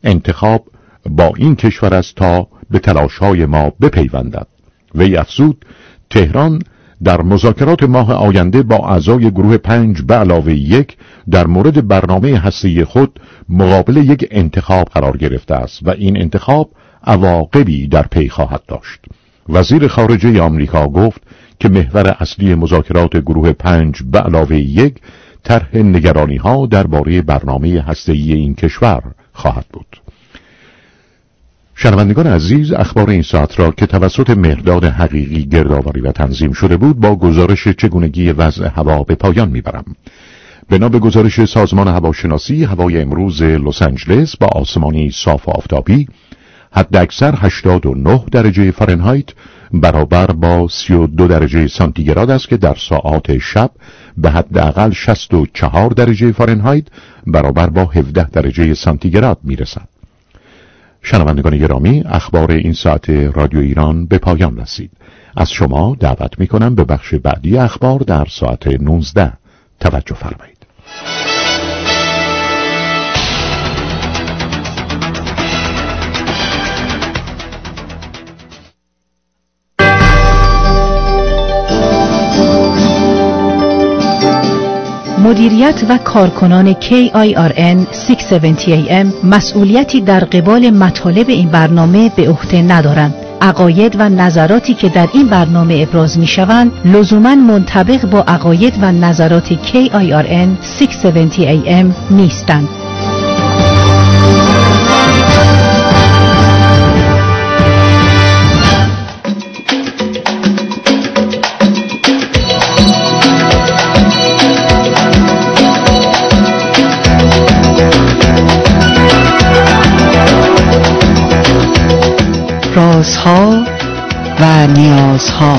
انتخاب با این کشور است تا به تلاش‌های ما بپیوندد. وی افزود تهران در مذاکرات ماه آینده با اعضای گروه 5+1 در مورد برنامه هسته‌ای خود مقابل یک انتخاب قرار گرفته است و این انتخاب عواقبی در پی خواهد داشت. وزیر خارجه آمریکا گفت که محور اصلی مذاکرات گروه 5+1 طرح نگرانی‌ها درباره برنامه هسته‌ای این کشور خواهد بود. شنوندگان عزیز، اخبار این ساعت را که توسط مهرداد حقیقی گردآوری و تنظیم شده بود با گزارش چگونگی وضع هوا به پایان میبرم. بنا به گزارش سازمان هواشناسی، هوای امروز لس آنجلس با آسمانی صاف و آفتابی، حداکثر 89 درجه فارنهایت برابر با 32 درجه سانتیگراد است که در ساعات شب به حداقل 64 درجه فارنهایت برابر با 17 درجه سانتیگراد میرسد. شنوندگان گرامی، اخبار این ساعت رادیو ایران به پایان رسید. از شما دعوت می‌کنم به بخش بعدی اخبار در ساعت 19 توجه فرمایید. مدیریت و کارکنان KIRN 670 AM مسئولیتی در قبال مطالب این برنامه به عهده ندارند. عقاید و نظراتی که در این برنامه ابراز می شوند لزوماً منطبق با عقاید و نظرات KIRN 670 AM نیستند. رازها و نیازها.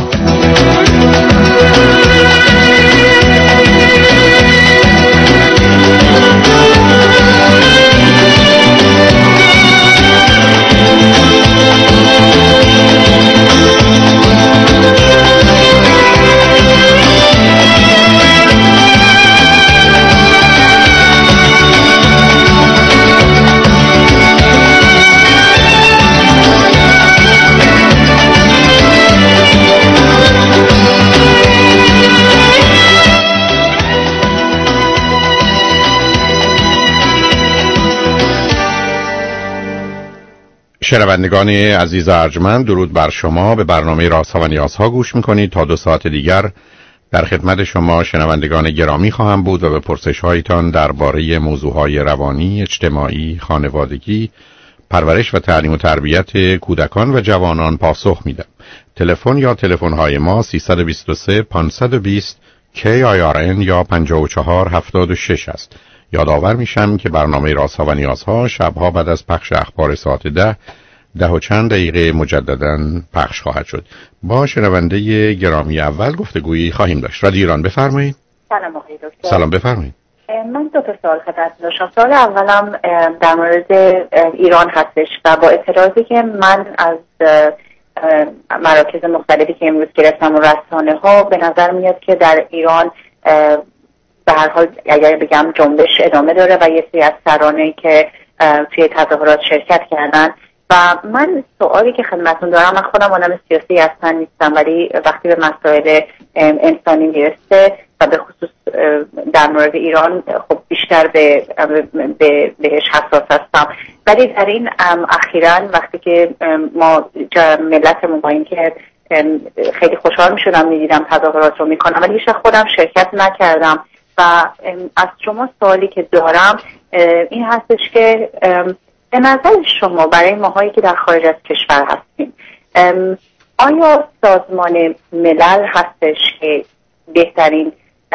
شنوندگان عزیز ارجمند، درود بر شما. به برنامه رازها و نیازها گوش میکنید. تا 2 ساعت دیگر در خدمت شما شنوندگان گرامی خواهم بود و به پرسش‌هایتان درباره موضوعهای روانی، اجتماعی، خانوادگی، پرورش و تعلیم و تربیت کودکان و جوانان پاسخ میدم. تلفن یا تلفن‌های ما 323 520 KIRN یا 5476 است. یادآور میشم که برنامه رازها و نیازها شبها بعد از پخش اخبار ساعت 10 و چند دقیقه مجدداً پخش خواهد شد. با شنونده گرامی اول گفتگویی خواهیم داشت. رادیو ایران بفرمایید. سلام آقای دکتر. سلام بفرمایید. من 2 سوال خدمت داشتم. سوال اولم در مورد ایران هستش و با اعتراضی که من از مراکز مختلفی که امروز گرفتم و رسانه ها به نظر میاد که در ایران به هر حال اگر بگم جنبش ادامه داره و یه سری از سرانه‌ای که توی تظاهرات شرکت کردن و من سوالی که خدمتتون دارم، من خودم آدم سیاسی اصلا نیستم ولی وقتی به مسائل انسانی میرسه و به خصوص در مورد ایران خب بیشتر بهش حساس هستم. ولی در این اخیراً وقتی که ما ملتمون با این که خیلی خوشحال میشدم میدیدم تظاهرات رو میکنم ولی هیچ خودم شرکت نکردم و از شما سوالی که دارم این هستش که به نظر شما برای ماهایی که در خارج از کشور هستیم آیا سازمان ملل هستش که بهترین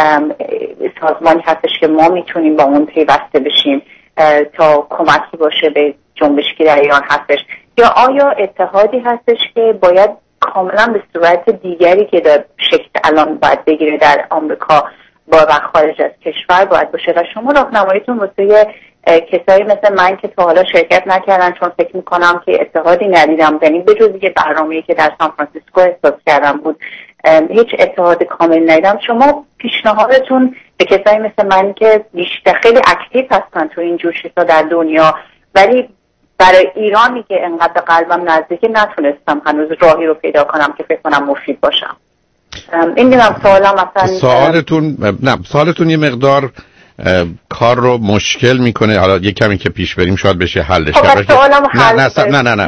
سازمانی هستش که ما میتونیم با اون پیوسته بشیم تا کمکی باشه به جنبشی که در ایران هستش، یا آیا اتحادی هستش که باید کاملا به صورت دیگری که در شکل الان باید بگیره در آمریکا با و خارج از کشور باید باشه و شما راهنماییتون واسه کسایی مثل من که تا حالا شرکت نکردن چون فکر میکنم که اتحادی ندیدم، یعنی به جز یه برنامه‌ای که در سان فرانسیسکو احساس کردم بود هیچ اتحاد کامل ندیدم، شما پیشنهادتون به کسایی مثل من که بیشتر خیلی اکتیو هستن تو این جور چیزا در دنیا ولی برای ایرانی که انقدر به قلبم نزدیکه نتونستم هنوز راهی رو پیدا کنم که فکر کنم مفید باشم. این میدونم سوالم مثلا سوالتون یه مقدار کار رو مشکل میکنه. حالا یه کمی که پیش بریم شاید بشه حلش کرد. نه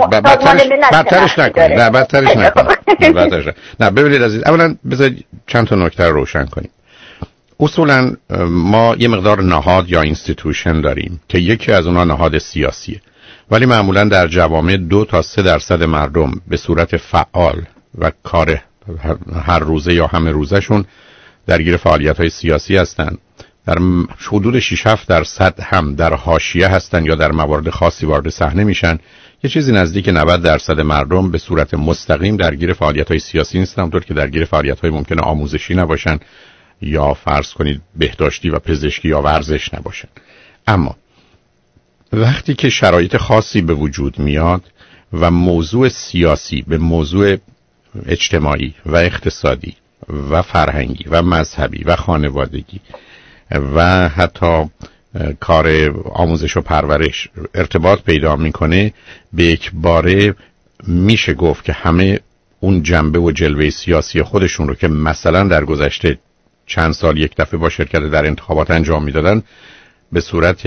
بدترش نکنید. نه ببینید عزیز، اولا بذارید چند تا نکته رو روشن کنیم. اصولا ما یه مقدار نهاد یا اینستیتوشن داریم که یکی از اونها نهاد سیاسیه، ولی معمولا در جوامع 2 تا 3% مردم به صورت فعال و کار هر روزه یا همه روزشون درگیر فعالیت‌های سیاسی هستن. در حدود 6-7% هم در حاشیه هستن یا در موارد خاصی وارد صحنه میشن. یه چیزی نزدیک 90% مردم به صورت مستقیم درگیر فعالیت‌های سیاسی نیستن، اونطور که درگیر فعالیت‌های ممکنه آموزشی نباشن یا فرض کنید بهداشتی و پزشکی یا ورزش نباشن. اما وقتی که شرایط خاصی به وجود میاد و موضوع سیاسی به موضوع اجتماعی و اقتصادی و فرهنگی و مذهبی و خانوادگی و حتی کار آموزش و پرورش ارتباط پیدا میکنه، به یک باره میشه گفت که همه اون جنبه و جلوه سیاسی خودشون رو که مثلا در گذشته چند سال یک دفعه با شرکت در انتخابات انجام میدادن، به صورت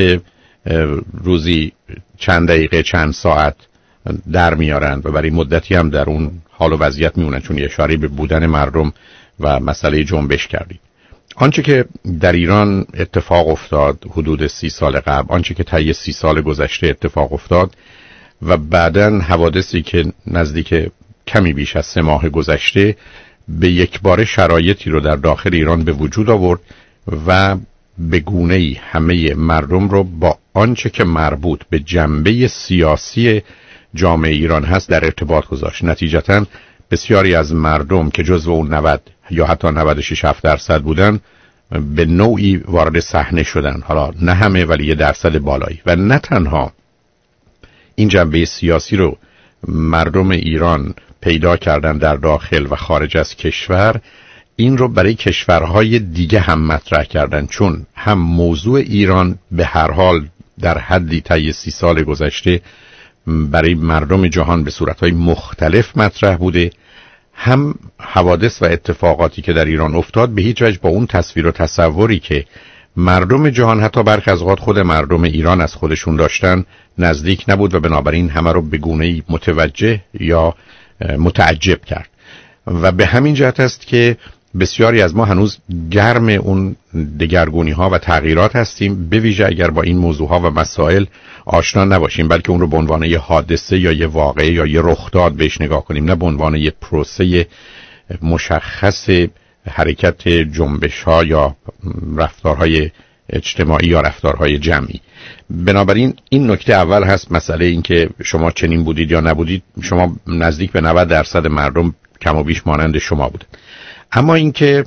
روزی چند دقیقه چند ساعت در میارن و برای مدتی هم در اون حال و وضعیت میمونن، چون یه اشاره به بودن مردم و مسئله جنبش کردید. آنچه که در ایران اتفاق افتاد حدود 30 سال قبل، آنچه که طی 30 سال گذشته اتفاق افتاد و بعداً حوادثی که نزدیک کمی بیش از 3 ماه گذشته به یک باره شرایطی رو در داخل ایران به وجود آورد و به گونه‌ای همه مردم رو با آنچه که مربوط به جنبه سیاسی جامعه ایران هست در ارتباط گذاشت. نتیجتاً بسیاری از مردم که جزو اون 90 یا حتی 96-7% بودن به نوعی وارد صحنه شدن. حالا نه همه، ولی یه درصد بالایی. و نه تنها این جنبه سیاسی رو مردم ایران پیدا کردن در داخل و خارج از کشور، این رو برای کشورهای دیگه هم مطرح کردن، چون هم موضوع ایران به هر حال در حدی طی 30 سال گذشته برای مردم جهان به صورتهای مختلف مطرح بوده، هم حوادث و اتفاقاتی که در ایران افتاد به هیچ وجه با اون تصویر و تصوری که مردم جهان حتی برخی از اوقات خود مردم ایران از خودشون داشتن نزدیک نبود و بنابراین همه رو به گونه‌ای متوجه یا متعجب کرد. و به همین جهت است که بسیاری از ما هنوز گرم اون دگرگونی ها و تغییرات هستیم، به ویژه اگر با این موضوع ها و مسائل آشنا نباشیم، بلکه اون رو به عنوان یه حادثه یا یه واقعه یا یه رخداد بهش نگاه کنیم، نه به عنوان یه پروسه مشخص حرکت جنبش ها یا رفتارهای اجتماعی یا رفتارهای جمعی. بنابراین این نکته اول هست، مسئله این که شما چنین بودید یا نبودید، شما نزدیک به 90% مردم کم و بیش مانند شما بودن. اما اینکه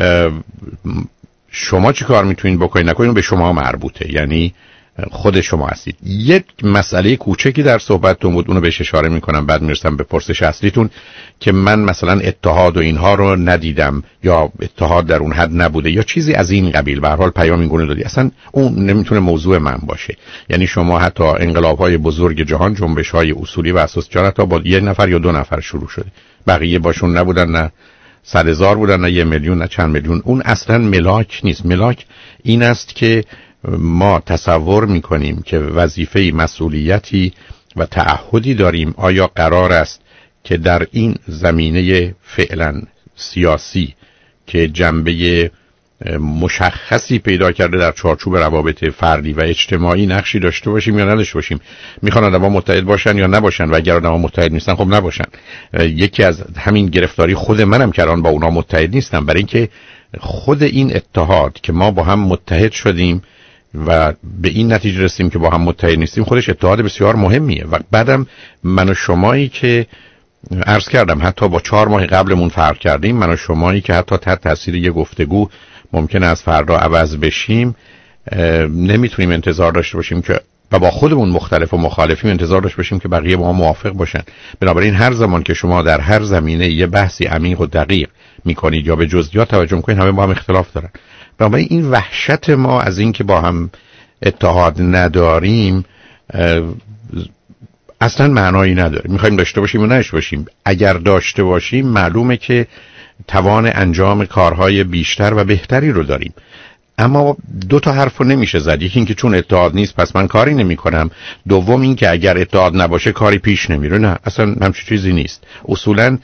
شما چی کار میتونید بکنید نکنید به شما مربوطه، یعنی خود شما هستید. یک مسئله کوچکی در صحبتتون بود، اونو بهش اشاره میکنم، بعد میرسم به پرسش اصلیتون که من مثلا اتحاد و اینها رو ندیدم یا اتحاد در اون حد نبوده یا چیزی از این قبیل. به هر حال پیام این گونه دادی، اصلا اون نمیتونه موضوع من باشه. یعنی شما حتی انقلاب‌های بزرگ جهان، جنبش‌های اصولی و اساس جان تا با 1 نفر یا 2 نفر شروع شده، بقیه باشون نبودن، نه 100,000 بودن، نه 1 میلیون، نه چند میلیون. اون اصلا ملاک نیست. ملاک این است که ما تصور میکنیم که وظیفه مسئولیتی و تعهدی داریم. آیا قرار است که در این زمینه فعلا سیاسی که جنبه مشخصی پیدا کرده در چارچوب روابط فردی و اجتماعی نقشی داشته باشیم یا نداشته باشیم؟ میخوان آدم‌ها متحد باشن یا نباشن؟ و اگر آدم‌ها متحد نیستن خب نباشن. یکی از همین گرفتاری خود منم که الان با اونا متحد نیستم، برای اینکه خود این اتحاد که ما با هم متحد شدیم و به این نتیجه رسیدیم که با هم متحد نیستیم، خودش اتحاد بسیار مهمیه. و بعدم من و شمایی که عرض کردم حتی با 4 ماه قبلمون فرق کردیم، من و شمایی که حتی تحت تاثیر یه گفتگو ممکنه از فردا عوض بشیم، نمیتونیم انتظار داشته باشیم که و با خودمون مختلف و مخالفیم انتظار داشته باشیم که بقیه با ما موافق باشن. بنابراین هر زمان که شما در هر زمینه یه بحثی عمیق و دقیق میکنید یا به جزئیات توجه میکنید، همه با هم اختلاف دارن. بنابراین این وحشت ما از این که با هم اتحاد نداریم اصلا معنایی نداره میخوایم داشته باشیم و نداشته باشیم. اگر داشته باشیم معلومه که توان انجام کارهای بیشتر و بهتری رو داریم. اما دو تا حرف رو نمیشه زد. یکی این که چون اتحاد نیست پس من کاری نمی کنم. دوم این که اگر اتحاد نباشه کاری پیش نمیره. نه، اصلا همچین چیزی نیست. اصولا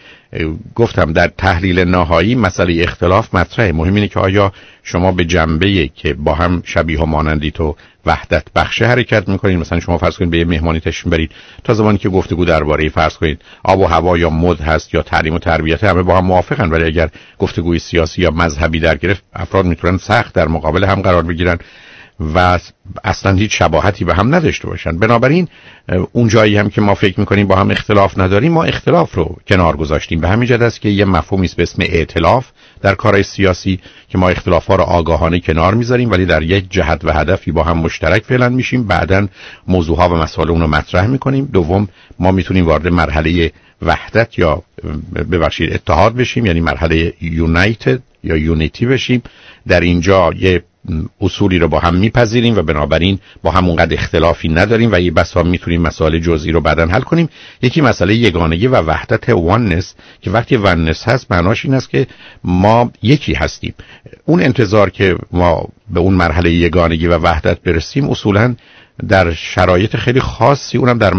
گفتم در تحلیل نهایی مسئله اختلاف مطرحه. مهم اینه که آیا شما به جنبه‌ای که با هم شبیه و مانندی تو وحدت بخش حرکت میکنید. مثلا شما فرض کنید به یه مهمانی تشریف برید، تا زمانی که گفتگو درباره فرض کنید آب و هوا یا مد هست یا تعلیم و تربیت همه با هم موافقن، ولی اگر گفتگوی سیاسی یا مذهبی در گرفت افراد میتونن سخت در مقابل هم قرار بگیرن و اصلا هیچ شباهتی به هم نداشته باشن. بنابراین اون جایی هم که ما فکر میکنیم با هم اختلاف نداریم، ما اختلاف رو کنار گذاشتیم. به همین جهت است که یه مفهومی است به اسم ائتلاف در کارهای سیاسی که ما اختلاف‌ها رو آگاهانه کنار میذاریم ولی در یک جهت و هدفی با هم مشترک فعلا میشیم. بعداً موضوعها و مسائل اون رو مطرح میکنیم. دوم، ما میتونیم وارد مرحله وحدت یا ببخشید اتحاد بشیم، یعنی مرحله یونایتد یا یونیتی بشیم. در اینجا یه اصولی رو با هم میپذیریم و بنابراین با هم اونقدر اختلافی نداریم و یه بسا میتونیم مسائل جزئی رو بعداً حل کنیم. یکی مسئله یگانگی و وحدت واننس که وقتی واننس هست معناش این است که ما یکی هستیم. اون انتظار که ما به اون مرحله یگانگی و وحدت برسیم اصولاً در شرایط خیلی خاصی، اونم در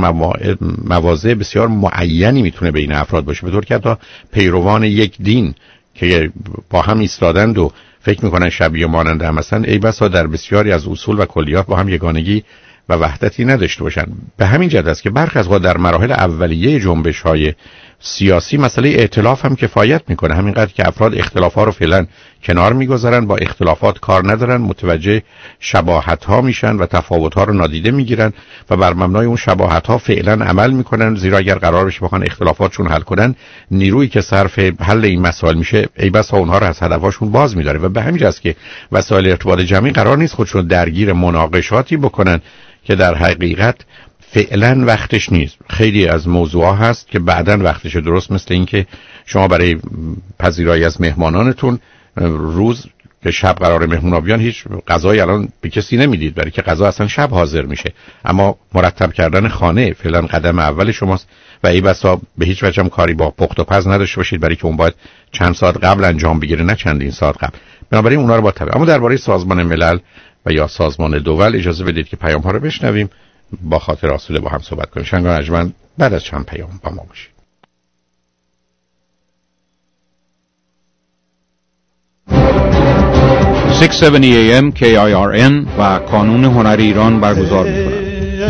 مواضع بسیار معینی میتونه بین افراد باشه، به طور که حتی پیروان یک دین که با هم ایستادند و فکر میکنن شبیه مانند هم هستن، ای بسا در بسیاری از اصول و کلیات با هم یگانگی و وحدتی نداشته باشن. به همین جهت است که برخی از وقت در مراحل اولیه جنبش‌های سیاسی مسئله ائتلاف هم کفایت میکنه. همینقدر که افراد اختلافات رو فعلا کنار میگذارن، با اختلافات کار ندارن، متوجه شباهت‌ها میشن و تفاوت‌ها رو نادیده میگیرن و بر مبنای اون شباهت‌ها فعلا عمل میکنن. زیرا اگر قرار بشه بخوان اختلافاتشون حل کنن، نیرویی که صرف حل این مسائل میشه ای بسا اونها رو از هدفشون باز می‌داره. و به همین جهت است که وسایل ارتباط جمعی قرار نیست خودشون درگیر مناقشاتی بکنن که در حقیقت فعلا وقتش نیست. خیلی از موضوعا هست که بعداً وقتش، درست مثل این که شما برای پذیرایی از مهمانانتون روز که شب قرار مهمونا بیان هیچ غذایی الان به کسی نمیدید، برای که غذا اصلا شب حاضر میشه. اما مرتب کردن خانه فعلا قدم اول شماست و ای بسا به هیچ وجه هم کاری با پخت و پز نداشته باشید، برای که اون باید چند ساعت قبل انجام بگیره نه چندین ساعت قبل. بنابراین اونا رو با تبع. اما درباره سازمان ملل و یا سازمان دول اجازه بدید که پیام ها رو بشنویم، با خاطر آسوده با هم صحبت کنیم. شنگان اجمن بعد از چند پیام با ما باشید. 670 AM KIRN و کانون هنری ایران برگزار می‌کنند.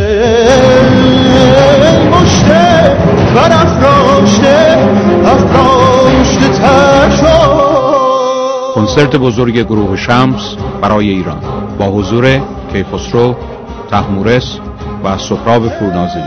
کنسرت بزرگ گروه شمس برای ایران با حضور کیخسرو، طهمورث و سهراب پورناظری.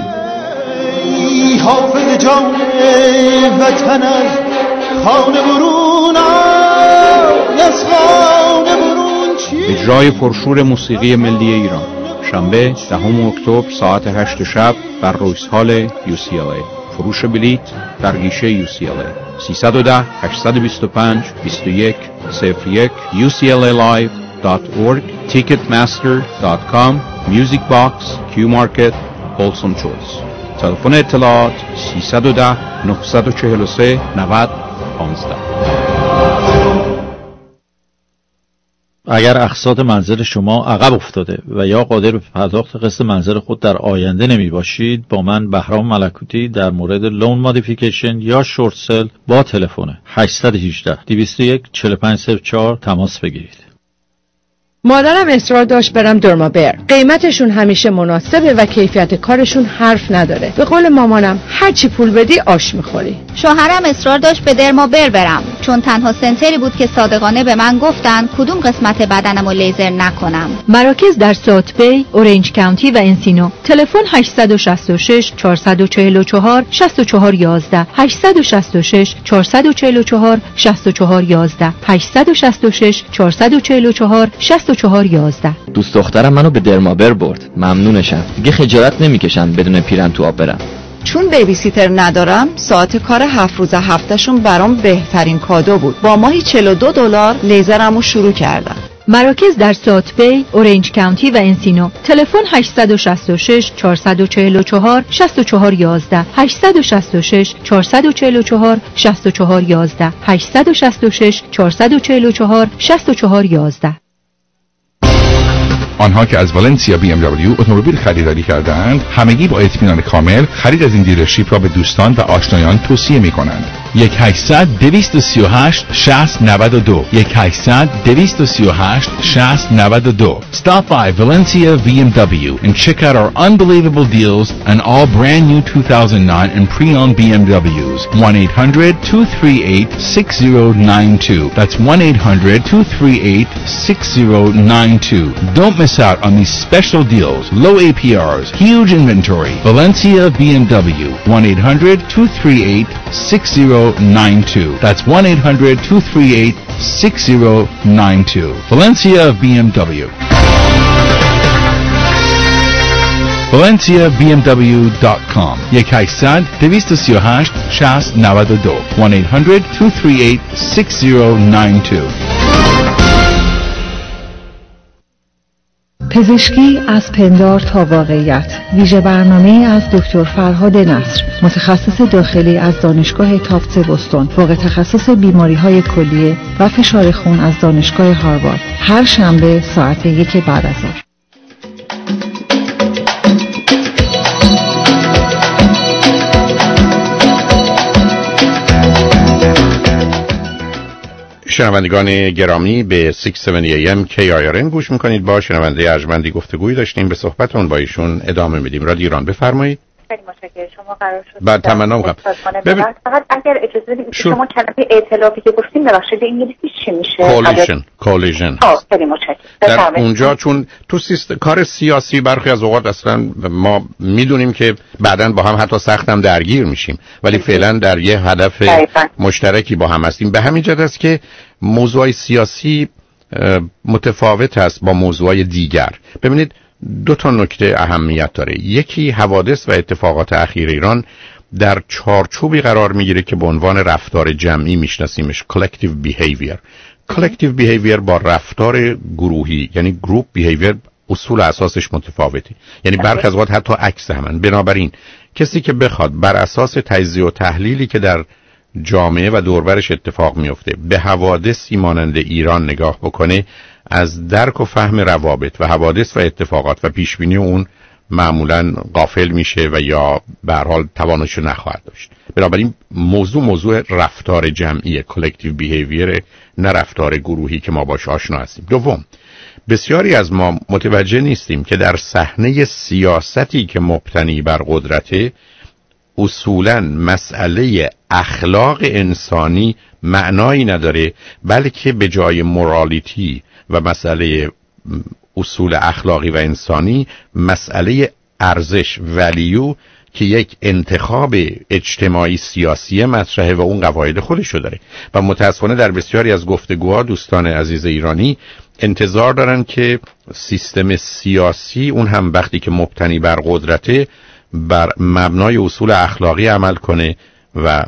حافظ جان وطن از خانه برون از خانه برون. اجرای پرشور موسیقی ملی ایران شنبه 10 اکتبر ساعت 8 شب در رویس هال UCLA. فروش بلیط در گیشه UCLA 310 825 21 01 uclalive.org ticketmaster.com Music Box Q Market Folsom Choice. تلفن اطلاعات 310 943 90 15. اگر اقساط منزل شما عقب افتاده و یا قادر به پرداخت قسط منزل خود در آینده نمی باشید، با من بهرام ملکوتی در مورد لون مودیفیکیشن یا شورت سل با تلفن 818 201 4504 تماس بگیرید. مادرم اصرار داشت برم درمابر. قیمتشون همیشه مناسبه و کیفیت کارشون حرف نداره. به قول مامانم هرچی پول بدی آش میخوری. شوهرم اصرار داشت به درمابر برم، چون تنها سنتری بود که صادقانه به من گفتن کدوم قسمت بدنمو لیزر نکنم. مراکز در ساوت بی، اورنج کانتی و انسینو. تلفن 866 444 6411 866 444 6411 866 444 6411. دوست دخترم منو به درمابر برد. ممنونشم. دیگه خجالت نمیکشن بدون پیرن تو آب برم. چون بیبی سیتر ندارم، ساعت کار 7 روز هفتهشون برام بهترین کادو بود. با ماهی $42 لیزرمو شروع کردم. مراکز در ساوت بی، اورنج کانتی و انسینو. تلفن 866 444 6411 866 444 6411 866 444 6411. آنها که از والنسیا BMW اتومبیل خریداری کردند همگی با اطمینان کامل خرید از این دیلرشیپ را به دوستان و آشنایان توصیه می کنند. 1-800-238-60-92 1-800-238-60-92. Stop by Valencia BMW and check out our unbelievable deals on all brand new 2009 and pre-owned BMWs. 1-800-238-6092. That's 1-800-238-6092. Don't miss out on these special deals, low APRs, huge inventory. Valencia BMW, 1-800-238-6092. That's 1-800-238-6092. Valencia BMW. ValenciaBMW.com 1-800-238-6092. 1-800-238-6092. پزشکی از پندار تا واقعیت. ویژه برنامه از دکتر فرهاد نصر، متخصص داخلی از دانشگاه تافتس بوستون، فوق تخصص بیماری‌های کلیه و فشار خون از دانشگاه هاروارد. هر شنبه ساعت 1 بعد از ظهر. شنوندگان گرامی به 670 AM KIRN گوش میکنید. با شنونده ارجمندی گفتگویی داشتیم، به صحبتون با ایشون ادامه میدیم. رادیو ایران بفرمایید. خیلی متشکرم. شما قرار شد بعد تمنا میکنم فقط اگر اجازه بدید شما کلمه ائتلافی که گفتیم ببخشید انگلیسی چی میشه؟ کوالیشن. خیلی متشکرم. در اونجا چون تو کار سیاسی برخی از اوقات اصلا ما میدونیم که بعداً با هم حتی سخت هم درگیر میشیم، ولی فعلا در یه هدف مشترکی با هم هستیم. به همین جهت است که موضوع سیاسی متفاوت است با موضوع دیگر. ببینید دو تا نکته اهمیت داره. یکی حوادث و اتفاقات اخیر ایران در چارچوبی قرار میگیره که به عنوان رفتار جمعی میشناسیمش، collective behavior. collective behavior با رفتار گروهی یعنی group behavior اصول اساسش متفاوته، یعنی برخی از اوقات حتی عکس همن. بنابراین کسی که بخواد بر اساس تجزیه و تحلیلی که در جامعه و دوربرش اتفاق میفته به حوادثی مانند ایران نگاه بکنه، از درک و فهم روابط و حوادث و اتفاقات و پیشبینی اون معمولاً غافل میشه و یا به هر حال توانش نخواهد داشت. بنابراین موضوع رفتار جمعی collective behavior، نه رفتار گروهی که ما باش آشنا هستیم. دوم، بسیاری از ما متوجه نیستیم که در صحنه سیاستی که مبتنی بر قدرته اصولاً مسئله اخلاق انسانی معنایی نداره، بلکه به جای مورالیتی و مسئله اصول اخلاقی و انسانی مسئله ارزش ولیو که یک انتخاب اجتماعی سیاسی مطرحه و اون قواعد خودشو داره. و متاسفانه در بسیاری از گفتگوها دوستان عزیز ایرانی انتظار دارن که سیستم سیاسی اون هم وقتی که مبتنی بر قدرته بر مبنای اصول اخلاقی عمل کنه و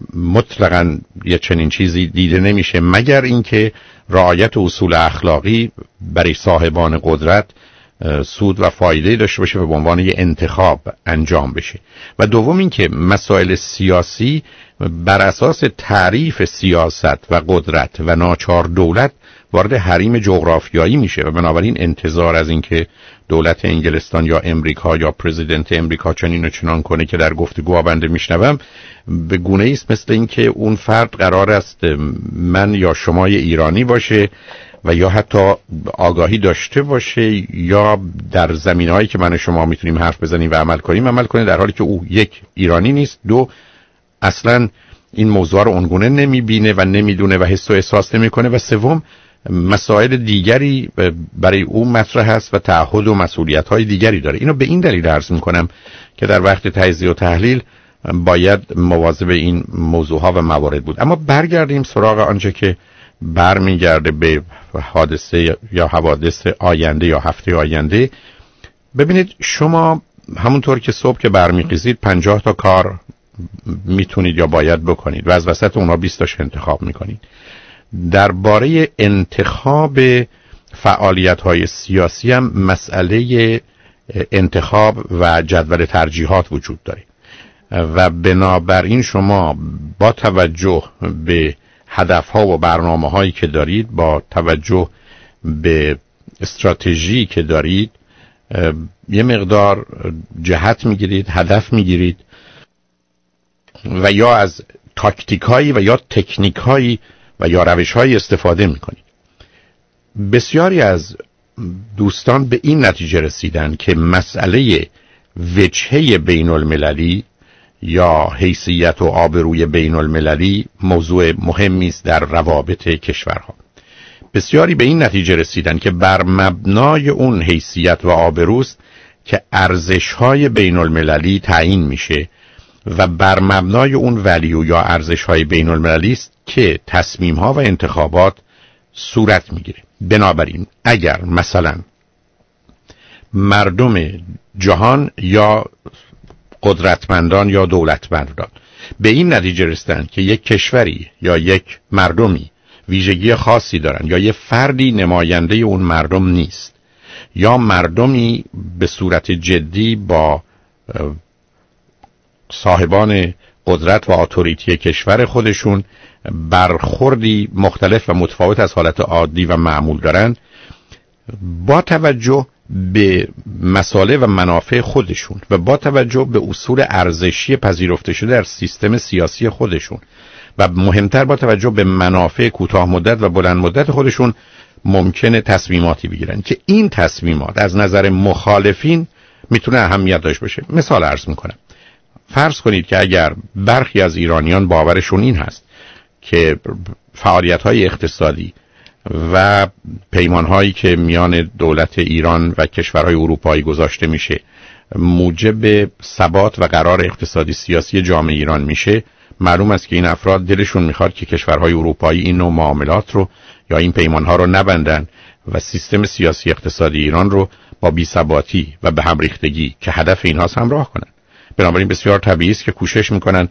مطلقاً یه چنین چیزی دیده نمیشه مگر اینکه رعایت اصول اخلاقی برای صاحبان قدرت سود و فایده داشته باشه و به عنوان یه انتخاب انجام بشه. و دوم اینکه مسائل سیاسی بر اساس تعریف سیاست و قدرت و ناچار دولت وارد حریم جغرافیایی میشه و بنابراین انتظار از اینکه دولت انگلستان یا امریکا یا پرزیدنت امریکا چنین و چنان کنه که در گفتگوها بنده میشنوم به گونه‌ای است مثل اینکه اون فرد قرار است من یا شمای ایرانی باشه و یا حتی آگاهی داشته باشه یا در زمینه‌هایی که من و شما میتونیم حرف بزنیم و عمل کنه، در حالی که او یک ایرانی نیست، دو اصلاً این موضوع رو اونگونه نمیبینه و نمیدونه و حس و احساس نمیکنه، و سوم مسائل دیگری برای او مطرح است و تعهد و مسئولیت‌های دیگری داره. اینو به این دلیل عرض میکنم که در وقت تجزیه و تحلیل باید مواظب این موضوعها و موارد بود. اما برگردیم سراغ آنچه که برمیگرده به حادثه یا حوادث آینده یا هفته آینده. ببینید شما همونطور که صبح که برمیخیزید 50 تا کار میتونید یا باید بکنید و از وسط اونها 20 تاش انتخاب میکنید. درباره انتخاب فعالیت‌های سیاسی هم مسئله انتخاب و جدول ترجیحات وجود داره و بنابراین شما با توجه به هدف‌ها و برنامه‌هایی که دارید، با توجه به استراتژی که دارید، یه مقدار جهت میگیرید، هدف میگیرید و یا از تاکتیکایی و یا تکنیکایی و یا روش‌هایی استفاده میکنید. بسیاری از دوستان به این نتیجه رسیدن که مسئله وجهه بین المللی یا حیثیت و آبروی بین المللی موضوع مهمی است در روابط کشورها. بسیاری به این نتیجه رسیدن که بر مبنای اون حیثیت و آبروست که ارزش‌های بین المللی تعیین میشه و بر مبنای اون ولیو یا ارزش‌های بین المللی است که تصمیم‌ها و انتخابات صورت میگیره. بنابراین اگر مثلا مردم جهان یا قدرتمندان یا دولتمندان به این نتیجه رسیدن که یک کشوری یا یک مردمی ویژگی خاصی دارن یا یک فردی نماینده اون مردم نیست یا مردمی به صورت جدی با صاحبان قدرت و اتوریتی کشور خودشون برخوردی مختلف و متفاوت از حالت عادی و معمول دارن، با توجه به مصالح و منافع خودشون و با توجه به اصول ارزشی پذیرفته شده در سیستم سیاسی خودشون و مهمتر با توجه به منافع کوتاه مدت و بلند مدت خودشون ممکنه تصمیماتی بگیرن که این تصمیمات از نظر مخالفین میتونه اهمیت داشته باشه. مثال عرض میکنم. فرض کنید که اگر برخی از ایرانیان باورشون این هست که فعالیت‌های اقتصادی و پیمان‌هایی که میان دولت ایران و کشورهای اروپایی گذاشته میشه موجب ثبات و قرار اقتصادی سیاسی جامعه ایران میشه، معلوم است که این افراد دلشون میخواد که کشورهای اروپایی این نوع معاملات رو یا این پیمان‌ها رو نبندن و سیستم سیاسی اقتصادی ایران رو با بی‌ثباتی و به هم ریختگی که هدف اینهاست همراه کنن. بنابراین بسیار طبیعی است که کوشش میکنن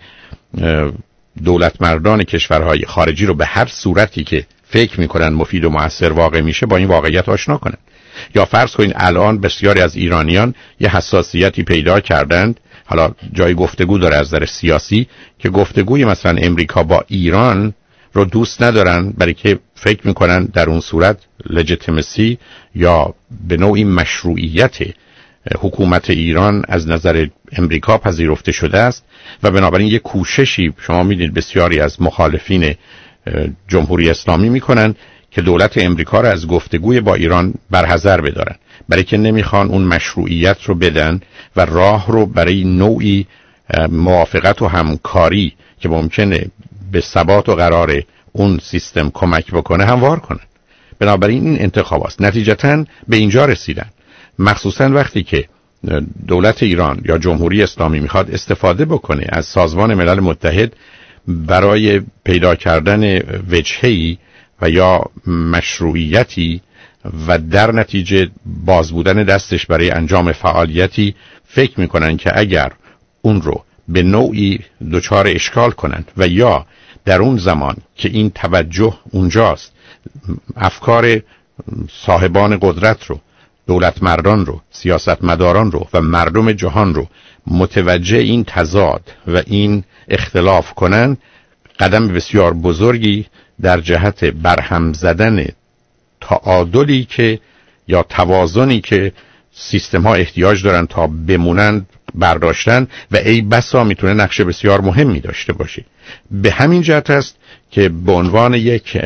دولت مردان کشورهای خارجی رو به هر صورتی که فکر میکنن مفید و مؤثر واقع میشه با این واقعیت آشنا کنن. یا فرض کنید الان بسیاری از ایرانیان یه حساسیتی پیدا کردند، حالا جای گفتگو داره از نظر سیاسی، که گفتگوی مثلا امریکا با ایران رو دوست ندارن برای که فکر میکنن در اون صورت لجیتیمسی یا به نوعی مشروعیت حکومت ایران از نظر امریکا پذیرفته شده است و بنابراین یک کوششی شما میدید بسیاری از مخالفین جمهوری اسلامی میکنن که دولت امریکا رو از گفتگوی با ایران برحذر بدارن، برای که نمیخوان اون مشروعیت رو بدن و راه رو برای نوعی موافقت و همکاری که ممکنه به ثبات و قرار اون سیستم کمک بکنه هموار کنن. بنابراین این انتخاب است. نتیجتاً به اینجا رسیدن، مخصوصاً وقتی که دولت ایران یا جمهوری اسلامی میخواد استفاده بکنه از سازمان ملل متحد برای پیدا کردن وجهه‌ای و یا مشروعیتی و در نتیجه باز بودن دستش برای انجام فعالیتی، فکر میکنن که اگر اون رو به نوعی دچار اشکال کنند و یا در اون زمان که این توجه اونجاست افکار صاحبان قدرت رو، دولت مردان رو، سیاستمداران رو و مردم جهان رو متوجه این تضاد و این اختلاف کنن، قدم بسیار بزرگی در جهت برهم زدن تعادلی که یا توازنی که سیستم ها احتیاج دارن تا بمونن برداشتن و ای بسا میتونه نقش بسیار مهمی داشته باشه. به همین جهت است که به عنوان یک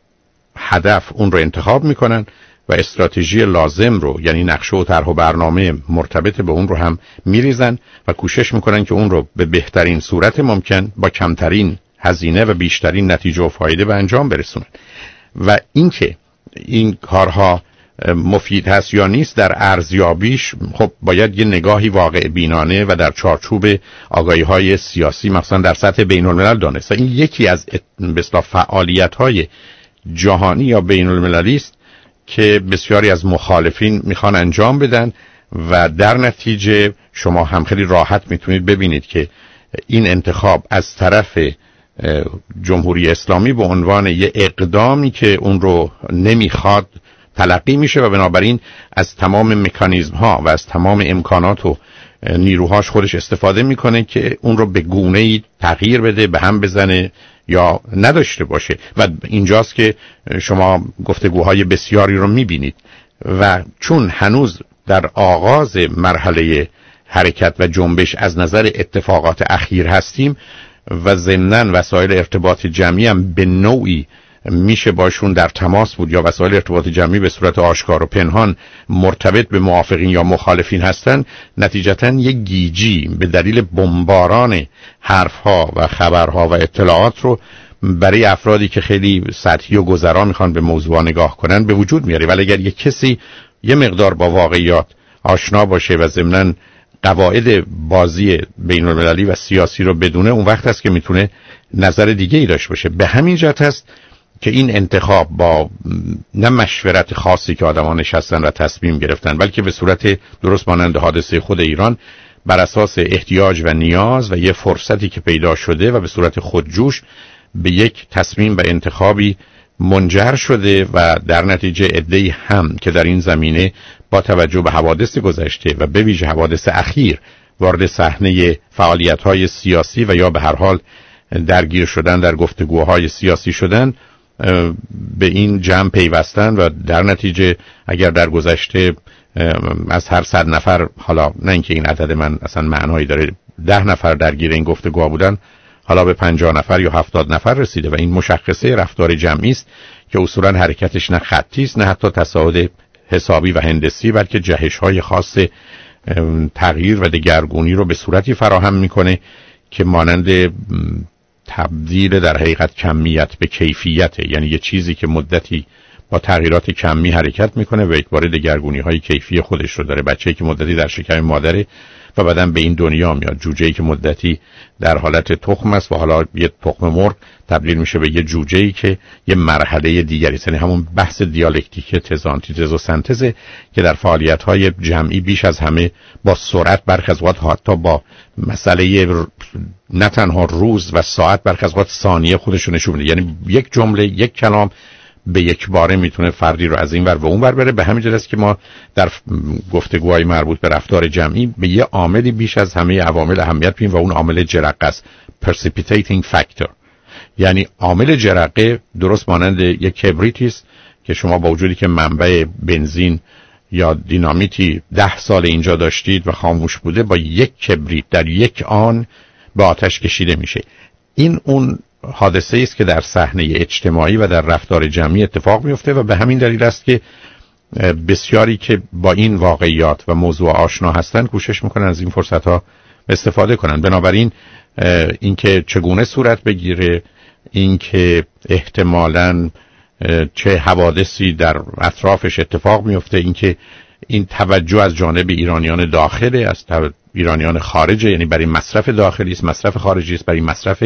هدف اون رو انتخاب میکنن و استراتژی لازم رو، یعنی نقشه و طرح و برنامه مرتبط به اون رو هم میریزن و کوشش میکنن که اون رو به بهترین صورت ممکن با کمترین هزینه و بیشترین نتیجه و فایده به انجام برسونن. و اینکه این کارها مفید هست یا نیست در ارزیابیش خب باید یه نگاهی واقع بینانه و در چارچوب آگاهی‌های سیاسی مثلا در سطح بین الملل دانست. این یکی از به اصطلاح فعالیت‌های جهانی یا بین المللی است که بسیاری از مخالفین میخوان انجام بدن و در نتیجه شما هم خیلی راحت میتونید ببینید که این انتخاب از طرف جمهوری اسلامی به عنوان یه اقدامی که اون رو نمیخواد تلقی میشه و بنابراین از تمام مکانیزم ها و از تمام امکانات و نیروهاش خودش استفاده میکنه که اون رو به گونه‌ای تغییر بده، به هم بزنه یا نداشته باشه. و اینجاست که شما گفتگوهای بسیاری رو میبینید و چون هنوز در آغاز مرحله حرکت و جنبش از نظر اتفاقات اخیر هستیم و ضمناً وسایل ارتباط جمعی هم به نوعی میشه باشون در تماس بود یا وسایل ارتباط جمعی به صورت آشکار و پنهان مرتبط به موافقین یا مخالفین هستن، نتیجتاً یک گیجی به دلیل بمباران حرفها و خبرها و اطلاعات رو برای افرادی که خیلی سطحی و گذرا میخوان به موضوع نگاه کنن به وجود میاره. ولی اگر یک کسی یه مقدار با واقعیات آشنا باشه و ضمناً قواعد بازی بین‌المللی و سیاسی رو بدونه، اون وقت است که میتونه نظر دیگه ای داشته باشه. به همین جهت است که این انتخاب با نه مشورت خاصی که آدمان نشستن و تصمیم گرفتن، بلکه به صورت درست مانند حادثه خود ایران بر اساس احتیاج و نیاز و یه فرصتی که پیدا شده و به صورت خودجوش به یک تصمیم و انتخابی منجر شده و در نتیجه عده‌ای هم که در این زمینه با توجه به حوادث گذشته و به ویژه حوادث اخیر وارد صحنه فعالیت‌های سیاسی و یا به هر حال درگیر شدن در گفتگوهای سیاسی شدن به این جمع پیوستن و در نتیجه اگر در گذشته از هر 100 نفر، حالا نه اینکه این عدد من اصلا معنایی داره، 10 نفر درگیر این گفتگوها بودن، حالا به 50 نفر یا 70 نفر رسیده و این مشخصه رفتار جمعی است که اصولا حرکتش نه خطی است نه حتی تصاعد حسابی و هندسی، بلکه جهش‌های خاص تغییر و دگرگونی رو به صورتی فراهم میکنه که مانند تبدیل در حقیقت کمیت به کیفیته. یعنی یه چیزی که مدتی با تغییرات کمی حرکت میکنه و یک بار دگرگونی های کیفی خودش رو داره. بچه‌ای که مدتی در شکم مادره و بعداً به این دنیا میاد، جوجه‌ای که مدتی در حالت تخم است و حالا یه تخم مرغ تبدیل میشه به یه جوجه‌ای که یه مرحله دیگری است. یعنی همون بحث دیالکتیک تز آنتیتز و سنتز که در فعالیت‌های جمعی بیش از همه با سرعت، برخی از اوقات حتی با مسئله نه تنها روز و ساعت، برخی از اوقات ثانیه خودش رو نشون میده. یعنی یک جمله، یک کلام به یک باره میتونه فردی رو از این ور و اون ور بره. به همین جهت است که ما در گفتگوهای مربوط به رفتار جمعی به یه عاملی بیش از همه عوامل اهمیت میدیم و اون عامل جرقه است، precipitating factor. یعنی عامل جرقه درست مانند یک کبریتی است که شما با وجودی که منبع بنزین یا دینامیتی 10 سال اینجا داشتید و خاموش بوده، با یک کبریت در یک آن به آتش کشیده میشه. این اون حادثه است که در صحنه اجتماعی و در رفتار جمعی اتفاق میفته و به همین دلیل است که بسیاری که با این واقعیات و موضوع آشنا هستند کوشش میکنن از این فرصت ها استفاده کنن. بنابراین اینکه چگونه صورت بگیره، اینکه احتمالاً چه حوادثی در اطرافش اتفاق میفته، اینکه این توجه از جانب ایرانیان داخله، از ایرانیان خارجه، یعنی برای مصرف داخلی است، مصرف خارجی است، برای مصرف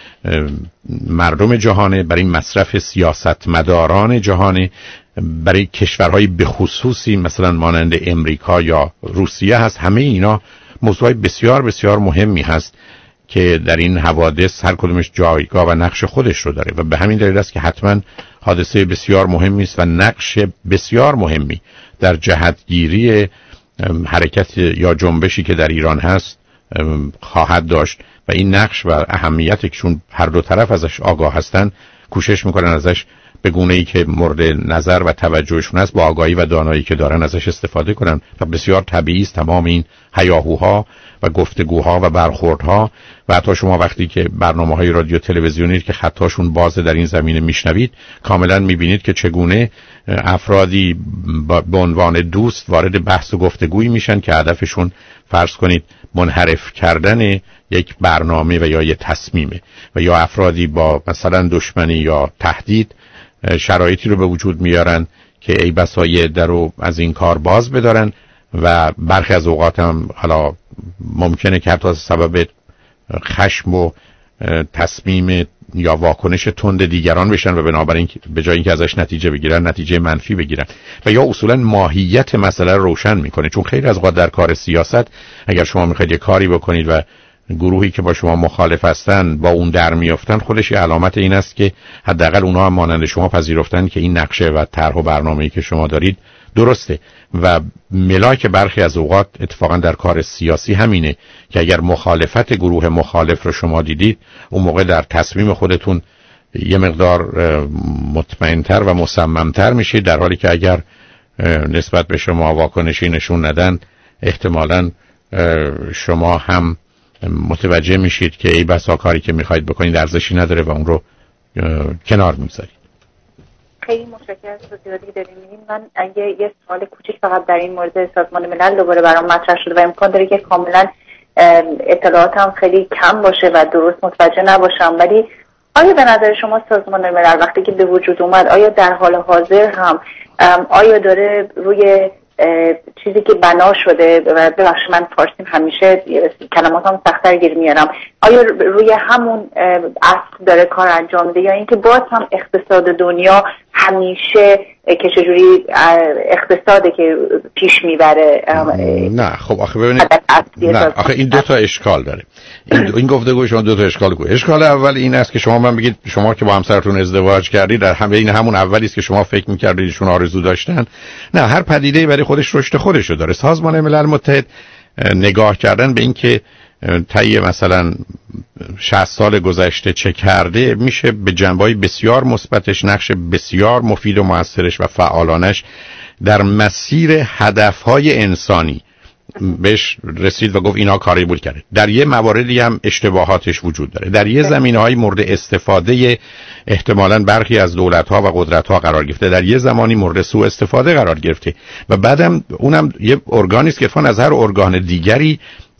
مردم جهانه، برای مصرف سیاستمداران جهانه، برای کشورهای بخصوصی مثلا مانند امریکا یا روسیه هست. همه اینا موضوع بسیار بسیار مهمی هست که در این حوادث هر کدومش جایگاه و نقش خودش رو داره و به همین دلیل است که حتما حادثه بسیار مهمی است و نقش بسیار مهمی در جهتگیری حرکت یا جنبشی که در ایران هست خواهد داشت و این نقش و اهمیتی که چون هر دو طرف ازش آگاه هستن کوشش میکنن ازش به گونه‌ای که مورد نظر و توجهشون است با آگاهی و دانایی که دارن ازش استفاده کنن و بسیار طبیعی است تمام این هیاهوها و گفتگوها و برخوردها و حتی شما وقتی که برنامه‌های رادیو تلویزیونی که خطاشون بازه در این زمینه میشنوید کاملا میبینید که چگونه افرادی به عنوان دوست وارد بحث و گفتگویی میشن که هدفشون فرض کنید منحرف کردن یک برنامه و یا یک تصمیمه و یا افرادی با مثلا دشمنی یا تهدید شرایطی رو به وجود میارن که ای بسا یه عده رو از این کار باز بدارن و برخی از اوقات هم حالا ممکنه که حتی از سبب خشم و تصمیم یا واکنش تند دیگران بشن و بنابراین به جای اینکه ازش نتیجه بگیرن نتیجه منفی بگیرن و یا اصولا ماهیت مسئله رو روشن میکنه. چون خیلی از اوقات در کار سیاست اگر شما میخواید یه کاری بکنید و گروهی که با شما مخالف هستن با اون در میافتن، خودش علامت این است که حداقل اونها هم مانند شما پذیرفتن که این نقشه و طرح و برنامه‌ای که شما دارید درسته. و ملاک برخی از اوقات اتفاقا در کار سیاسی همینه که اگر مخالفت گروه مخالف رو شما دیدید، اون موقع در تصمیم خودتون یه مقدار مطمئن‌تر و مصمم‌تر میشید، در حالی که اگر نسبت به شما واکنشی نشون ندن، احتمالاً شما هم متوجه میشید که ای بسا کاری که میخواید بکنید ارزشی نداره و اون رو کنار میذارید. خیلی متشکرم از توضیحاتی که دارین میدین. من اگه یه سوال کوچیک فقط در این مورد سازمان ملل دوباره برام مطرح شده و امکان داره که کاملا اطلاعاتم خیلی کم باشه و درست متوجه نباشم، ولی آیا به نظر شما سازمان ملل وقتی که به وجود اومد، آیا در حال حاضر هم آیا داره روی چیزی که بنا شده، و ببخشید من فارسیم همیشه کلماتام سخت‌تر گیر میارم، آیا روی همون اصل داره کار انجام میده، یا اینکه باز هم اقتصاد دنیا همیشه که چجوری اقتصاده که پیش میبره؟ نه خب آخه ببینید، نه آخه این دو تا اشکال داره. این گفتگو شما دو تا اشکال کوه. اشکال اول این است که شما من بگید شما که با همسرتون ازدواج کردید، در همون اولی است که شما فکر می‌کردید ایشون آرزو داشتن. نه، هر پدیده‌ای برای خودش رشد خودشو داره. سازمان ملل متحد نگاه کردن به این که طی مثلا 60 سال گذشته چه کرده، میشه به جنبه‌های بسیار مثبتش، نقش بسیار مفید و موثرش و فعالانش در مسیر هدفهای انسانی بهش رسید و گفت اینا کاری بود کرده. در یه مواردی هم اشتباهاتش وجود داره، در یه زمینه‌های مورد استفاده احتمالاً برخی از دولت‌ها و قدرت‌ها قرار گرفته، در یه زمانی مورد سوء استفاده قرار گرفته و بعدم اونم یه ارگانی است که فن از هر ارگان دیگری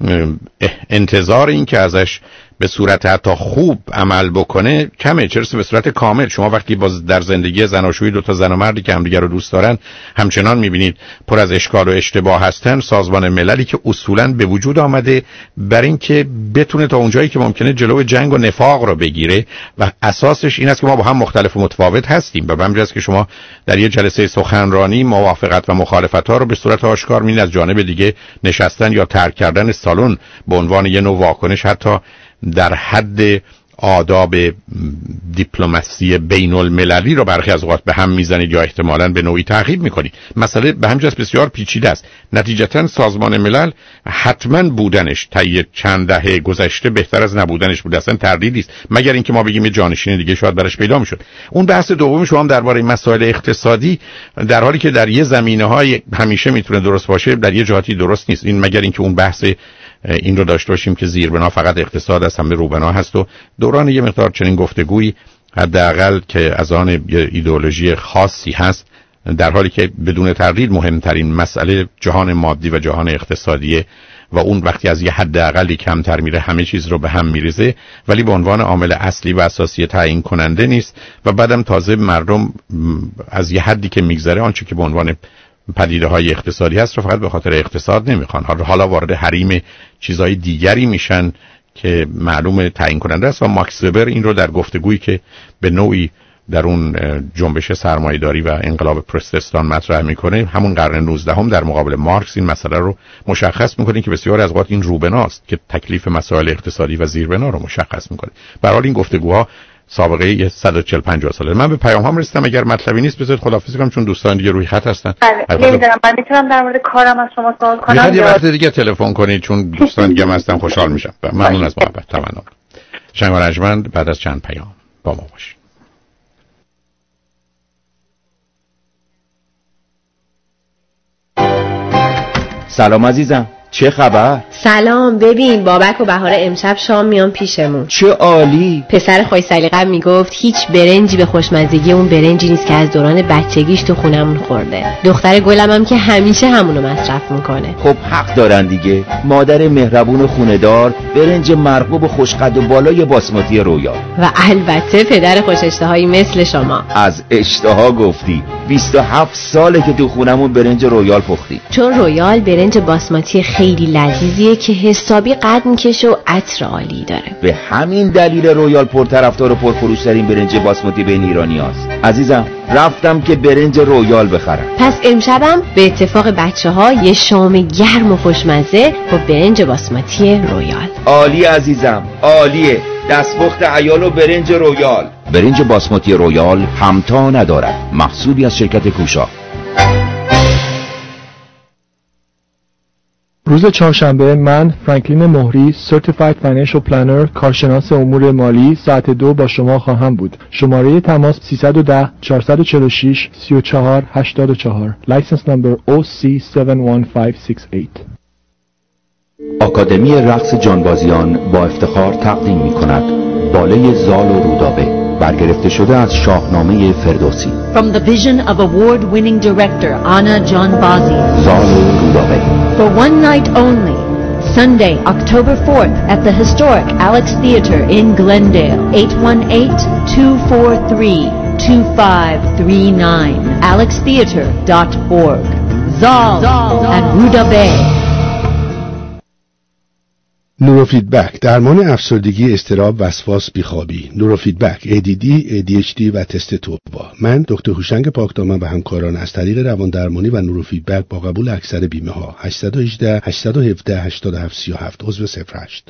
انتظار این که ازش به صورت حتی خوب عمل بکنه کمه، چرا به صورت کامل. شما وقتی باز در زندگی زناشویی دو تا زن و مردی که همدیگر رو دوست دارن همچنان میبینید پر از اشکال و اشتباه هستن، سازمان مللی که اصولاً به وجود آمده برای اینکه بتونه تا اونجایی که ممکنه جلوی جنگ و نفاق رو بگیره و اساسش این است که ما با هم مختلف و متفاوت هستیم و همین است که شما در یه جلسه سخنرانی موافقت و مخالفت‌ها رو به صورت آشکار می‌بینید، از جانب دیگه نشستن یا ترک کردن سالن به عنوان یه نوع واکنش حتی در حد آداب دیپلماسی بین المللی رو برخی از اوقات به هم میزنید یا احتمالاً به نوعی تعقیب میکنید. مسئله به همین جاست بسیار پیچیده است. نتیجتاً سازمان ملل حتماً بودنش طی چند دهه گذشته بهتر از نبودنش بود، اصلا تردیدی است، مگر اینکه ما بگیم یه جانشین دیگه شاید براش پیدا میشد. اون بحث دوم شما هم درباره مسائل اقتصادی، در حالی که در یه زمینه‌های همیشه میتونه درست باشه، در یه جهاتی درست نیست. این مگر اینکه اون بحث این رو داشته باشیم که زیربنا فقط اقتصاد است، همه روبنا هست و دوران یه مقدار چنین گفتگویی حداقل که از آن یه ایدئولوژی خاصی هست، در حالی که بدون تردید مهمترین مسئله جهان مادی و جهان اقتصادیه و اون وقتی از یه حداقلی کمتر میره همه چیز رو به هم میریزه، ولی به عنوان عامل اصلی و اساسی تعیین کننده نیست و بعدم تازه مردم از یه حدی که میگذره آنچه که به عنوان پدیده های اقتصادی هست رو فقط به خاطر اقتصاد نمیخوان، حالا وارد حریم چیزهای دیگری میشن که معلوم تعیین کننده است. و ماکس وبر این رو در گفتگویی که به نوعی در اون جنبش سرمایه‌داری و انقلاب پروتستان مطرح میکنه، همون قرن 19 در مقابل مارکس این مسئله رو مشخص میکنه که بسیار از اوقات این روبناست که تکلیف مسائل اقتصادی و زیربنا رو مشخص میکنه. به هر حال این گفتگوها سابقه 140-50 ساله. من به پیام هم رسیدم، اگر مطلبی نیست بذارید خداحافظی کنم چون دوستان دیگه روی خط هستن. نمیدونم من میتونم در مورد کارم از شما سوال کنم یه وقت دیگه تلفن کنید چون دوستان دیگه هستن، خوشحال میشم. ممنون از محبت. تمام. شنگ و رنجمند بعد از چند پیام با ما باشید. سلام عزیزم، چه خبر؟ سلام، ببین بابک و بهار امشب شام میان پیشمون. چه عالی. پسر خوش سلیقه‌ام میگفت هیچ برنجی به خوشمزگی اون برنجی نیست که از دوران بچگیش تو خونمون خورده. دختر گلم هم که همیشه همونو مصرف میکنه. خب حق دارن دیگه. مادر مهربون و خونه‌دار، برنج مرغوب و خوشقد و بالای باسماتی رویا. و البته پدر خوش اشتهایی مثل شما. از اشتها گفتی. 27 ساله که تو خونمون برنج رویال پختی. چون رویال برنج باسماتی خیلی لذیذیه که حسابی قد میکشه و عطر عالی داره. به همین دلیل رویال پرطرفدار و پرفروش‌ترین برنج باسماتی بین ایرانیاست. عزیزم رفتم که برنج رویال بخرم. پس امشبم به اتفاق بچه‌ها یه شام گرم و خوشمزه با برنج باسماتی رویال. عالی عزیزم، عالیه. دستپخت عیال و برنج رویال. برنج باسماتی رویال همتا ندارد. محصولی از شرکت کوشا. روز چهارشنبه من فرانکلین مهری Certified Financial Planner کارشناس امور مالی ساعت 2 با شما خواهم بود. شماره تماس 310 446 3484 License number OC71568. آکادمی رقص جانبازیان با افتخار تقدیم می‌کند باله زال و رودابه برگرفته شده از شاهنامه فردوسی. From the vision of award-winning director Anna Janbazi. زال و رودابه. For one night only, Sunday, October 4th at the historic Alex Theater in Glendale, 818-243-2539, alextheater.org. Zal and Rudabe. نوروفیدبک، درمان افسردگی، اضطراب، وسواس، بیخوابی. نوروفیدبک، ADD، ADHD و تست توبا. من دکتر هوشنگ پاکدامن و همکاران از طریق روان درمانی و نوروفیدبک با قبول اکثر بیمه ها 818 817 8737 عضو 08.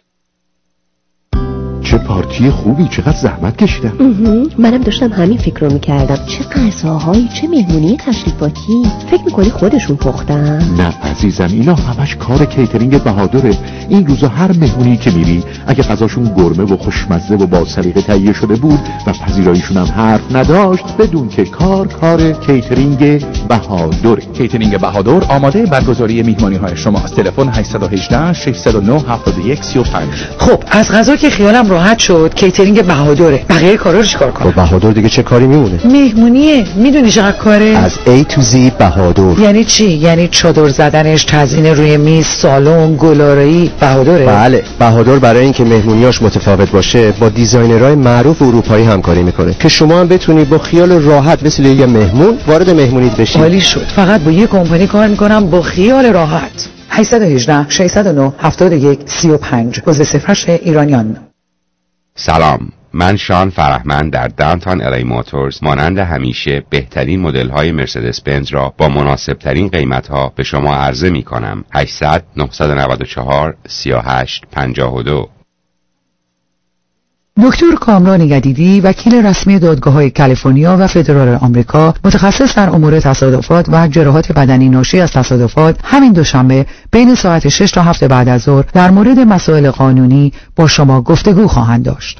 چه پارتی خوبی، چقدر زحمت کشیدم. منم داشتم همین فکر رو میکردم. چه غذاهایی، چه مهمونی تشریفاتی. فکر میکنی خودشون پختن؟ نه عزیزم، اینا همش کار کیترینگ بهادره. این روزا هر مهمونی که میری اگه غذاشون گرمه و خوشمزه و با سلیقه تهیه شده بود و پذیراییشون هم حرف نداشت، بدون که کار کیترینگ بهادره. کیترینگ بهادر آماده برگزاری مهمانی‌های شماست. تلفن 818 609 7135. خب از غذا که خیالم راحت شد، کیترینگ بهادره. بقیه کارا رو چیکار کنم؟ بهادر دیگه چه کاری میمونه؟ مهمونیه. میدونی چقدر کاره؟ از A to Z بهادر. یعنی چی؟ یعنی چادر زدنش، تزیین روی میز، سالن، گلارایی. بهادره؟ بله، بهادر برای اینکه مهمونیاش متفاوت باشه با دیزاینرهای معروف اروپایی همکاری میکنه که شما هم بتونی با خیال راحت مثل یه مهمون وارد مهمونیت بشی. عالی شد. فقط با یه کمپانی کار میکنم با خیال راحت. 818 609 71 35 عضو 08 ایرانیان. سلام، من شان فرهمند در داونتاون الی موتورز مانند همیشه بهترین مدل‌های مرسدس بنز را با مناسب‌ترین قیمت‌ها به شما عرضه می‌کنم. 800 994 38 52. دکتر کامران یدیدی، وکیل رسمی دادگاه‌های کالیفرنیا و فدرال آمریکا، متخصص در امور تصادفات و جراحات بدنی ناشی از تصادفات، همین دوشنبه بین ساعت 6 تا 7 بعد از ظهر در مورد مسائل قانونی با شما گفتگو خواهند داشت.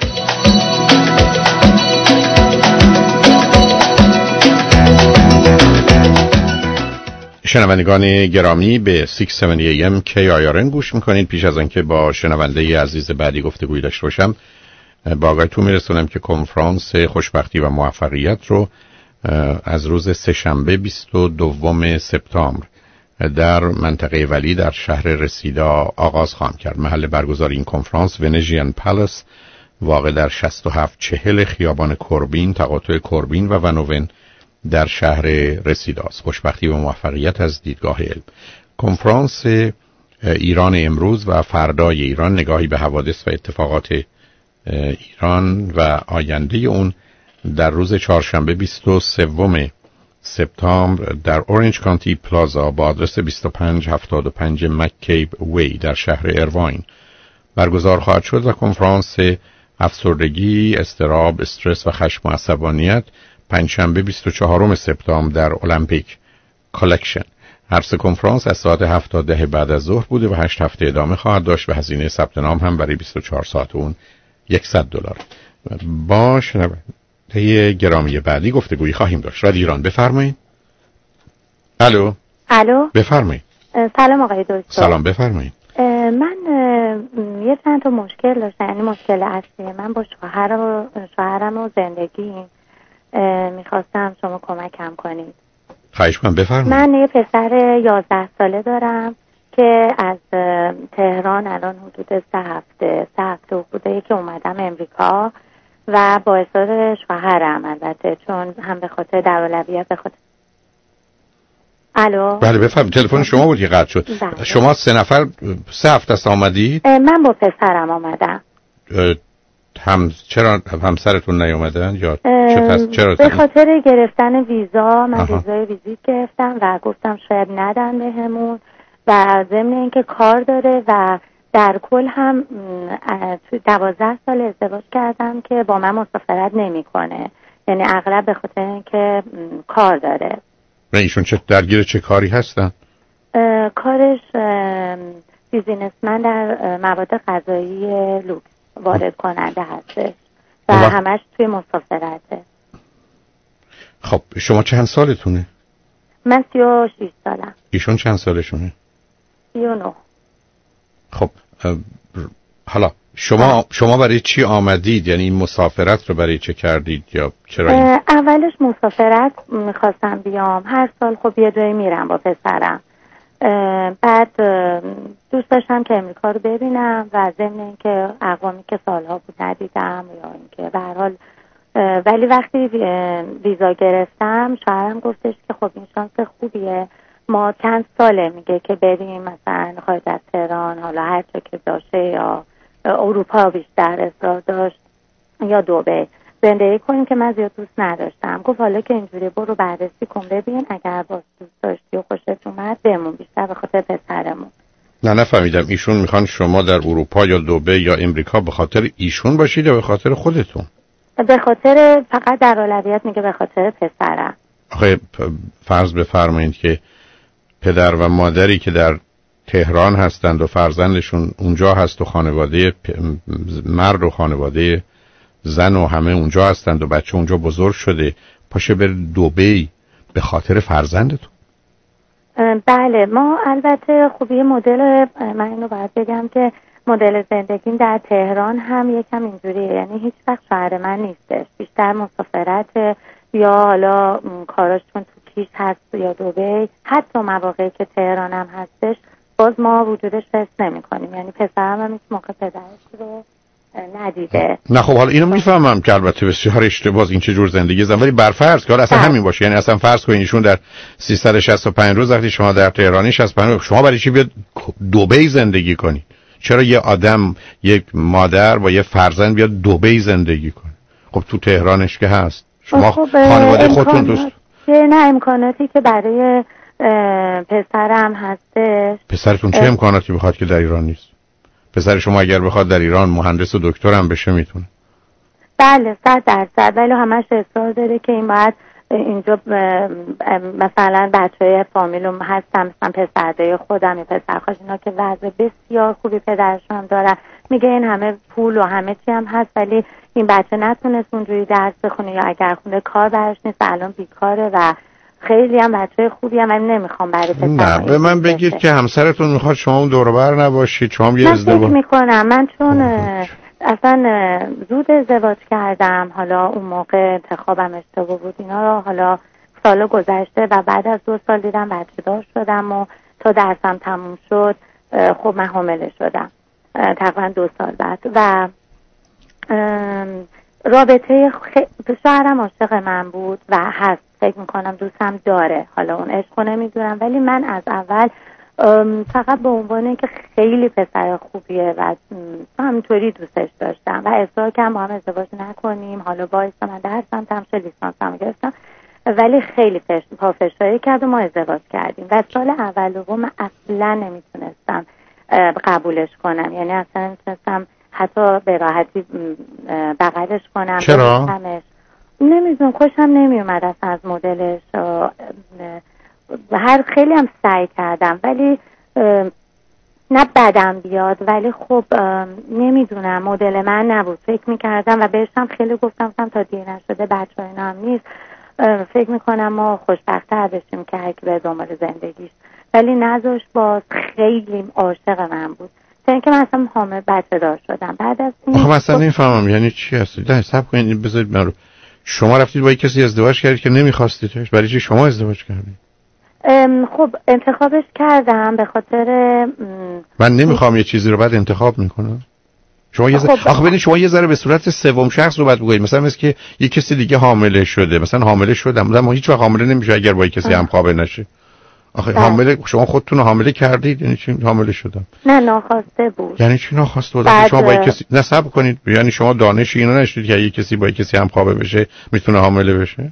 شنوندگان گرامی، به 670 AM KIRN گوش میکنید. پیش از آنکه با شنونده عزیز بعدی گفتگوی داشته باشم، با آگاهیتون میرسونم که کنفرانس خوشبختی و موفقیت رو از روز سه‌شنبه 22 سپتامبر در منطقه ولی در شهر رسیدا آغاز خواهم کرد. محل برگزاری این کنفرانس ونژین پالاس واقع در 6740 خیابان کوربین، تقاطع کوربین و ونوون در شهر رسیداست. خوشبختی و موفقیت از دیدگاه علم. کنفرانس ایران امروز و فردای ایران، نگاهی به حوادث و اتفاقات ایران و آینده اون، در روز چهارشنبه 23 سپتامبر در اورنج کانتی پلازا با آدرس 2575 مککیب وی در شهر ایرواین برگزار خواهد شد و کنفرانس افسردگی، اضطراب، استرس و خشم و عصبانیت پنجشنبه 24 سپتامبر در المپیک کالکشن. هر سه کنفرانس از ساعت 7 تا 10 بعد از ظهر بوده و 8 هفته ادامه خواهد داشت و هزینه ثبت نام هم برای 24 ساعت اون $100. با شنونده گرامی بعدی گفتگویی خواهیم داشت. رادیو ایران، بفرمایید. الو. بفرمایید. سلام آقای دکتر. سلام، بفرمایید. من یه چند تا مشکل داشتم. یعنی مشکل اصلی من با شوهرم و زندگی میخواستم شما کمکم کنید. خواهش کنم، بفرمایید. من یه پسر 11 ساله دارم که از تهران الان حدود 3 هفته بوده که اومدم امریکا و با اصرار شوهرم البته، چون هم به خاطر در اولویت به خاطر. الو بله بفرمایید. تلفن شما بود که قطع شد. بله. شما 3 نفر 3 هفته است آمدید؟ من با پسرم آمدم. چرا همسرتون نیومدن یا چرا؟ به خاطر گرفتن ویزا من ویزای ویزیت گرفتم و گفتم شاید ندن بهمون و ضمن اینکه کار داره و در کل هم 12 سال ازدواج کردم که با من مسافرت نمیکنه، یعنی اغلب به خاطر اینکه کار داره. و ایشون درگیر چه کاری هستن؟ کارش بیزینسمن در مواد غذایی لوکس وارد کننده هستش و همش توی مسافرته. خب شما چند سالتونه؟ من 36 سالم. ایشون چند سالشونه؟ 39. خب حالا شما برای چی آمدید؟ یعنی این مسافرت رو برای چه کردید یا چرا اولش مسافرت میخواستم بیام، هر سال خب یه جایی میرم با پسرم. بعد دوست داشتم که امریکا رو ببینم و ضمن اینکه اقوامی که سالها بود ندیدم یا اینکه به هر حال، ولی وقتی ویزا گرفتم شوهرم گفتش که خب این شانس خوبیه، ما چند ساله میگه که بریم مثلا خارج از تهران، حالا هر جا که باشه، یا اروپا بیشتر اصرار داشت یا دبی زندگی کنیم که من زیاد دوست نداشتم. گفت حالا که اینجوری برو بررسی کن ببین، اگر باز دوست داشتی و خوشت اومد بمون، بیشتر به خاطر پسرمون. نفهمیدم ایشون میخوان شما در اروپا یا دبی یا امریکا به خاطر ایشون باشید یا به خاطر خودتون؟ به خاطر، فقط در اولویت میگه به خاطر پسرم. آخه فرض بفرمایید که پدر و مادری که در تهران هستند و فرزندشون اونجا هست و خانواده مرد و خانواده زن و همه اونجا هستند و بچه اونجا بزرگ شده، پاشه بر دبی به خاطر فرزندتون؟ بله، ما البته خوبی مدل، من اینو باید بگم که مدل زندگیم در تهران هم یکم اینجوریه، یعنی هیچ وقت شوهر من نیستش، بیشتر مسافرت یا حالا کاراش چون تو کیش هست یا دبی، حتی مواقعی که تهران هم هستش باز ما وجودش حس نمی کنیم، یعنی پسرم هم هیچ موقع پدرش رو ندیده. نه خب حالا اینو میفهمم که البته بسیار اشتباهه این چه جور زندگی زن، ولی برفرض که اصلا همین باشه، یعنی اصلا فرض کنین ایشون در 365 روز وقتی شما در تهرانی 65 شما برای چی بیاد دبی زندگی کنی؟ چرا یه آدم، یک مادر با یه فرزند بیاد دبی زندگی کنه؟ خب تو تهرانش که هست، شما خانواده خودتون دوست نه امکاناتی که برای پسرم هستش. پسرتون چه امکاناتی بخواد که در ایران نیست؟ پسر شما اگر بخواد در ایران مهندس و دکتر هم بشه میتونه. بله 100%، ولی همش اصرار داره که این باید اینجا مثلا بچه‌های فامیلم هستم، مثلا پسردای خودم یا پسرخواش، اینا که وضع بسیار خوبی پدرشون هم داره، میگه این همه پول و همه چی هم هست ولی این بچه نتونست اونجوری درس بخونه یا اگر خونه کار براش نیست، الان بیکاره و خیلی هم بچه‌های خوبی هم، ولی نمیخوام برای پسر. نه به من بگید که همسرتون میخواد شما اون دور و بر نباشید، شما یه ازدواج. من فکر میکنم من چون اصلا زود ازدواج کردم، حالا اون موقع انتخابم اشتباه بود اینا رو، حالا سال گذشته و بعد از 2 سال دیدم بچه دار شدم و تا درسم تموم شد خب من حامله شدم تقریبا 2 سال بعد و رابطه شوهرم عاشق من بود و هست، فکر میکنم دوستم داره، حالا اون عشقو نمیدونم، ولی من از اول فقط به عنوان که خیلی پسر خوبیه و همینطوری دوستش داشتم و اصرار کردم با هم ازدواج نکنیم. حالا باعث من درسم تمام شد، لیسانسم گرفتم، ولی خیلی پافشاری کرد و ما ازدواج کردیم و سال اول دوم من اصلا نمیتونستم قبولش کنم، یعنی اصلا نمیتونستم حتی به راحتی بغلش کنم. چرا؟ نمیدونم، خوشم نمیومد اصلا از مدلش و خیلی هم سعی کردم ولی نه بدم بیاد، ولی خب نمیدونم مدل من نبود. فکر میکردم و بهشم خیلی گفتم تا دیر نشده بچه ها اینا هم نیست، فکر میکنم ما خوشبخت‌تر بشیم که هرکی به دنبال زندگیش، ولی نذاش. باز خیلی عاشق من بود تا اینکه من اصلا حامل بچه دار شدم. بعد از این خب اصلا نمیفهمم یعنی چی هست. نه صبر کنید بذارید من رو. شما رفتید با کسی ازدواج کردید که نمیخواستیدش، برای چی شما ازدواج کردید؟ خب انتخابش کردم به خاطر من نمیخوام یه چیزی رو بعد انتخاب میکنم. شما یه ذره به صورت سوم شخص صحبت بکنید. مثلا مثل که یه کسی دیگه حامله شده، مثلا حامله شدم، اما هیچ وقت حامله نمیشه اگر با کسی همخوابه نشه. آخه حامله شما خودتون حامله کردید یعنی چی حامله شدم؟ نه ناخواسته بود. یعنی چی ناخواسته بود؟ شما با کسی نصب کنید، یعنی شما دانش اینو نشدید که یه کسی با کسی همخوابه بشه میتونه حامله بشه؟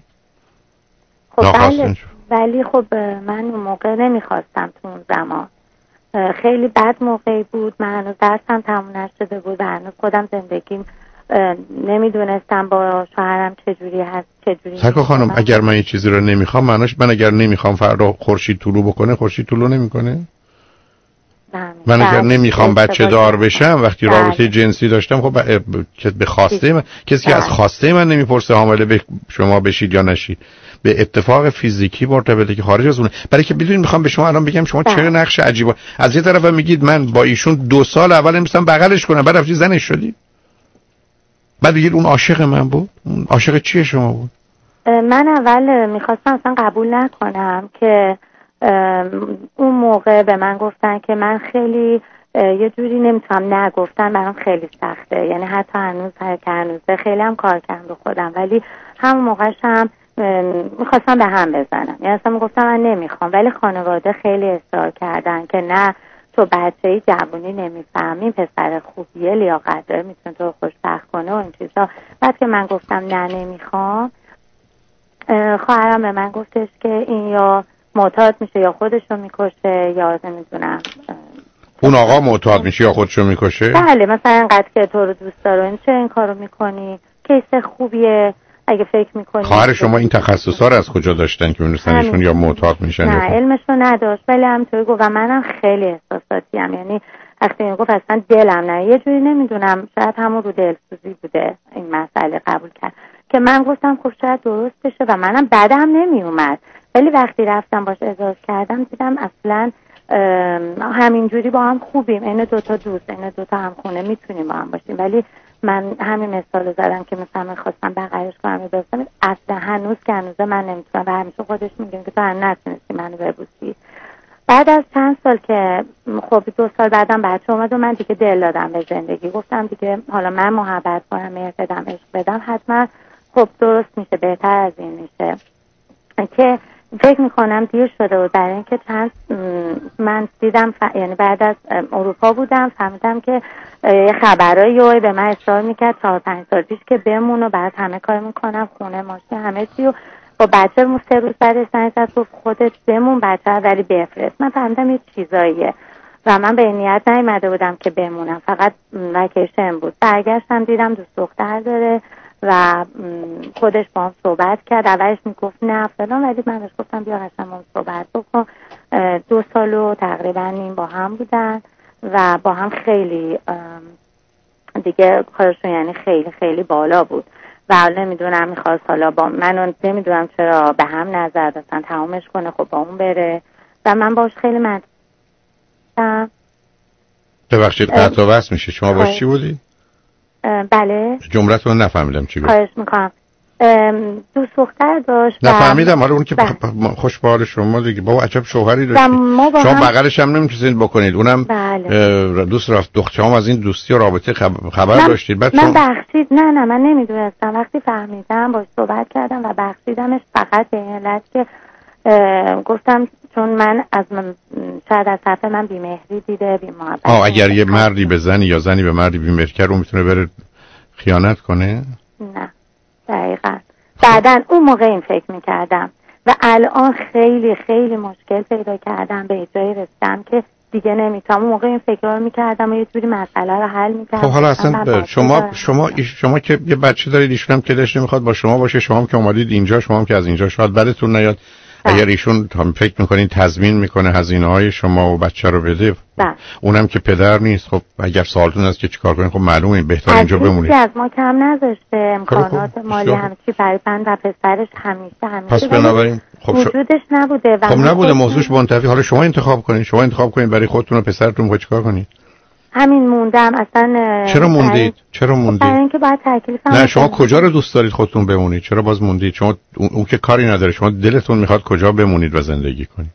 خب بله، ولی خب من اون موقع نمیخواستم تو اون زمان. خیلی بد موقعی بود، من هنوز درسم تموم نشده بود و هنوز خودم زندگیم نمیدونستم با شوهرم چجوری هست چجوری. سکا خانم اگر من یه چیزی رو نمیخوام، معناش من اگر نمیخوام فردا خورشید طلوع بکنه خورشید طلوع نمیکنه؟ من اگر نمیخوام بچه دار بشم وقتی رابطه جنسی داشتم، خب به خواسته من، کسی که از خواسته من نمیپرسه حامله به شما بشید یا نشید، به اتفاق فیزیکی مرتبطه که خارج از اونه. برای که بدونید میخوام به شما الان بگم شما چه نقش عجیبه. از یه طرف میگید من با ایشون 2 سال اول نمیستم بغلش کنم، بعد رفتی زنش شدی. بعد بگید اون عاشق من بود. اون عاشق چیه شما بود؟ من اول میخواستم اصلا قبول نکنم که اون موقع به من گفتن که من خیلی یه جوری نمیتونم نگفتن، برام خیلی سخته. یعنی حتی هنوزه خیلی هم کار کردم رو خودم، ولی همون موقعش هم میخواستم به هم بزنم. یعنی اصلا میگفتم من نمیخوام، ولی خانواده خیلی اصرار کردن که نه تو بچه‌ای جوونی نمیفهمی، پسر خوبیه، لیاقت داره، میتونه تو خوشبخت کنه و این چیزا. بعد که من گفتم نه نمیخوام، خواهرم به من گفتش که این یا معتاد میشه یا خودشو میکشه یا نمیدونم. اون آقا معتاد میشه یا خودشو میکشه؟ بله، مثلا اینقدر که تو رو دوست داره این چه این کارو میکنی، کیس خوبیه اگه فکر میکنی. خواهر شما این تخصصا رو از کجا داشتن که میدونستنشون یا معتاد میشن؟ نه علمشو نداشت، ولی همینطوری گفت و منم خیلی احساساتیم. یعنی وقتی میگفت اصلا دلم نه، یه جوری نمیدونم شاید همون رو دلسوزی بوده این مسئله قبول کرد که من گفتم خب شاید درست بشه و منم بعدم نمیومد. ولی وقتی رفتم باش ازدواج کردم دیدم اصلا همینجوری با هم خوبیم، این دوتا دوست، این دوتا همخونه میتونیم با هم باشیم. ولی من همین مثال زدم که مثلا خواستم بغلش کنم ببوسم، اصلا هنوز من نمیتونم و همیشه خودش میگه که تو هم نتونستی منو ببوسی. بعد از چند سال که خب 2 سال بعدم بچه اومد و من دیگه دل دادم به زندگی، گفتم دیگه حالا من محبت کنم، مهر بدم، عشق بدم، حتما خب درست میشه، بهتر از این میشه. که فکر میکنم دیر شده بود، برای اینکه من دیدم یعنی بعد از اروپا بودم فهمیدم که یه خبرایی به من اصرار میکرد 4-5 سال پیش که بمون و بعد همه کار میکنم، خونه، ماشین، همه چی، و با بچه 3 روز بعدش زنگ زد گفت خودت بمون، بچه ولی بفرست. من فهمیدم یه چیزاییه و من به نیت نیامده بودم که بمونم، فقط وکیشن بود. برگشتم دیدم دوست دختر داره و خودش با هم صحبت کرد. اولش میگفت نه فلان، ولی من بهش گفتم بیا قشنگ با هم صحبت بکن. 2 سال و تقریبا این با هم بودن و با هم خیلی دیگه کارشون یعنی خیلی خیلی بالا بود و حالا نمیدونم میخواست حالا با من نمیدونم چرا به هم نظر دادن تمامش کنه، خب با اون بره و من باش خیلی مدرسم. ببخشید قطع و وصل میشه. شما باش چی بودی؟ بله جملتون نفهمیدم چی بود. خواهش میکنم. دوست دختر داشت. نفهمیدم. حالا اون که خوش به حال شما دیگه. بابا عجب شوهری داشتید. شما بغلش هم نمیتونید بکنید. اونم دوست رفت دخترام از این دوستی و رابطه خبر داشتید. بعد من بخشید نه من نمیدونستم. وقتی فهمیدم باش صحبت کردم و بخشیدمش، فقط به این علت که گفتم چون من شاید از طرف من بی‌مهری دیده، بی‌محبت. اگر یه مردی به زنی یا زنی به مردی بی‌مهر کرد، اون میتونه بره خیانت کنه؟ نه دقیقاً. بعدن اون موقع این فکر میکردم و الان خیلی خیلی مشکل پیدا کردم، به جایی رسیدم که دیگه نمیتونم. اون موقع این فکر رو میکردم و یه جوری مسئله رو حل میکردم. خب حالا اصلا شما که یه بچه دارید، ایشون هم که دلش نمیخواد با شما باشه، شما هم که اومدید اینجا، شما هم که از اینجا شاید بدتون نیاد. اگر ایشون فکر میکنین تضمین میکنه هزینه‌های شما و بچه رو بده، اونم که پدر نیست، خب اگر سوالتون هست که چیکار کنین، خب معلومه بهتر اینجا بمونید. از ما کم نذاشته، امکانات مالی همچی برای من و پسرش همیشه پس بنابراین خب وجودش نبوده و خب نبوده، موضوعش منتفی. حالا شما انتخاب کنین برای خودتون و پسرتون میخواید چیکار کنین. همین موندم اصلا. چرا موندید؟ برای اینکه باید تکلیفم. نه شما کجا رو دوست دارید خودتون بمونید؟ چرا باز موندید؟ شما اون که کاری نداره، شما دلتون میخواد کجا بمونید و زندگی کنید.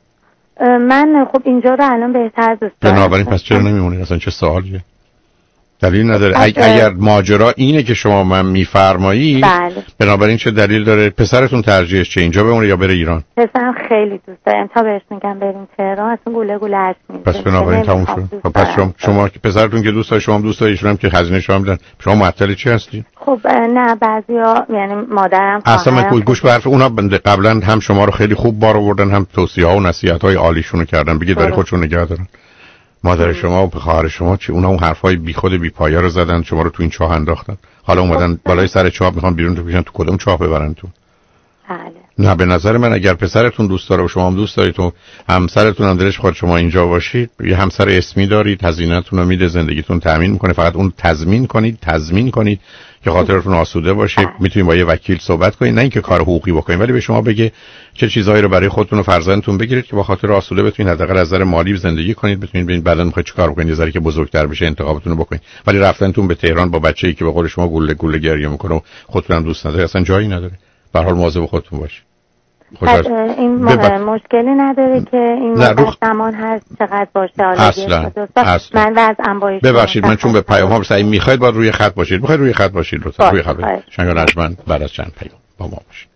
من خب اینجا رو الان بهتر دوست دارم. بنابراین پس چرا نمیمونید؟ اصلا چه سوالیه؟ دلیل نداره. اگر ماجرا اینه که شما من میفرمایی، بله. بنابراین چه دلیل داره پسرتون ترجیحش چه اینجا بمونه یا بره ایران؟ پسرم خیلی دوست دارم، تا بهش میگم بریم تهران اصلا گوله گوله هست میزه. پس بنابراین تموم شد. پس شما که پسرتون که دوست داره، شما هم دوست دارید، ایشون هم که هزینه شما میدن، شما معطل چی هستین؟ خب نه بعضیا یعنی مادرم اصلا من گوش به حرف اونا قبلا هم شما رو خیلی خوب بار آوردن، هم توصیه‌ها و نصیحت‌های عالیشون رو کردن. بگید برای خودشون نگه دارن. مادر شما و خواهر شما چی؟ اونا اون حرفای بیخود بی پایه رو زدن، شما رو تو این چاه انداختن. حالا اومدن بالای سر چاه میخوان بیرون تو بکشن، تو کدوم چاه ببرن تو؟ بله. نه به نظر من اگر پسرتون دوست داره و شما هم دوست دارید و همسرتون هم دلش خواهد شما اینجا باشید، یه همسر اسمی دارید، هزینه‌تون رو میده، زندگیتون تامین میکنه، فقط اون تضمین کنید که خاطرتون آسوده باشه. میتونید با یه وکیل صحبت کنید، نه اینکه کار حقوقی بکنید، ولی به شما بگه چه چیزایی رو برای خودتون و فرزندتون بگیرید که با خاطر آسوده بتونید حداقل از نظر مالی زندگی کنید، بتونید ببینید بعداً میخواید چیکار بکنید، یه ذره که بزرگتر بشه انتخابتون رو بکنید. ولی رفتنتون به تهران با بچه‌ای که به قول شما گوله گریه میکنه و خودتون هم دوست نداره اصلا جایی نداره. به هر حال مواظب خودتون باشید. این مشکلی نداره که این زمان هست چقدر باشه. اصلا من وضعم باشه. ببخشید من چون به پیام ها سعی میخواید باید روی خط باشید. میخواید روی خط باشید لطفا. روی خط باشید. شنگ رجمن بعد از چند پیام با ما باشید.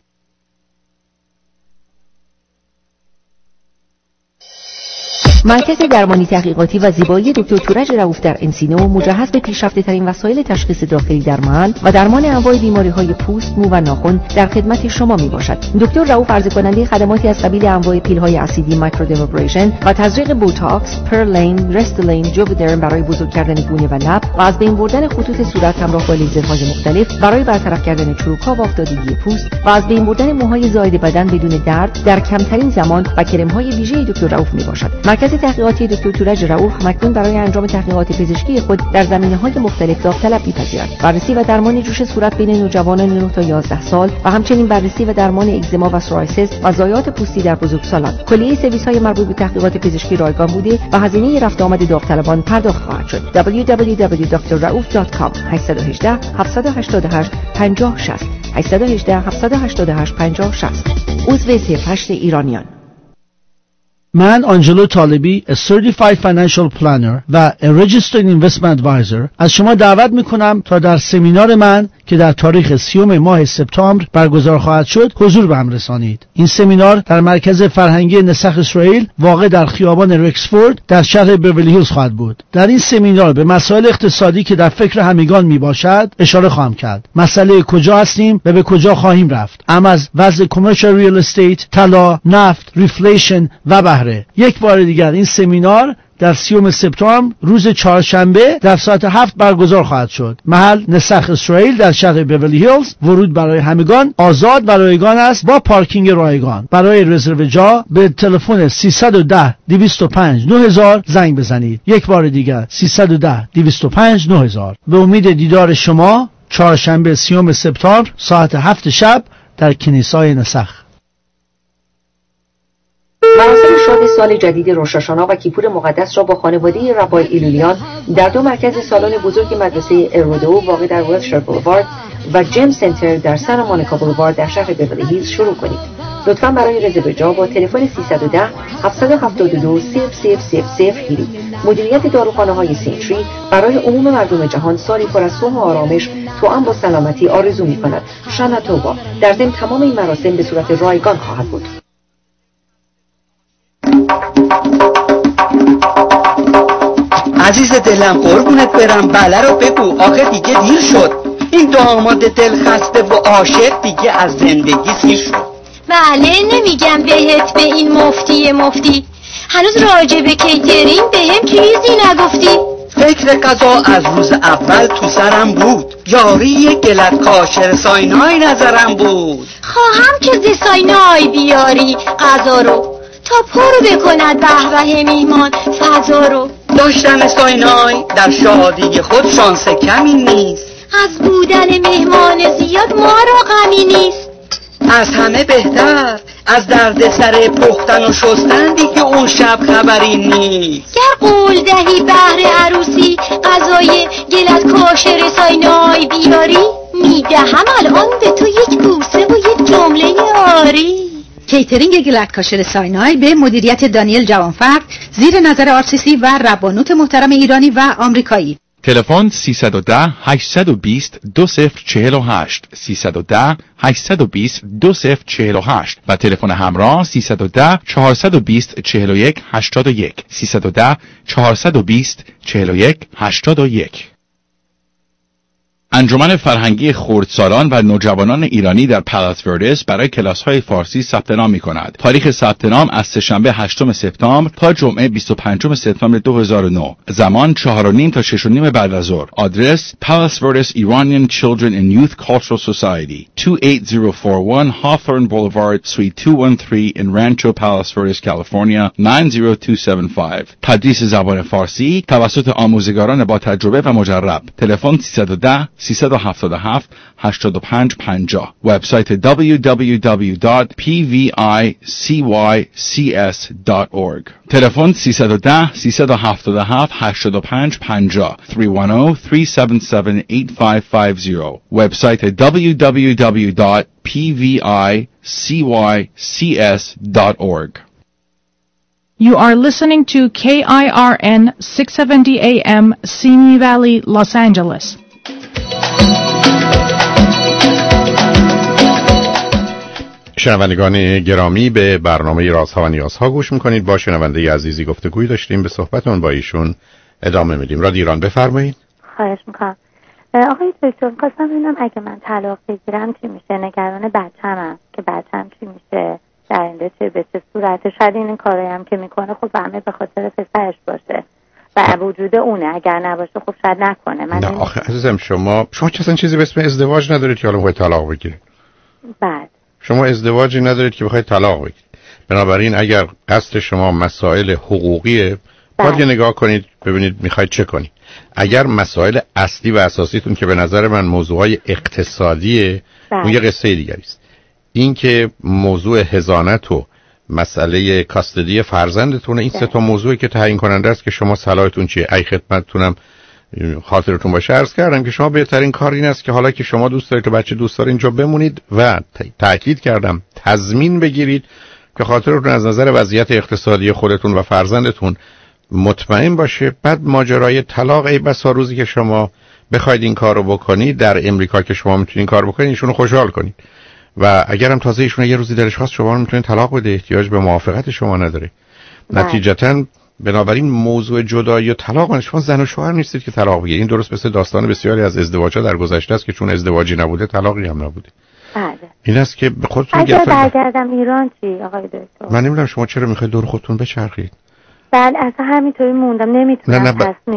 مرکز درمانی تحقیقاتی و زیبایی دکتر تورج رؤوف در انسینو مجهز به پیشرفته ترین وسایل تشخیص داخلی در محل و درمان انواع بیماری‌های پوست، مو و ناخن در خدمت شما میباشد. دکتر رؤوف عرضه کننده خدماتی از قبیل انواع پیل‌های اسیدی، مایکرودرمابریشن و تزریق بوتاکس، پرلین، رستلین، جوودرم برای بزرگ کردن گونه و لب و از بین بردن خطوط صورت همراه با لیزرهای مختلف برای برطرف کردن چروک‌ها و افتادگی پوست و از بین بردن موهای زائد بدن بدون درد در کمترین زمان و کرم‌های ویژه دکتر رؤوف میباشد. مرکز تحقیقاتی دکتر تورج رؤوف مکنون برای انجام تحقیقات پزشکی خود در زمینه‌های مختلف داوطلب می‌پذیرد. بررسی و درمان جوش صورت بین نوجوانان 9 تا 11 سال و همچنین بررسی و درمان اگزما و سورایسیس و ضایعات پوستی در بزرگسالان. کلیه سرویس‌های مربوط به تحقیقات پزشکی رایگان بوده و هزینه رفت آمد داوطلبان پرداخت خواهد شد. www.drraouf.com 818 788 5060 818 788 5060 عضو سرپشت ایرانیان. من آنجلو طالبی a Certified Financial Planner و a Registered Investment Advisor از شما دعوت میکنم تا در سمینار من که در تاریخ 30 ماه سپتامبر برگزار خواهد شد حضور به هم رسانید. این سمینار در مرکز فرهنگی نسخ اسرائیل واقع در خیابان رکسفورد در شهر بیورلی هیلز خواهد بود. در این سمینار به مسائل اقتصادی که در فکر همگان میباشد اشاره خواهم کرد. مسئله کجا هستیم و به کجا خواهیم رفت، اما از وضع کامرشال ریال استیت، طلا، نفت، ریفلیشن و بهره. یک بار دیگر این سمینار در 30 سپتامبر روز چهارشنبه در ساعت 7 برگزار خواهد شد. محل نسخ اسرائیل در شهر بیورلی هیلز. ورود برای همگان آزاد و رایگان است با پارکینگ رایگان. برای رزرو جا به تلفن 310 205 9000 زنگ بزنید. یک بار دیگر 310 205 9000. به امید دیدار شما چهارشنبه 30 سپتامبر ساعت 7 شب در کنیسای نسخ. مراسم شاد سال جدید روش هاشانا و کیپور مقدس را با خانواده ربای ایلولیان در دو مرکز سالن بزرگ مدرسه ارودو واقع در ویلشر بولوارد و جیم سنتر در سانتا مونیکا بولوارد در شهر بیورلی هیلز شروع کنید. لطفاً برای رزرو جا با تلفن 310 772 0000 گیرید. مدیریت داروخانه‌های سینتری برای عموم مردم جهان سالی پر از صلح و آرامش توأم با سلامتی آرزو می‌کند. شانا توبا. در ضمن تمام این مراسم به صورت رایگان خواهد بود. عزیز دلم قربونت برم، بله رو بگو، آخه دیگه دیر شد. این داماد دل خسته و عاشق دیگه از زندگی سیر شد. بله نمیگم بهت به این مفتی هنوز راجع به کیترینگ بهم چیزی نگفتی. فکر قضا از روز اول تو سرم بود، یاری گلت کاشر ساینای نظرم بود. خواهم که ز ساینای بیاری قضا رو تا پرو بکند به میهمان فضا رو. داشتن ساینای در شادی خود شانس کمی نیست، از بودن مهمان زیاد ما را غمی نیست. از همه بهتر از درد سر پختن و شستن دیگه اون شب خبری نیست. گر قول دهی بهر عروسی غذای گلت کاشر ساینای بیاری، میدهم الان به تو یک بوسه و یک جمله آری. کیترینگ گلت کاشر ساینای به مدیریت دانیل جوانفرد زیر نظر آرسیسی و ربانوت محترم ایرانی و آمریکایی. تلفن 310 820 2048 310 820 2048 و تلفن همراه 310 420 41 81 310 420 41 81. انجمن فرهنگی خردسالان و نوجوانان ایرانی در پالاس وردس برای کلاس‌های فارسی ثبت نام می‌کند. تاریخ ثبت نام از سه‌شنبه 8 سپتامبر تا جمعه 25 سپتامبر 2009. زمان 4:30 تا 6:30 بعد از ظهر. آدرس Palace Verdes Iranian Children and Youth Cultural Society, 28041 Hawthorne Boulevard, Suite 213 in Rancho Palos Verdes, California 90275. تدریس زبان فارسی توسط آموزگاران با تجربه و مجرب. تلفن 310 377 8550. وبسایت www.pvicycs.org. تلفن 310 377 8550 310-377-8550. وبسایت www.pvicycs.org. You are listening to KIRN 670 AM, Simi Valley, Los Angeles. شنوندگان گرامی، به برنامه رازها و نیازها گوش میکنید. با شنونده عزیزی گفتگوی داشتیم، به صحبتون با ایشون ادامه میدیم. رادیو ایران، بفرمایید. خواهش میکنم. آقای دکتر، خواستم ببینم اگه من طلاق بگیرم چی میشه؟ نگران بچه‌مم که بچه‌م چی میشه در آینده، چه به چه صورته. شاید این کارایی هم که میکنه خب همه به خاطر پسرش باشه و وجود اونه، اگر نباشه خب شاید نکنه. من نه آخه عزیزم، شما اصلا چیزی به اسم ازدواج ندارید که حالا بخواید طلاق بگیرید. بعد شما ازدواجی ندارید که بخواید طلاق بگیرید. بنابراین اگر قصد شما مسائل حقوقیه، باید یه نگاه کنید ببینید میخواید چه کنید. اگر مسائل اصلی و اساسیتون که به نظر من موضوعای اقتصادیه، اون یه قصه دیگری است. این که موضوع حضانت و مسئله کاستدی فرزندتونه، این سه تا موضوعی که تعیین کننده است که شما صلاحتون چیه. ای خدمتتونم خاطرتون باشه عرض کردم که شما بهترین کار این است که حالا که شما دوست دارید و بچه دوست داره اینجا بمونید و تأکید کردم تضمین بگیرید که خاطرتون از نظر وضعیت اقتصادی خودتون و فرزندتون مطمئن باشه. بعد ماجرای طلاق، ای بسا روزی که شما بخواید این کارو بکنید در امریکا که شما میتونید این کار بکنید، ایشونو خوشحال کنید و اگرم تازه ایشون یه روزی دلش خواست شما رو میتونید طلاق بده، احتیاج به موافقت شما نداره. نتیجتاً بنابراین موضوع جدایی و طلاق، شما زن و شوهر نیستید که طلاق بگیرید. این درست مثل داستان بسیاری از ازدواج‌ها در گذشته است که چون ازدواجی نبوده طلاقی هم نبوده. بله. این است که به خودتون اگر برگردم ایران چی آقای دکتر؟ من نمیدونم شما چرا میخواید دور خودتون بچرخید. بله اصلا همینطوری موندم، نمیتونم تصمیم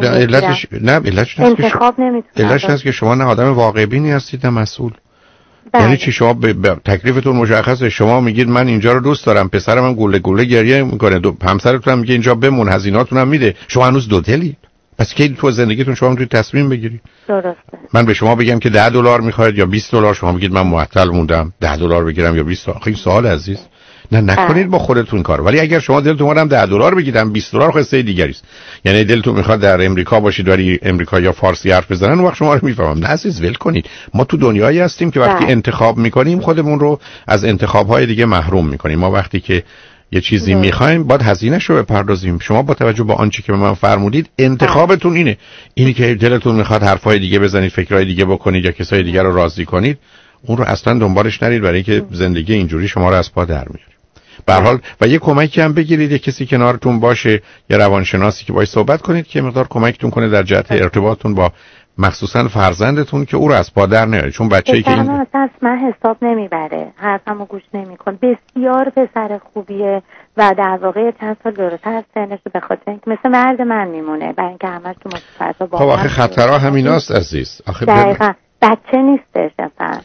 بگیرم. انتخاب نمیتونم. علتش هست که شما نه آدم واقع بینی هستید نه مسئول. یعنی چی؟ شما تکلیفتون مشخصه. شما میگید من اینجا رو دوست دارم، پسرم هم گوله گوله گریه میکنه، همسرتون هم میگه اینجا بمون، هزینه‌هاتون هم میده، شما هنوز دو دلید. پس کی تو زندگیتون شما میتونید تصمیم بگیرید؟ درسته. من به شما بگم که $10 میخواید یا $20، شما میگید من معطل موندم $10 بگیرم یا 20. خیلی سوال عزیز. نه نکنید با خودتون کار. ولی اگر شما دلتون اومدم $10 بگیرم، $20 قصه دیگری است. یعنی دلتون میخواد در امریکا باشید ولی امریکا یا فارسی حرف بزنن، وقت شما رو میفهمم. نه عزیز ول کنید. ما تو دنیایی هستیم که وقتی انتخاب میکنیم خودمون رو از انتخاب‌های دیگه محروم میکنیم. ما وقتی که یه چیزی میخوایم باید هزینه‌شو بپردازیم. شما با توجه به آنچه که به من فرمودید انتخابتون اینی که دلتون میخواد حرفای دیگه بزنید، فکرای دیگه بکنید یا کسای دیگه رو راضی کنید، اون رو اصلا دنبالش نرید، برای اینکه زندگی اینجوری شما رو از پا در میاره. به هر حال و یه کمکی هم بگیرید، یه کسی کنارتون باشه، یه روانشناسی که باهاش صحبت کنید که مقدار کمکتون کنه در جهت ارتباطتون با مخصوصا فرزندتون که او رو از پا در نیاره. چون بچه‌ای که این اصلا من حساب نمیبره، حرفمو گوش نمیکنه، بسیار پسر خوبیه و در واقع چند سال دورتر از سنش، به خاطر اینکه مثل مرد من میمونه، برای اینکه همش تو مصیبت با خب آخه خطرها همیناست عزیز. آخه دقیقاً بچه نیستش اصلا.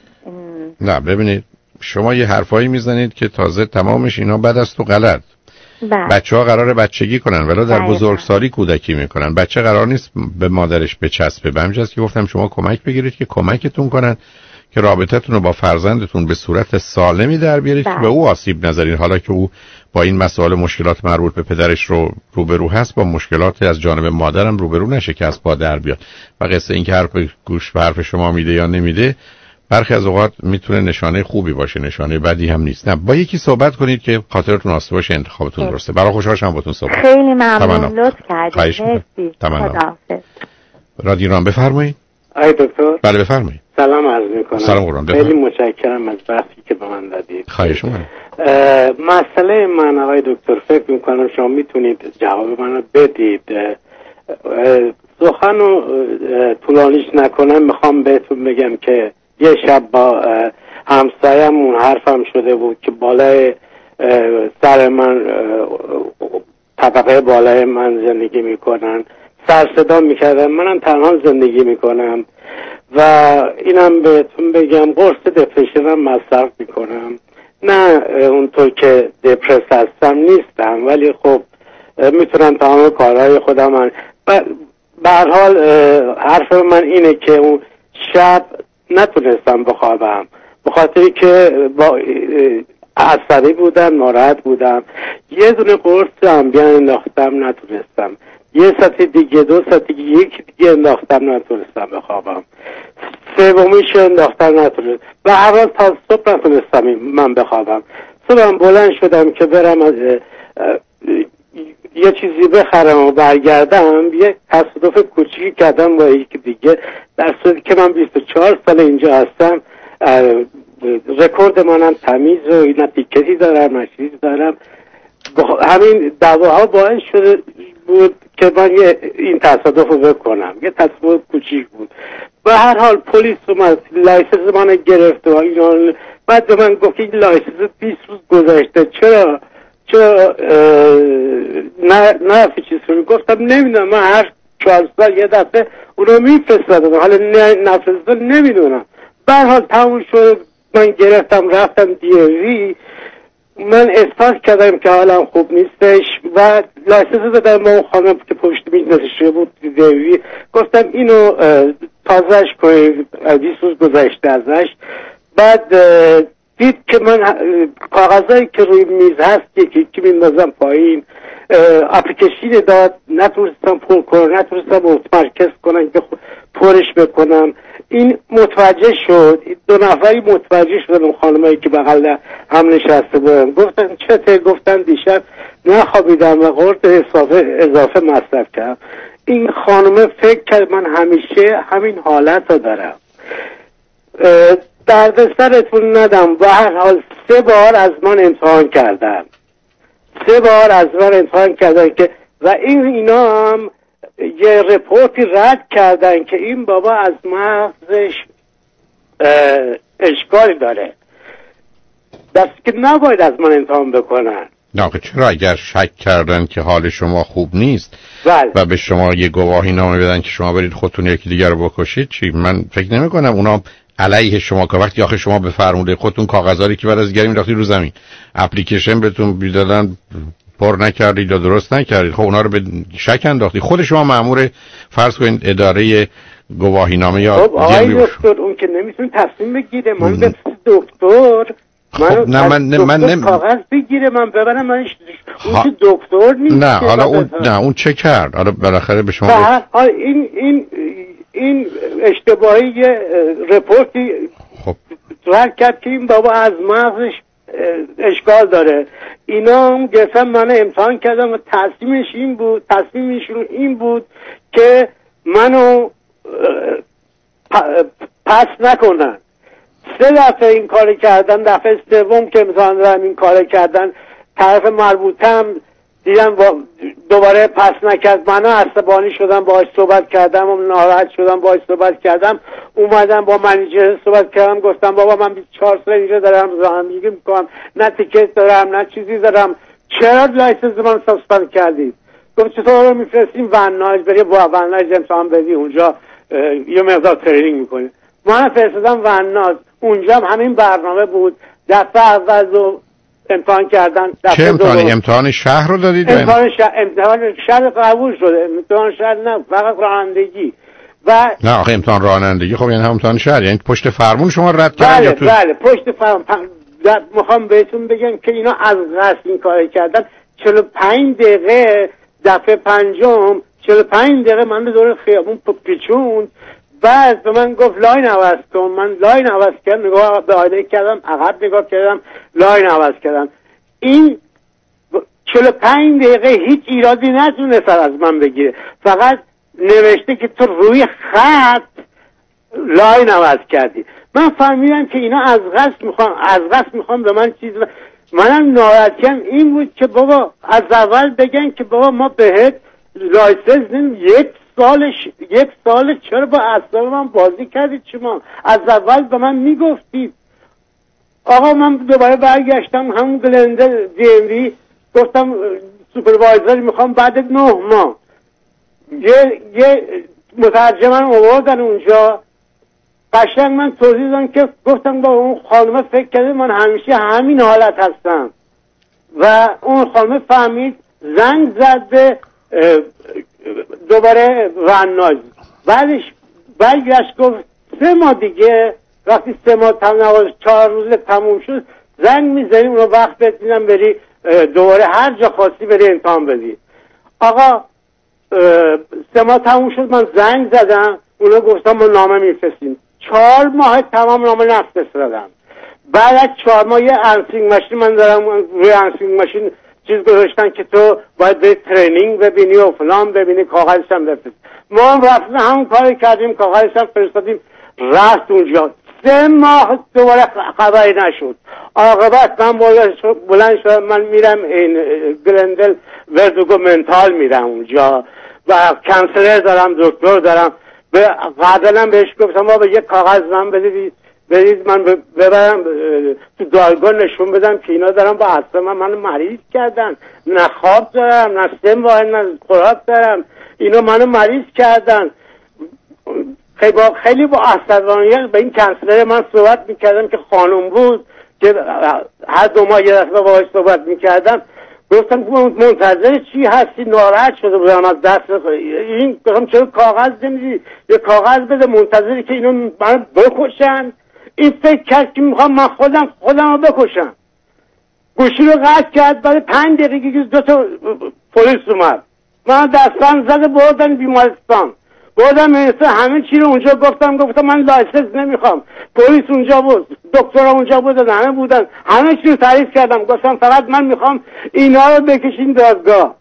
نه ببینید شما یه حرفایی میزنید که تازه تمامش اینا بد است و غلط. بچه‌ها قراره بچگی کنن ولی در بزرگسالی کودکی میکنن. بچه قرار نیست به مادرش بچسبه. به همین جاست که گفتم شما کمک بگیرید که کمکتون کنن که رابطتون رو با فرزندتون به صورت سالمی در بیارید که به او آسیب نذارید. حالا که او با این مسائل مشکلات مربوط به پدرش رو روبرو هست، با مشکلات از جانب مادرم روبرو نشه که از پا در بیاد. و قصه این که حرف گوش به حرف شما میده یا نمیده برخی از اوقات میتونه نشانه خوبی باشه، نشانه بدی هم نیست. نه با یکی صحبت کنید که خاطرتون آسوده باشه، انتخابتون درسته. برای خوشحال شدم باهاتون صحبت. خیلی ممنون، لطف کردید. مرسی. رادیو بفرمایید. آقای دکتر. بله بفرمایید. سلام عرض میکنم. سلام قربان. خیلی متشکرم از وقتی که به من دادید. خواهش می‌کنم. مسئله من آقای دکتر فکر میکنم شما میتونید جواب منو بدید. سخن رو طولانیش نکنم میخوام بهتون بگم که یه شب با همسایه‌مون حرفم شده بود که بالای سر من طبقه بالای من زندگی میکنن، سر صدا میکردن، منم تنها زندگی میکنم و اینم بهتون بگم قرص دپرشنم مصرف میکنم. نه اونطور که دپرس هستم نیستم، ولی خب میتونم تمام کارهای خودم به هر حال حرف من اینه که اون شب نتونستم بخوابم به خاطری که با عصبی بودم، ناراحت بودم. یه دونه قرص امبیان انداختم نتونستم، یه ساعت دیگه، 2 ساعت دیگه، یکی دیگه انداختم نتونستم بخوابم، سومیش انداختم نتونستم و هر روز تا صبح نتونستم من بخوابم. صبحم بلند شدم که برم از یه چیزی بخرم و برگردم، یه تصادف کوچیکی کردم با یکی دیگه، در صورتی که من 24 سال اینجا هستم، رکورد منم تمیز و نه تیکتی دارم نه چیزی دارم. همین دعواها باعث شده بود که من این تصادف رو بکنم. یه تصادف کوچیک بود. به هر حال پلیس اومد لایسنس من گرفت و اینا. بعد به من گفت این لایسنس 20 روز گذشته، چرا نه چیز رو گفتم نمیدونم، من هر 4 سال یه دفعه اونو میفرستادم، حالا نفرستادم نمیدونم. به هر حال تموم شد، من گرفتم رفتم دیوی، من احساس کردم که حالم خوب نیستش و لایسنس دادم با اون خانم که پشت میز نشسته بود دیوی، گفتم اینو تازهش کنید، 20 روز گذشته ازش. بعد دید که من کاغذایی که روی میز هست یکی میندازم پایین، اپلیکیشن داد، نتونستم پر کنم، نتونستم متمرکز کنم که پرش بکنم. این متوجه شد، 2 نفری متوجه شدن، اون خانمایی که بغل هم نشسته بودن، گفتن چته؟ گفتن دیشب نخوابیدم و قرص اضافه مصرف کردم. این خانمه فکر کرد من همیشه همین حالت رو دارم. درد سرتون ندم، و هر حال 3 بار از من امتحان کردن، 3 بار از من امتحان کردن که و اینا هم یه رپورتی رد کردن که این بابا از مغزش اشکالی داره، دست که نباید از من امتحان بکنن. نه چرا اگر شک کردن که حال شما خوب نیست بله. و به شما یه گواهی نامه بدن که شما برید خودتون یکی دیگر رو بکشید، چی؟ من فکر نمی کنم اونا علیه شما که وقتی آخه شما بفرموده خودتون کاغذاری که برای دیگری می‌ریختید رو زمین، اپلیکیشن بهتون میدادن پر نکردید یا درست نکردید، خب اونا رو به شک انداختید. خود شما مأمور فرض کنید اداره گواهینامه یا خب آقای دکتر اون که نمیتونه تصمیم بگیره، من به دکتر خب من کاغذ بگیره من ببرم، من اون که دکتر نیست. نه حالا اون چه کرد؟ حالا بالاخره به شما این اشتباهی رپورتی خب رد کرد که این بابا از مغزش اشکال داره. اینا هم گفتم من امتحان کردم و تصمیمشون این بود که منو پس نکنن. 3 دفعه این کار کردن، دفعه سوم که امتحان دارم این کار کردن، طرف مربوطم دیدم دوباره پس نکرد، من عصبانی شدم، باهاش صحبت کردم و ناراحت شدم، باهاش صحبت کردم، اومدم با منیجر صحبت کردم، گفتم بابا من 24 سال اینجا دارم زندگی میکنم، نه تیکت دارم نه چیزی دارم، چرا لایسنس من ساسپند کردید؟ گفت چطور رو میفرستیم وناج بری با وناج امتحان بدی، اونجا یه مقدار ترینینگ میکنی. من فرستادم وناج، اونجا هم همین برنامه بود، دفعه اول رو امتحان کردن. چه امتحانی؟ امتحان شهر رو دادید؟ امتحان شهر قبول شده، امتحان شهر نه، فقط رانندگی. و نه آخه امتحان رانندگی خب یعنی هم امتحان شهر، یعنی پشت فرمون شما رد کردن یا تو؟ بله پشت فرمون. میخوام بهتون بگم که اینا از قصد این کار کردن. 45 دقیقه دفعه پنجم 45 دقیقه من به دور خیابون پیچوند، بعد به من گفت لاین عوض کن. من لاین عوض کردم، نگاه به آینه کردم، عقب نگاه کردم، لاین عوض کردم. این 45 دقیقه هیچ ایرادی نتونست از من بگیره، فقط نوشته که تو روی خط لاین عوض کردی. من فهمیدم که اینا از قصد میخوام به من چیز منم ناراحتیم این بود که بابا از اول بگن که بابا ما بهت لایسنس نیم، یک سال چرا با اعصاب من بازی کردید شما؟ از اول به من میگفتید. آقا من دوباره برگشتم همون گلندل DMV، گفتم سوپروایزر میخوام بعد 9 ماه. یه مترجمن آوردن اونجا، قشنگ من توضیح دادم که گفتم با اون خانم فکر کرده من همیشه همین حالت هستم و اون خانم فهمید، زنگ زد به دوباره وناز. بعدش برگشت گفت 3 ماه دیگه، وقتی 3 ماه 4 روز تموم شد زنگ میزنی اونو وقت بهت میدم بری دوباره هر جا خواستی بری امتحان بدی. آقا 3 ماه تموم شد، من زنگ زدم اونو گفتم ما نامه میفرستیم. 4 ماه تمام نامه نفرستادم. بعد از 4 ماه یه انسینگ ماشین من دارم، روی انسینگ ماشین چیز گذاشتن که تو باید به ترینینگ ببینی و فلان ببینی، کاغذش هم بفرست. ما هم رفتیم همون کاری کردیم، کاغذش هم فرستادیم، رفت اونجا. 3 ماه دوباره خبری نشد. عاقبت من بلند شدم، من میرم این گلندل وردوگو منتال میرم اونجا و کانسلر دارم، دکتر دارم. به قبلا بهش گفتم بابا یه کاغذ من بدید من ببرم تو دارگاه نشون بدم که اینا دارم با اصلا منو مریض کردن، نه خواب دارم نه سم واحد نه خوراک دارم، اینا منو مریض کردن. خیلی با عصبانیت به این کانسلر من صحبت میکردم که خانم بود که هر 2 ماه یه دفعه باهاش صحبت میکردم. گفتم منتظر چی هستی؟ ناراحت شده بودم از دست این. گفتم چرا کاغذ نمیدی؟ یه کاغذ بده، منتظری که اینو من بکشن. این فکر کرد که میخوام من خودم رو بکشم. گوشی رو قطع کرد. بعد 5 دقیقه 2 تا پلیس اومد، من دستان زده بردن بیمارستان، بردم همه چی رو اونجا گفتم من لایسنس نمیخوام. پلیس اونجا بود، دکترها اونجا بودن، همه بودن، همه چی رو تعریف کردم. گفتم فقط من میخوام اینا رو بکشین دادگاه.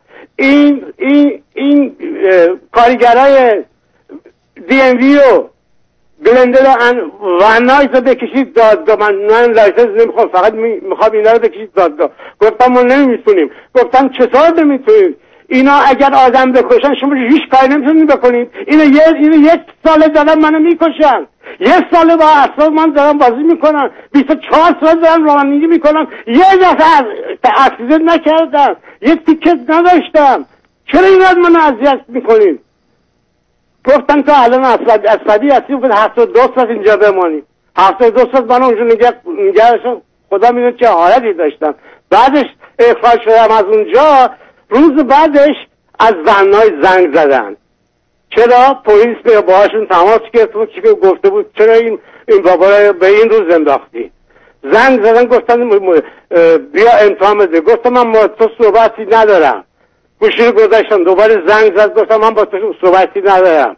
این کارگرای DMV و گلندل و ونایز رو بکشید دادگاه. من لایسنس نمیخوام، فقط میخوام اینا رو بکشید دادگاه. گفتم ما نمیتونیم. گفتم چطور نمیتونیم؟ اینا اگر آدم بکشن شما هیچ کاری نمیتونید بکنید. اینا 1 سال دارن منو میکشن، 1 سال با اعصاب من دارم بازی میکنن، 24 سال دارم رانندگی میکنم، یه دفعه اکسیدنت نکردم، یه تیکت نداشتم، چرا اینا منو اذیت میکنید؟ گفتم تو الان عصبی هستی، بود 72 ساعت اینجا بمانی. 72 ساعت من اونجا نگهشم، خدا میدونه چه حالتی داشتم. بعدش اخراج شدم از اونجا. روز بعدش از ونای زنگ زدن. چرا؟ پلیس به باهاشون تماس گرفت و چی گفته بود چرا این بابا رو به این روز انداختی. زنگ زدن گفتن بیا امتحان بده. گفتم من با تو صحبتی ندارم. گوشی رو گذاشتم، دوباره زنگ زد، گفتم من با تو صحبتی ندارم.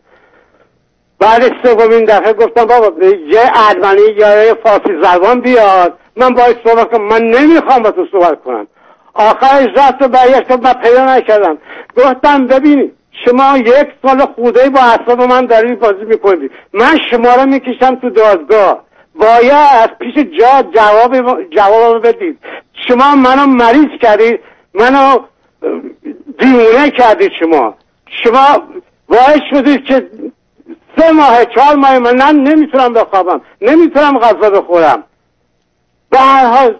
بعد 3مین دفعه گفتم بابا یه ارمنی یا یه فارسی زبان بیاد من باید صحبت کنم. من نمیخوام با تو صحبت کنم. آخرش رفت و برگشت من پیدا نکردم. گفتم ببین شما 1 سال خوده‌ای با اعصاب من دارید بازی میکنید، من شما رو میکشم تو دادگاه، باید پیش جواب بدید. شما منو مریض کردید، منو دیوونه کردید. شما باعث شدید که 3 ماه 4 ماه من نمیتونم بخوابم، نمیتونم غذا بخورم. به هر حال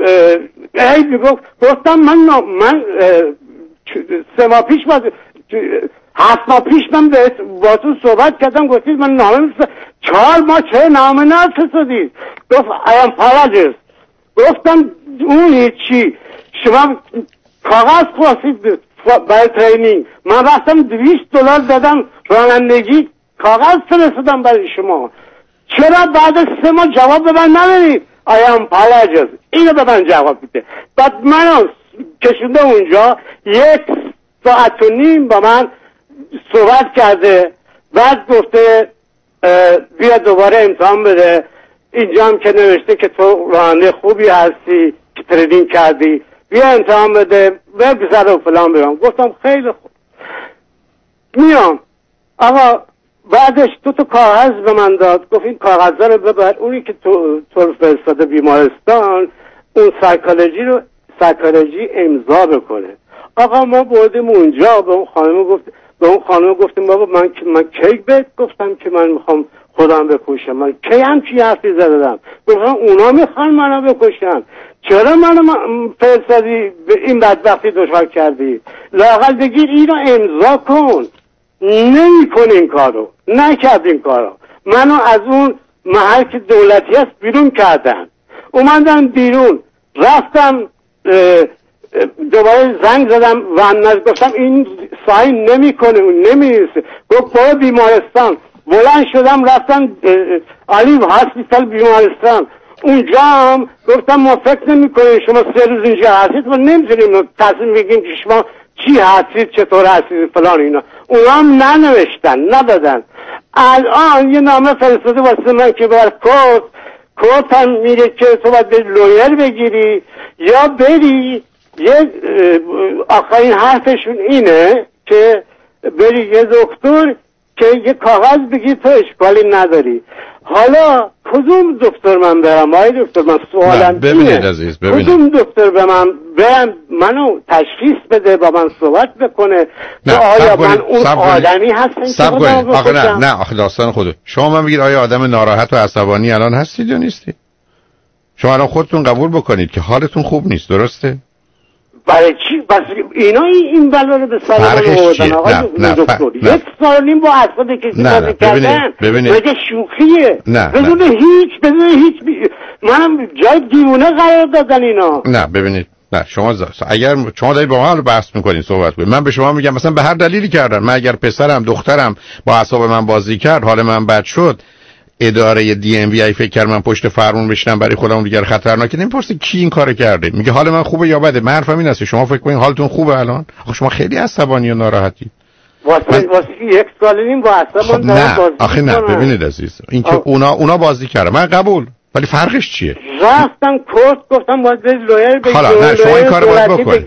گفتم من 3 ماه پیش 7 ماه پیش من با تو صحبت کردم، گفتید من نامه 4 ماه چه نامه نفرستادید؟ گفت I am apologies. گفتم اون چی؟ شما کاغذ خواستید برای ترینینگ، من رفتم $200 دادم رانندگی، کاغذ فرستادم برای شما، چرا بعد از 3 ماه جواب به من ندارید؟ I am apologies. اینو به من جواب میده. بعد منو کشونده اونجا 1 ساعت و نیم با من صحبت کرده. بعد گفته بیا دوباره امتحان بده. اینجا هم که نوشته که تو راننده خوبی هستی که ترینینگ کردی، بیا امتحان بده بگذر و فلان. برام گفتم خیلی خوب میام. آقا بعدش دو تا کاغذ به من داد، گفت این کاغذها رو ببر، اونی که تو رو فرستاده بیمارستان اون سایکولوژی امضا بکنه. آقا ما بردیم اونجا، به اون خانم گفتیم بابا من کی بهت گفتم که من میخوام خودم بکشم؟ من کی همچی حرفی زدم؟ گفتم اونا میخوان منو بکشن، چرا منو فرستادی به این بدبختی دچار کردی؟ لااقل بگیر اینو امضا کن. نمی‌کنی این کارو، نکرد این کارو. منو از اون محل که دولتی است بیرون کردن، اومدم بیرون، رفتم دوباره زنگ زدم و گفتم این ساین نمیکنه، نمیرسه. گفت برو بیمارستان. بلند شدم رفتم آلیو هاسپیتال بیمارستان. اونجا هم گفتم ما فکر نمی‌کنیم شما 3 روز اینجا هستید و نمی‌تونیم تصمیم بگیم که شما چی هستید، چطور هستید فلان اینا. اونا هم ننوشتن، ندادن. الان یه نامه فرستاده واسه من که بر کورت هم میگه که تو باید بری لویر بگیری یا بری یه آخرین حرفشون اینه که بری یه دکتر که یه کاغذ بگی تو اشکالی نداری. حالا کدوم دکتر من برم؟ آقای دکتر من سوالم ببینید عزیز، ببینید کدوم دکتر به من برم منو تشخیص بده، با من صحبت بکنه که آیا من اون آدمی هستم که خودم آخه نه آخه داستان خوده. شما من بگید آیا آدم ناراحت و عصبانی الان هستید یا نیستید؟ شما الان خودتون قبول بکنید که حالتون خوب نیست، درسته؟ برای چی؟ بس اینا این بلا رو به سر من آوردن آقای دکتر. 1 سال و نیم با اعصاب کسی بازی کردن، مگه شوخیه؟ بدون هیچ منم جای دیوونه قرار دادن اینا. نه ببینید، نه شما اگر شما دارید با من بحث میکنین صحبت کنید، من به شما میگم مثلا به هر دلیلی کردن. من اگر پسرم دخترم با اعصاب من بازی کرد، حال من بد شد، اداره دی ام وی فکر کرد من پشت فرمون بشینم برای خودم دیگر خطرناکه، نمیپرسه کی این کارو کرده، میگه حال من خوبه یا بده. من حرفم این است شما فکر کنین حالتون خوبه الان؟ آخه شما خیلی عصبانی و ناراحتی. واسه 1 سال و نیم با اعصابم نه آخه نه ببینید عزیز، این که اونا بازی کردن من قبول، ولی فرقش چیه؟ رفتم کورت گفتم باید برید لویر بگیرید. حالا نه شما این کارو باید بکنید.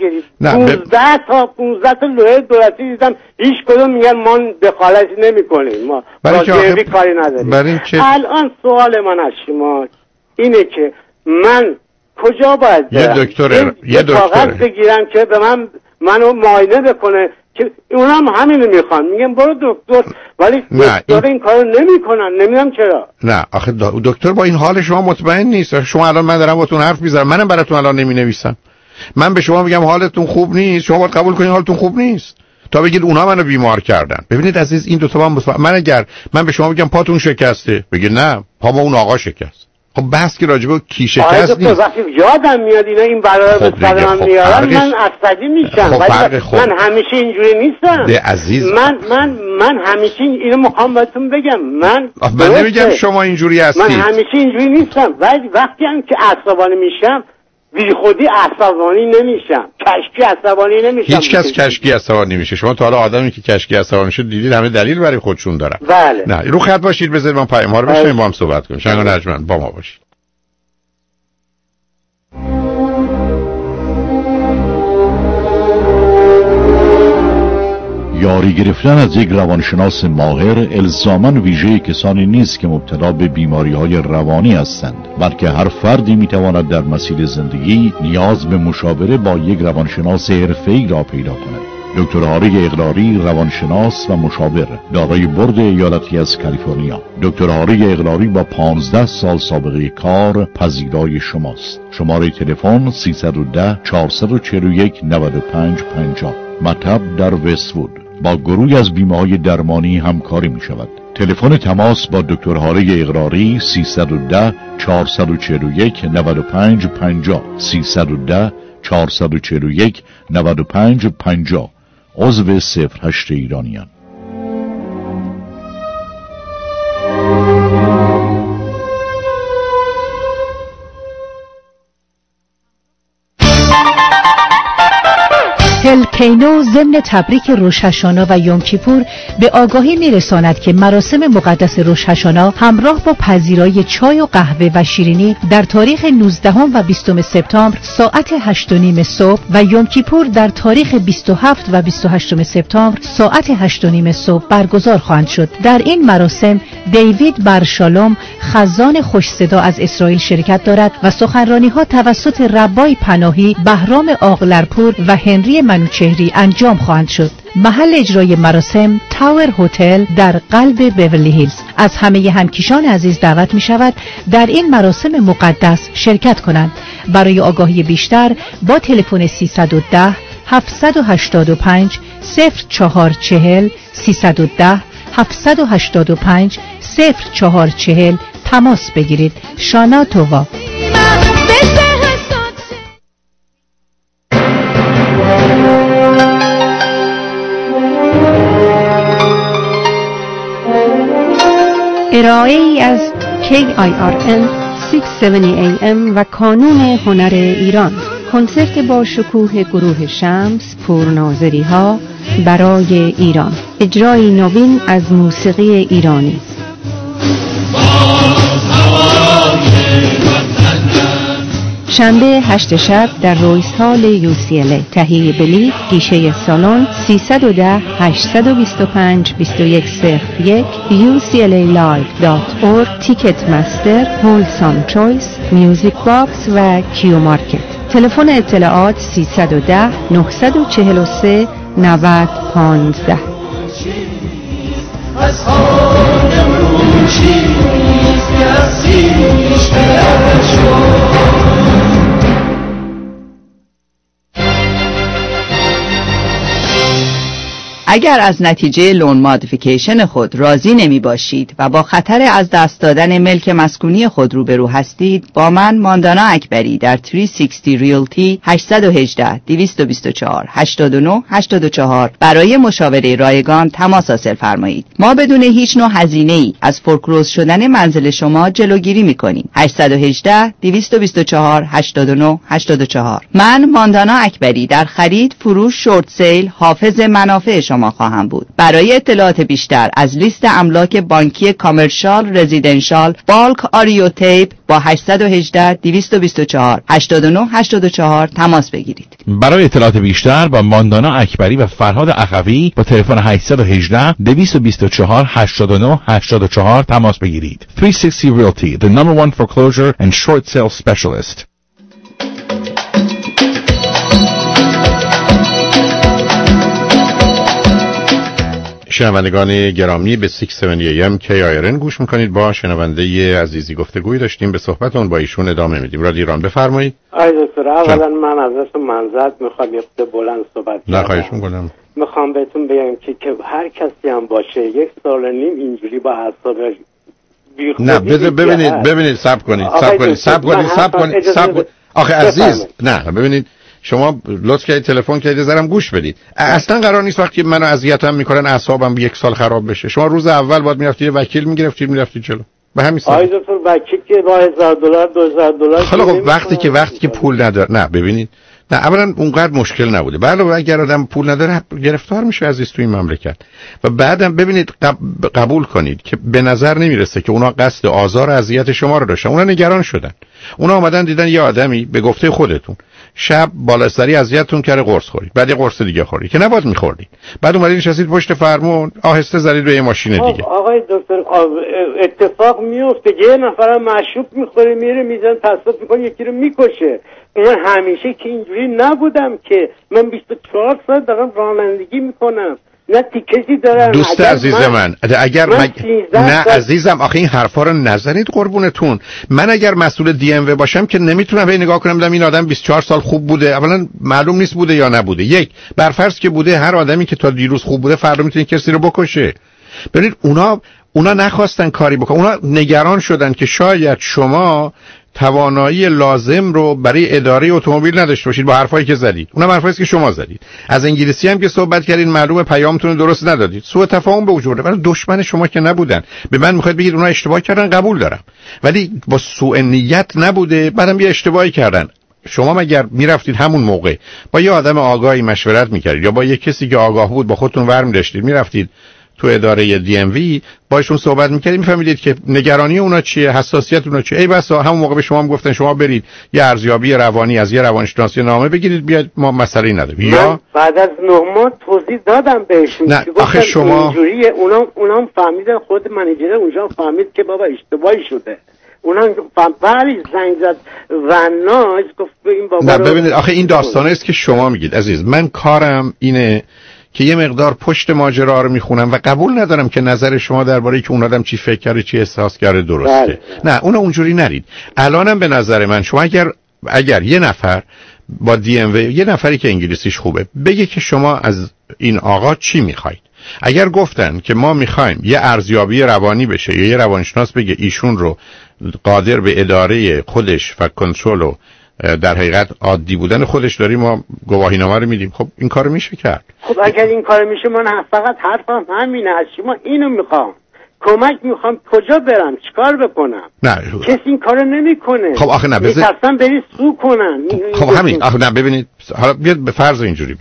15 تا لویر دولتی دیدم، هیچ کدوم میگن ما دخالت نمی‌کنیم، ما راجعی کاری نداریم. الان سوال من از شما اینه که من کجا باید برم؟ یه دکتر بگیرم که به منو معاینه بکنه که اونم همینو میخوان، میگن برو دکتر، ولی دکتر این کارو نمیکنن، نمیدونم چرا. نه آخه دکتر با این حال شما مطمئن نیست. شما الان من دارم باتون حرف میزنم، منم براتون الان نمینویسم. من به شما میگم حالتون خوب نیست، شما باید قبول کنین حالتون خوب نیست تا بگید اونا منو بیمار کردن. ببینید عزیز، این دو تا من اگر من به شما میگم پاتون شکسته، بگید نه پام اون آقا شکست. خب بحث که راجبه کی شکست نیست. وقتی یادم میاد اینا این برای به سر من میارن من عصبی میشم. من همیشه اینجوری نیستم عزیز. من همیشه اینو میخوام بهتون بگم، من نمیگم شما اینجوری هستی، من همیشه اینجوری نیستم، ولی وقتی هم که عصبانی میشم بی خودی عصبانی نمیشم، کشکی عصبانی نمیشم. هیچ کس کشکی عصبانی نمیشه. شما تا حالا آدمی که کشکی عصبانی شد دیدید؟ همه دلیل برای خودشون دارن. بله. نه رو خط باشید، بذارید من پیام ها رو بشنویم با هم صحبت کنیم. شنگ و نجمن با ما باشید. یاری گرفتن از یک روانشناس ماهر الزاماً ویژه کسانی نیست که مبتلا به بیماری‌های روانی هستند، بلکه هر فردی می‌تواند در مسیر زندگی نیاز به مشاوره با یک روانشناس حرفه‌ای را پیدا کند. دکتر هاری اقراری، روانشناس و مشاور، دارای برد ایالتی از کالیفرنیا. دکتر هاری اقراری با 15 سال سابقه کار پذیرای شماست. شماره تلفن 310 441 9550. مطب در وست‌وود. با گروهی از بیمه‌های درمانی همکاری می شود. تلفن تماس با دکتر هاری اقراری 310 441 9550 310 441 9550. عضو 08 ایرانیان. هلکینو ضمن تبریک روش هاشانا و یوم کیپور به آگاهی میرساند که مراسم مقدس روش هاشانا همراه با پذیرای چای و قهوه و شیرینی در تاریخ 19 و 20 سپتامبر ساعت 8:30 صبح و یوم کیپور در تاریخ 27 و 28 سپتامبر ساعت 8:30 صبح برگزار خواهند شد. در این مراسم دیوید برشالوم خزان خوش صدا از اسرائیل شرکت دارد و سخنرانی‌ها توسط ربای پناهی بهرام آقلرپور و هنری منوچهری انجام خواهند شد. محل اجرای مراسم تاور هتل در قلب بیورلی هیلز. از همه همکیشان عزیز دعوت می شود در این مراسم مقدس شرکت کنند. برای آگاهی بیشتر با تلفن 310 785 0440 310 785 0440 تماس بگیرید. شانا تووا. ارائه ای از KIRN 670 AM و کانون هنر ایران. کنسرت با شکوه گروه شمس پورناظری ها برای ایران. اجرای نوین از موسیقی ایرانی. شنبه 8 شب در رویس هال UCLA. تهیه بلیط گیشه سالن 310 825 2101 uclalive.org. تیکت مستر، هولسام چویس، میوزیک باکس و کیو مارکت. تلفن اطلاعات 310 943 9015. از خانم روشی کسیش اگر از نتیجه لون مادیفیکیشن خود راضی نمی باشید و با خطر از دست دادن ملک مسکونی خود روبرو هستید، با من ماندانا اکبری در 360 ریلتی 818 224 89 84 برای مشاوره رایگان تماس حاصل فرمایید. ما بدون هیچ نوع هزینه‌ای از فورکلوز شدن منزل شما جلوگیری می‌کنیم. 818 224 89 84. من ماندانا اکبری در خرید، فروش، شورت سیل حافظ منافع شما خواهم بود. برای اطلاعات بیشتر از لیست املاک بانکی کامرشال، رزیدنشال، بالک آریو تیپ با 818 224 89 84 تماس بگیرید. برای اطلاعات بیشتر با ماندانا اکبری و فرهاد اخوی با تلفن 818 224 89 84 تماس بگیرید. 360 Realty, the number one foreclosure and short sale specialist. شنوندگان گرامی به 670 AM KIRN گوش میکنید. با شنونده عزیزی گفتگوی داشتیم، به صحبتون با ایشون ادامه میدیم. رادیو ایران بفرمایید. آقای دکتر، اولا من ازتون منظرت میخوام، یه خود بلند صحبت کنم. نه خواهش میکنم. میخوام بهتون بگم که هر کسی هم باشه 1 سال و نیم اینجوری با اعصاب نه ببینید صبر کنید. آخه عزیز نه ببینید، شما لطف کردید تلفن کردید زرم گوش بدید. اصلا قرار نیست وقتی منو اذیتم میکنن اعصابم 1 سال خراب بشه. شما روز اول باید میرفتید وکیل میرفتید جلو. به همین سال. آقای دکتر وکیل که با $1000 $2000 خب وقتی که پول نداره، نه ببینید، نه اولا اونقدر مشکل نبوده. بعد اگر آدم پول نداره گرفتار میشه عزیز تو این مملکت. و بعدم ببینید قبول کنید که به نظر نمیرسه که اونا قصد آزار و اذیت شما رو داشتن. اونا نگران شدن. اونا اومدن دیدن یه آدمی به گفته خودتون شب بالاسری اذیتتون کرده، قرص خورید، بعد یه قرص دیگه خورید که نباید می‌خوردید، بعد اومدید نشستید پشت فرمون آهسته زدید به یه ماشین دیگه. آقای دکتر اتفاق میفته، یه نفر مشروب می‌خوره میره میزنه تصادف می‌کنه یکی رو می‌کشه. من همیشه که اینجوری نبودم که من 24 سال دارم رانندگی می‌کنم، نه تیکسی دارم. دوست عزیز من اگر نه عزیزم، آخه این حرفا رو نزنید قربونتون. من اگر مسئول دی ام و باشم که نمیتونم به نگاه کنم بدم این آدم 24 سال خوب بوده. اولا معلوم نیست بوده یا نبوده. یک برفرض که بوده، هر آدمی که تا دیروز خوب بوده فردا میتونه کسی رو بکشه. ببینید اونا نخواستن کاری بکنن. اونا نگران شدن که شاید شما توانایی لازم رو برای اداره اتومبیل نداشته باشید با حرفایی که زدید. اونم حرفایی که شما زدید. از انگلیسی هم که صحبت کردین معلومه پیامتون درست ندادید. سوء تفاهم به وجود اومد. ولی دشمن شما که نبودن. به من میخواید بگید اونا اشتباه کردن، قبول دارم. ولی با سوء نیت نبوده، بعدم یه اشتباهی کردن. شما مگر میرفتید همون موقع با یه آدم آگاهی مشورت میکردید یا با یه کسی که آگاه بود با خودتون ورم داشتید میرفتید تو اداره DMV باشون صحبت میکردید میفهمیدید که نگرانی اونا چیه، حساسیت اونا چیه. ای بسا همون موقع به شما میگفتن شما برید یه ارزیابی روانی از یه روانشناسی نامه بگیرید بیاد، ما مسئله نداریم. یا بعد از 9 ماه توضیح دادم بهشون. نه آخه شما اینجوریه، اونا فهمیدن، خود منیجر اونجا فهمید که بابا اشتباهی شده. اونا بعدی زنگ زد وناز گفت این بابا. نه ببینید آخه این داستانه است که شما میگید عزیز. من کارم اینه که یه مقدار پشت ماجرا رو میخونم و قبول ندارم که نظر شما درباره که اون آدم چی فکر کرده چی احساس کرده درسته. نه اون اونجوری نرید. الانم به نظر من شما اگر یه نفر با DMV، یه نفری که انگلیسیش خوبه، بگه که شما از این آقا چی میخواید. اگر گفتن که ما میخوایم یه ارزیابی روانی بشه یا یه روانشناس بگه ایشون رو قادر به اداره خودش و کنترل و در حقیقت عادی بودن خودش داریم، ما گواهینامه رو میدیم، خب این کار میشه کرد. خب اگر این کار میشه من فقط حرفم همینه، از شما اینو میخوام، کمک میخوام، کجا برم چیکار بکنم؟ نه کسی این کارو نمیکنه. خب آخه نه میترسن بری سو کنن. خب همین آخه نه ببینید حالا بیاد به فرض اینجوری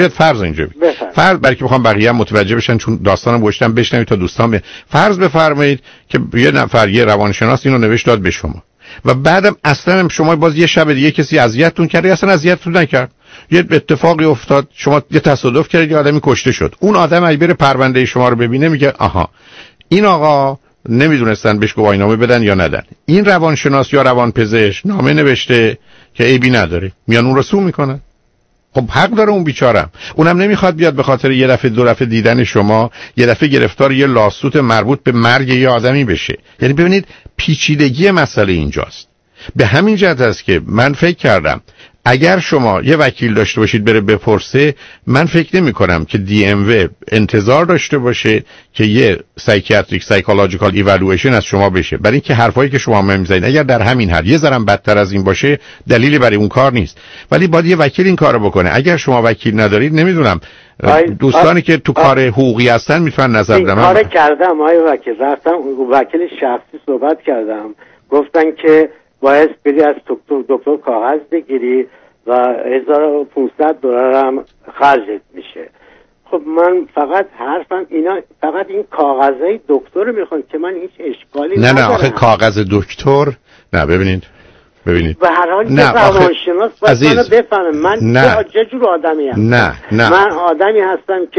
فرض برای که بخوام بقیه هم متوجه بشن، چون داستانم گوشتم بشنوید تا دوستان فرض بفرمایید که یه نفر یه روانشناس اینو نوشت داد به شما و بعدم اصلا شما باز یه شب دیگه کسی اذیتتون کرد یا اصلا اذیتتون نکرد، یه اتفاقی افتاد، شما یه تصادف کردید، یه آدمی کشته شد، اون آدم اگه بره پرونده شما رو ببینه میگه آها این آقا نمیدونستن بهش گواهینامه بدن یا ندن، این روانشناس یا روانپزشک نامه نوشته که عیبی نداره، میان اون رو سو میکنن. خب حق داره اون بیچارم، اونم نمیخواد بیاد به خاطر یه دفعه دو دفعه دیدن شما یه دفعه گرفتار یه لاسوت مربوط به مرگ یه آدمی بشه. یعنی ببینید پیچیدگی مسئله اینجاست. به همین جهت است که من فکر کردم اگر شما یه وکیل داشته باشید بره بپرسه، من فکر نمی کنم که DMV انتظار داشته باشه که یه سایکولوژیکال ایوالویشن از شما بشه، برای اینکه حرفایی که شما میزنید اگر در همین حد یه ذره بدتر از این باشه دلیلی برای اون کار نیست، ولی باید یه وکیل این کارو بکنه. اگر شما وکیل ندارید نمیدونم دوستانی که تو کار حقوقی هستن میتونن نظر بدن. کار کردم وکیل، رفتم وکیل شخصی صحبت کردم، گفتن که باید بری از دکتر کاغذ بگیری و $1500 هم خرجت میشه. خب من فقط حرفم اینا، فقط این کاغذهای دکتر رو میخوان که من هیچ اشکالی ندارم. نه آخه کاغذ دکتر نه، ببینید به هر حال که روانشناس باید منو بفهمه من چه جور آدمی هستم. نه من آدمی هستم که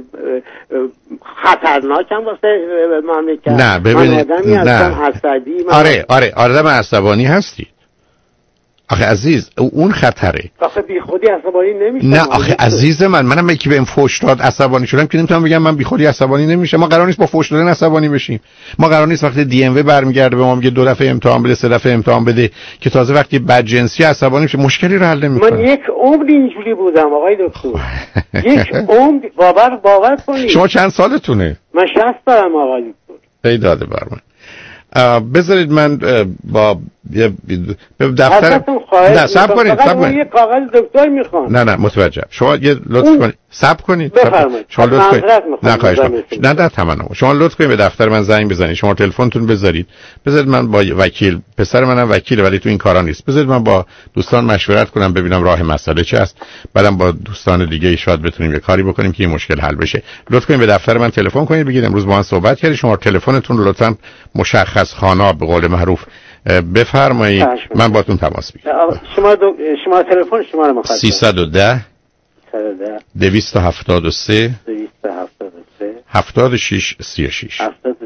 خطرناکم واسه مملکت. نه ببینید، من آدمی هستم عصبی. آره آدم عصبانی هستی. آخه عزیز اون خطره. آخه بی خودی عصبانی نمیشم. نه آخه عزیز منم یکی بهم فحش داد عصبانی شدم که نمیتونم بگم من بی خودی عصبانی نمیشم. ما قرار نیست با فحش دادن عصبانی بشیم. ما قرار نیست وقتی DMV برمیگرده به ما میگه 2 دفعه امتحان بده 3 دفعه امتحان بده که تازه وقتی بدجنسی عصبانی میشه مشکلی رو حل نمیکنه. من یک عمر اینجوری بودم آقای دکتر. یک عمر باور کنید. شما چند سالتونه؟ من 60 دارم آقای دکتر. ای داده بر من. بذارید من با دفتر نه صبر کنید یه کاغذ دکتر میخوام. نه متوجه. شما یه لطف کنید صبر کنید. شما لطف کنید نه خواهش می‌کنم نه تمام. شما لطف کنید به دفتر من زنگ بزنید، شما تلفنتون بذارید من با وکیل، پسر منم وکیله ولی تو این کارا نیست، بذارید من با دوستان مشورت کنم ببینم راه مسئله چه است، بعدم با دوستان دیگه شاید بتونیم یه کاری بکنیم که این مشکل حل بشه. لطف کنید به دفتر من تلفن کنید بگید امروز با من صحبت کردید، شما تلفنتون رو لطفاً مشخص خوانا به قول معروف بفرمایید، من باهاتون تماس میگیرم. شما تلفن شما رو می‌خواید 310 273 76 36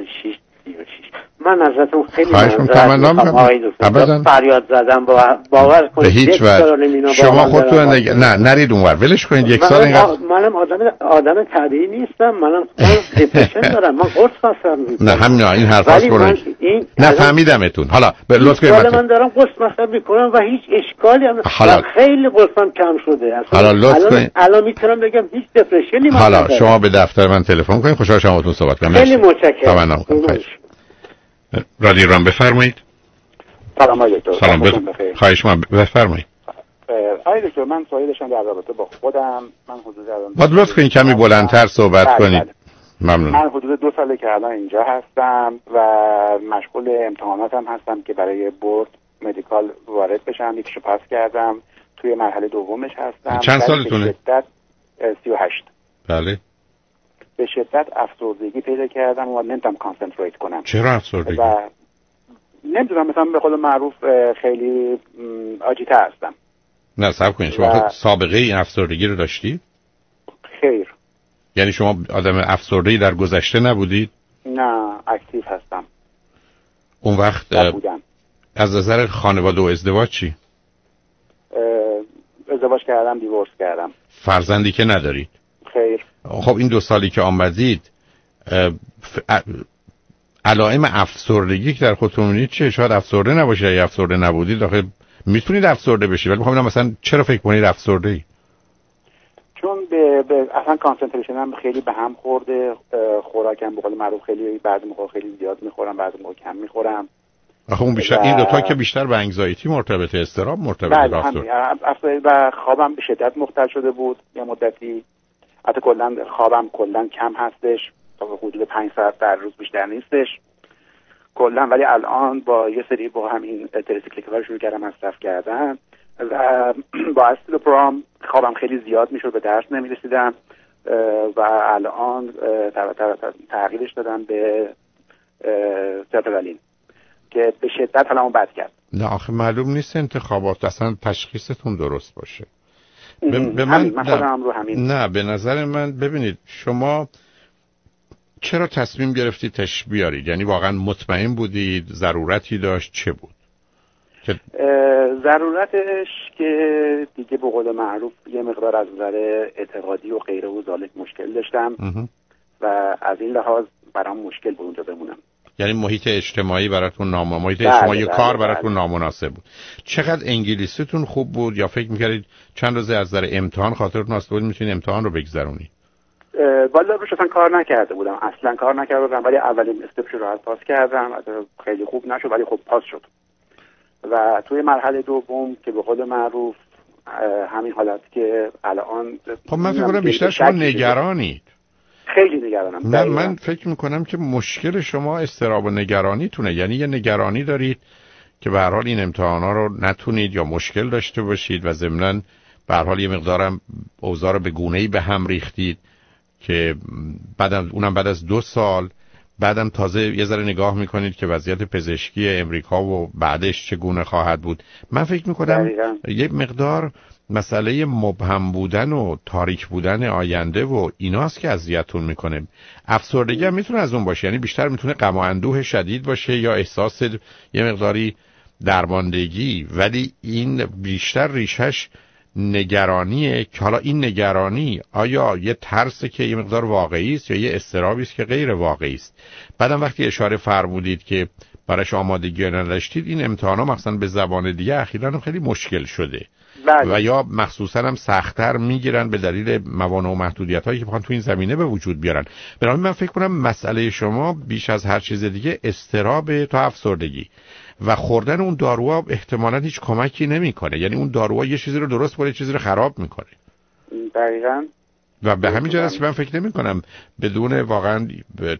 من ازتون خیلی ممنونم. فریاد زدم باور کنید. به هیچ وجه شما خودتون نرید اونور، ولش کنید. یک سال اینقدر منم آدم طبیعی نیستم، منم دیپرشن دارم، من قرص مصرف میکنم. نه همین این حرفاست کنید. نه فهمیدمتون. حالا لطف کنید من دارم قرص مصرف میکنم و هیچ اشکالی هم خیلی قرصم کم شده. حالا لطف کنید. الان میتونم بگم هیچ دیپرشنی من حالا شما به دفتر من تلفن کنید، خوشحال شما باهاتون صحبت کنم. خیلی متشکرم. رادیو ایران بفرمایید. سلام علیکم. سلام خواهش من بفرمایید. آقای دکتر من سوالی داشتم در رابطه با خودم. من حدود باید لطف کنید کمی بلندتر صحبت کنید. ممنون. من حدود 2 ساله که الان اینجا هستم و مشغول امتحاناتم هستم که برای بورد مدیکال وارد بشم، یکیشو پاس کردم، توی مرحله دومش هستم. چند سالتونه؟ به شدت 38. بله. به شدت افسردگی پیدا کردم و نمیتونم کانسنتریت کنم. چرا افسردگی؟ و نمیدونم، مثلا به قول معروف خیلی آجیته هستم. نه صبر کنید، شما سابقه این افسردگی رو داشتی؟ خیر. یعنی شما آدم افسرده‌ای در گذشته نبودید؟ نه، اکتیو هستم. اون وقت از نظر خانواده و ازدواج چی؟ ازدواج کردم، دیورس کردم. فرزندی که ندارید؟ خیر. خب این 2 سالی که آمدید علائم افسردگی که در خودتون می‌بینید چیه؟ شاید افسرده نباشید. اگه افسرده نبودید آخه میتونید افسرده بشید، ولی می‌خوام مثلا چرا فکر کنید افسرده‌ای؟ چون به اصلا کانسنتریشنم خیلی به هم خورده، خوراکم به قول معروف خیلی بعضی موقع خیلی زیاد میخورم، بعضی موقع کم میخورم. آخه اون بیشتر این دوتا که بیشتر به انگزایتی مرتبطه، استراب مرتبطه. بله، و خوابم به شدت مختل شده بود یه مدتی. حتی کلا خوابم کلا کم هستش، تا حدود 5 ساعت در روز بیشتر نیستش کلا. ولی الان با یه سری با همین تریسیکلیک‌ها شروع کردم مصرف کردن و با استیلوپرام خوابم خیلی زیاد میشد، به درس نمیرسیدم و الان تغییرش دادم به سرترالین که به شدت حالمو بد کرد. نه آخه معلوم نیست انتخابات اصلا تشخیصتون درست باشه. به من خودم رو همین. نه به نظر من ببینید شما چرا تصمیم گرفتید تش بیارید؟ یعنی واقعا مطمئن بودید ضرورتی داشت؟ چه بود؟ ضرورتش که دیگه به قول معروف یه مقدار از نظر اعتقادی و غیره و ذالک مشکل داشتم و از این لحاظ برام مشکل بود اونجا بمونم. یعنی محیط اجتماعی براتون محیط اجتماعی کار براتون نامناسب بود. چقدر انگلیسیتون خوب بود یا فکر می‌کردید چند روز از نظر امتحان خاطرتون هست بود میتونید امتحان رو بگذرونید؟ والا روش اصلا کار نکرده بودم، اصلا کار نکرده بودم، ولی اولین استپش رو راحت پاس کردم. خیلی خوب نشد ولی خوب پاس شد. و توی مرحله دوم که به قول معروف همین حالت که الان خب من فکر کنم بیشتر شما نگرانید. خیلی نگرانم. نه من فکر میکنم که مشکل شما اضطراب و نگرانیتونه. یعنی یه نگرانی دارید که به هر حال این امتحانا رو نتونید یا مشکل داشته باشید و ضمناً به هر حال یه مقدارم اوضاع رو به گونه‌ای به هم ریختید که اونم بعد از 2 سال بعدم تازه یه ذره نگاه میکنید که وضعیت پزشکی امریکا و بعدش چگونه خواهد بود. من فکر میکنم یه مقدار مسئله مبهم بودن و تاریک بودن آینده و ایناست که اذیتتون میکنه. افسردگی هم میتونه از اون باشه، یعنی بیشتر میتونه غم و اندوه شدید باشه یا احساس یه مقداری درماندگی، ولی این بیشتر ریشش نگرانیه که حالا این نگرانی آیا یه ترسه که یه مقدار واقعی است یا یه اضطرابی است که غیر واقعی است. بعدم وقتی اشاره فرمودید که براش آمادگی نداشتید، این امتحانا مثلا به زبان دیگه اخیراً خیلی مشکل شده و یا مخصوصاً هم سخت‌تر میگیرن به دلیل موانع و محدودیت‌هایی که میخوان تو این زمینه به وجود بیارن. بنابراین من فکر کنم مسئله شما بیش از هر چیز دیگه اضطراب تا افسردگی و خوردن اون داروها احتمالاً هیچ کمکی نمیکنه. یعنی اون داروها یه چیزی رو درست کنه، یه چیزی رو خراب میکنه. دقیقاً. و به همین جهت است من فکر نمی‌کنم بدون واقعاً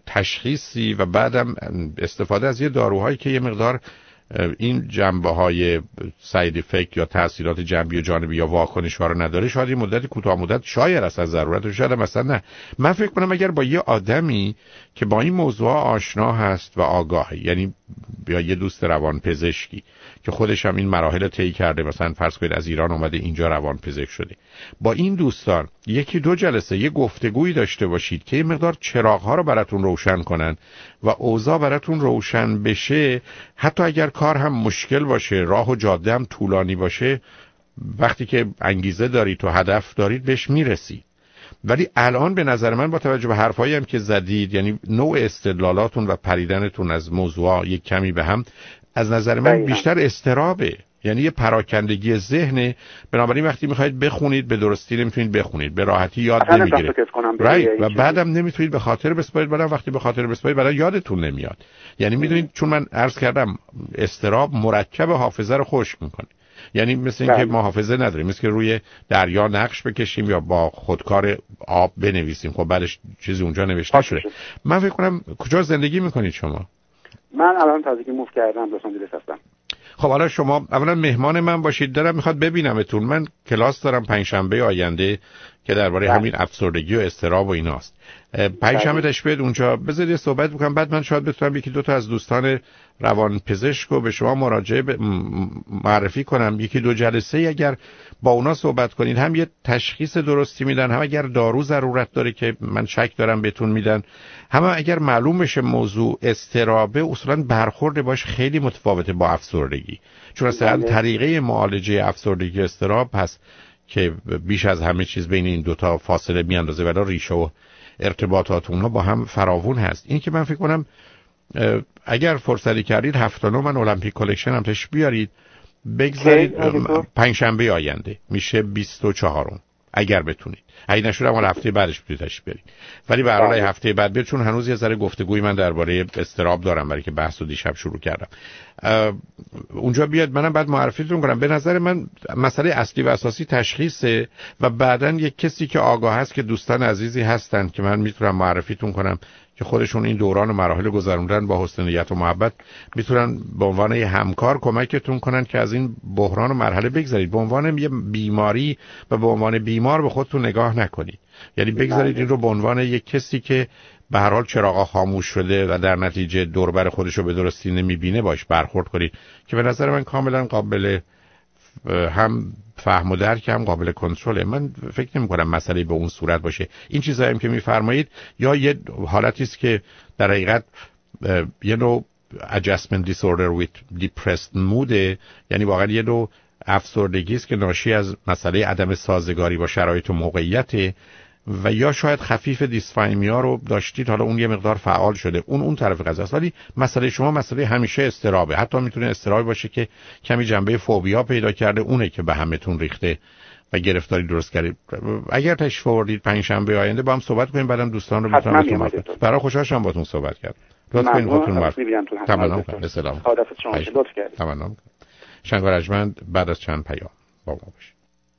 تشخیصی و بعدم استفاده از یه داروهایی که یه مقدار این جنبه‌های ساید افکت یا تأثیرات جنبی و جانبی یا واکنش‌ها رو نداره، شاید این مدت کوتاه مدت شاید اصلا ضرورت شاید مثلا نه. من فکر کنم اگر با یه آدمی که با این موضوع آشنا هست و آگاهه، یعنی یا یه دوست روانپزشکی که خودش هم این مراحل طی کرده، مثلا فرض کنید از ایران اومده اینجا روانپزشک شده، با این دوستان 1-2 جلسه یه گفتگویی داشته باشید که یه مقدار چراغ‌ها رو براتون روشن کنن و اوضاع براتون روشن بشه. حتی اگر کار هم مشکل باشه، راه و جاده هم طولانی باشه، وقتی که انگیزه دارید و هدف دارید بهش میرسید. ولی الان به نظر من با توجه به حرفایی هم که زدید، یعنی نوع استدلالاتون و پریدنتون از موضوع یک کمی به هم، از نظر من بیشتر اضطرابه، یعنی یه پراکندگی ذهنه. بنابراین وقتی میخواید بخونید به درستی نمیتونید بخونید، به راحتی یاد نمیگیرید و بعدم نمیتونید به خاطر بسپارید. بعدم وقتی به خاطر بسپارید بعدم یادتون نمیاد. یعنی میدونید چون من عرض کردم اضطراب مرکب حافظه رو خشک میکنه. یعنی مثل اینکه ما حافظه نداریم، مثل که روی دریا نقش بکشیم یا با خودکار آب بنویسیم، خب بعدش چیزی اونجا نوشته شده. من فکر کنم کجا زندگی میکنید شما؟ من الان تازگی موو کردم، لس آنجلس هستم. خب حالا شما اولا مهمان من باشید، دارم میخواد ببینمتون. من کلاس دارم پنجشنبه آینده که درباره همین افسردگی و اضطراب و ایناست. پنجشنبه تشریف بیارید اونجا، بذارید صحبت بکنم، بعد من شاید بتونم یکی دو تا از دوستان روانپزشک رو به شما مراجعه معرفی کنم. یکی دو جلسه اگر با اونا صحبت کنید هم یه تشخیص درستی میدن، هم اگر دارو ضرورت داره که من شک دارم بهتون میدن، هم اگر معلوم بشه موضوع اضطرابه اصولا برخورد باش خیلی متفاوته با افسردگی، چون اصلا طریقه معالجه افسردگی اضطراب هست که بیش از همه چیز بین این دوتا فاصله میاندازه، ولی ریشه و ارتباطات اونها با هم فراوون هست. این که من فکر کنم اگر فرصتی کردید 79 من المپیک کلکشن هم تشریف بیارید بگذارید پنجشنبه آینده میشه 24م اگر بتونید، اگه نشد هم هفته بعدش بتونید تشریف بیارید، ولی به هر حال هفته بعد بیاد، چون هنوز یه ذره گفتگوی من درباره اضطراب دارم برای که بحثو دیشب شروع کردم. اونجا بیاد منم بعد معرفیتون کنم. به نظر من مسئله اصلی و اساسی تشخیصه و بعداً یک کسی که آگاه هست که دوستان عزیزی هستن که من میتونم معرفیتون کنم که خودشون این دوران و مراحل گذروندن با حسن نیت و محبت، میتونن به عنوان یه همکار کمکتون کنن که از این بحران و مرحله بگذرید. به عنوان یه بیماری و به عنوان بیمار به خودتون نگاه نکنید، یعنی بگذارید این رو به عنوان یک کسی که به هر حال چراغا خاموش شده و در نتیجه دور بر خودش رو به درستی نمیبینه باش برخورد کنید، که به نظر من کاملا قابل هم فهم و درک هم قابل کنترله. من فکر نمی کنم مسئله به اون صورت باشه. این چیزایی هم که میفرمایید یا یه حالتی است که در حقیقت یه نوع adjustment disorder with depressed mood، یعنی واقعا یه نوع افسردگی است که ناشی از مسئله عدم سازگاری با شرایط و موقعیت، و یا شاید خفیف دیسفایمیا رو داشتید، حالا اون یه مقدار فعال شده، اون طرف قضیه است. ولی مسئله شما مسئله همیشه اضطرابه، حتی میتونه اضطراب باشه که کمی جنبه فوبیا پیدا کرده، اونه که به همتون ریخته و گرفتاری درست کردید. اگر تشریف آوردید پنجشنبه آینده با هم صحبت کنیم، بعدم دوستان رو میتونم بهتون معرفی کنم. برای خوشحال شدم باهاتون صحبت کردم. لطفاً خودتون معرفی کنید. تمام کنید. سلام. خداحافظ شما. لطف کردید. تمام. شنگار ارجمند بعد از چند پیام با ما باشید.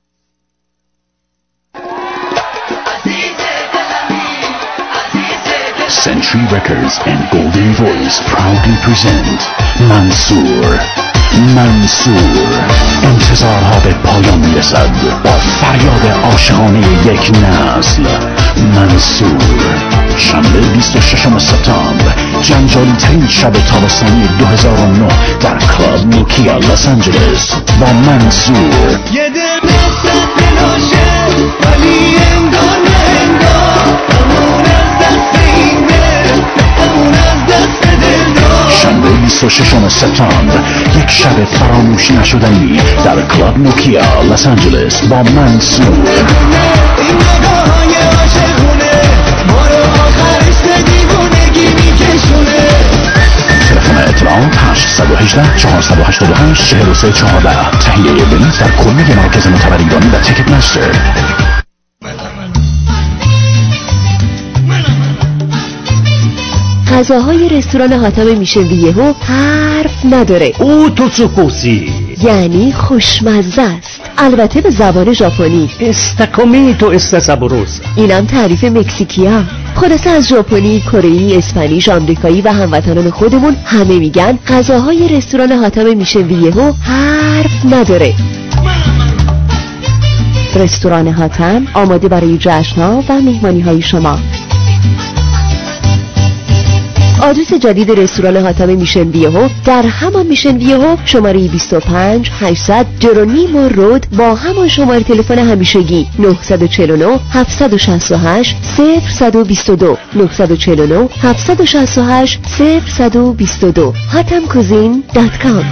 Century Records and Golden Voice proudly present منصور. انتظارها به پایان میرسد با فریاد عاشقانه یک نسل. منصور، شنبه 26 سپتامبر، جنجالی ترین شب تابستانی 2009 در کلاب نوکیا لس آنجلس با منصور. یه دل نفرت بناشه ولی انگار نه انگار همون از دست این دل، همون از دست دل دار. شنبه 26 سپتامبر، یک شب فراموش نشدنی در کلاب نوکیا لس آنجلس با منصور. این نگاه‌های عاشقونه ما رو آخرش به دیوونگی میکشونه. تلفن اطلاعات 818 488 4314. تهیه بلیط در کل مراکز معتبر ایرانی و تیکت مستر. غذاهای رستوران حاتم میشن یهو حرف نداره. او توتسوکوسی یعنی خوشمزه است، البته به زبان ژاپنی. استاکومیتو استاسابوروس. اینم تعریف مکزیکیا. خلاصه از ژاپنی، کره‌ای، اسپانیش، آمریکایی و هموطنان خودمون همه میگن غذاهای رستوران حاتم میشن یهو حرف نداره. رستوران حاتم آماده برای جشن‌ها و مهمانی‌های شما. آدرس جدید رستوران حاتم میشن ویهو در همان میشن ویهو، شماره 25 800 جرونیمو رود با همان شماره تلفن همیشگی 949 768 0122 949 768 0122 hatamcuisine.com.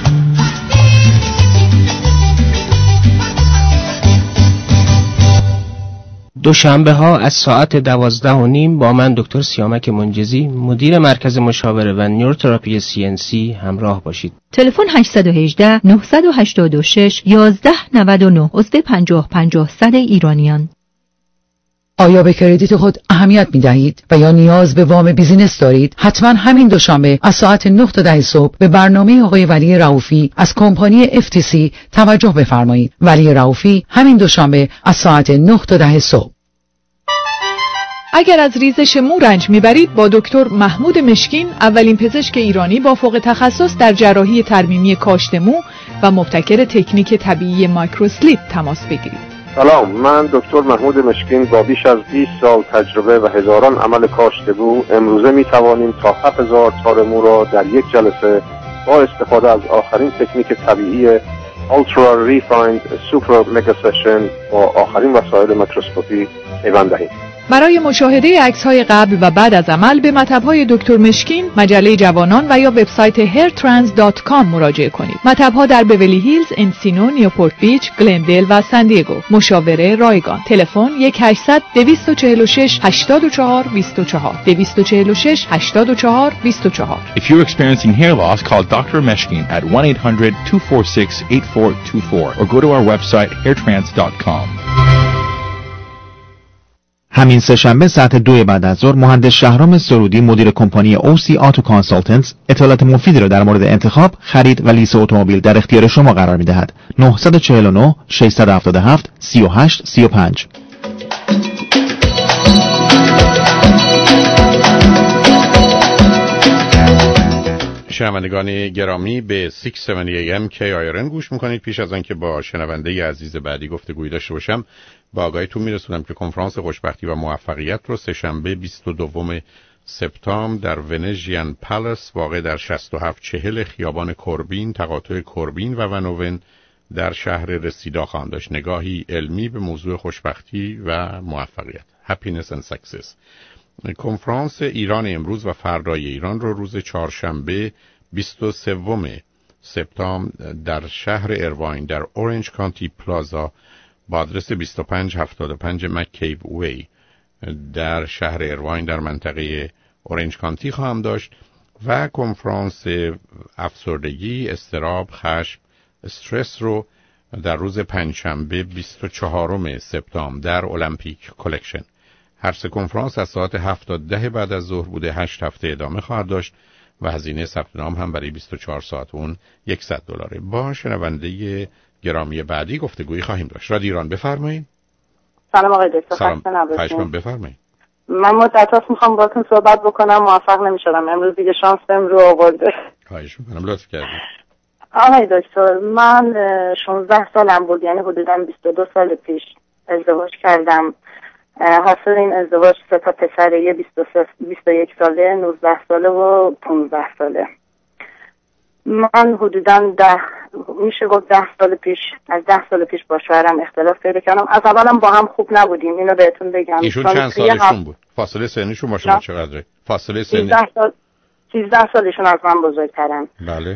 دوشنبه ها از ساعت 12:30 با من دکتر سیامک منجزی، مدیر مرکز مشاوره و نیوروتراپی CNC همراه باشید. تلفن 818 986 1199 عضو 50-50 ایرانیان. آیا به کردیت خود اهمیت می دهید و یا نیاز به وام بیزینس دارید؟ حتما همین دوشنبه از ساعت 9 تا 10 صبح به برنامه آقای ولی رؤوفی از کمپانی FTC توجه بفرمایید. ولی رؤوفی همین دوشنبه از ساعت 9 تا 10 صبح. اگر از ریزش مو رنج میبرید با دکتر محمود مشکین، اولین پزشک ایرانی با فوق تخصص در جراحی ترمیمی کاشت مو و مبتکر تکنیک طبیعی مایکروسلیپ تماس بگیرید. سلام، من دکتر محمود مشکین با بیش از 20 سال تجربه و هزاران عمل کاشت مو امروزه می توانیم تا 7000 تار مو را در یک جلسه با استفاده از آخرین تکنیک طبیعی Ultra Refined Super Mega Session با آخرین وسایل میکروسکوپی پیوند دهیم. برای مشاهده عکس‌های قبل و بعد از عمل به مطب‌های دکتر مشکین، مجله جوانان و یا وبسایت hairtrans.com مراجعه کنید. مطب‌ها در بیولی هیلز، انسینو، نیوپورت بیچ، گلندل و سان دیگو. مشاوره رایگان. تلفن 1-800-246-84-24 246-84-24. If you're experiencing hair loss, call Dr. Meshkin at 1-800-246-8424 or go to our website hairtrans.com. همین سه‌شنبه ساعت 2 بعد از ظهر مهندس شهرام سرودی مدیر کمپانی OC آتو کانسالتنتس اطلاعات مفیدی را در مورد انتخاب، خرید و لیز اتومبیل در اختیار شما قرار می‌دهد. 949 677 38 35. شنوندگان گرامی به 670 AM KIRN گوش میکنید. پیش از آنکه با شنونده عزیز بعدی گفتگویی داشته باشم، با آگاهیتون میرسونم که کنفرانس خوشبختی و موفقیت رو سه‌شنبه 22 سپتامبر در ونژین پالاس واقع در 6740 خیابان کوربین، تقاطع کوربین و ونوون در شهر رسیدا خواهم داشت. نگاهی علمی به موضوع خوشبختی و موفقیت، Happiness and Success. کنفرانس ایران امروز و فردای ایران رو روز چهارشنبه 23 سپتامبر در شهر ایرواین در اورنج کانتی پلازا با آدرس 2575 مک‌کیو وی در شهر ایرواین در منطقه اورنج کانتی خواهم داشت و کنفرانس افسردگی، اضطراب، خشم، استرس رو در روز پنجشنبه 24 سپتامبر در المپیک کلکشن. هر سه کنفرانس از ساعت 7 تا 10 بعد از ظهر بوده. 8 هفته ادامه خواهد داشت و هزینه ثبت نام هم برای 24 ساعت اون $100. با شنونده گرامی بعدی گفتگویی خواهیم داشت. رادیو ایران بفرمایید. سلام آقای دکتر. سلام. خواهشاً بفرمایید. من مدت‌هاست میخوام باهاتون صحبت بکنم، موفق نمی‌شدم. امروز دیگه شانسم رو آورده. خواهش می‌کنم، لطف کردید. آقای دکتر، من 16 سالم بود، یعنی حدوداً 22 سال پیش ازدواج کردم. حاصل این ازدواج 3 تا پسر، یه 21 ساله، 19 ساله و 15 ساله. من حدوداً میشه گفت 10 سال پیش، از 10 سال پیش با شوهرم اختلاف پیدا کردم. از اولم با هم خوب نبودیم، اینو بهتون بگم. ایشون چند سالشون بود؟ فاصله سنیشون با شما چقدره؟ فاصله سنی 13 سالشون از من بزرگترن. بله.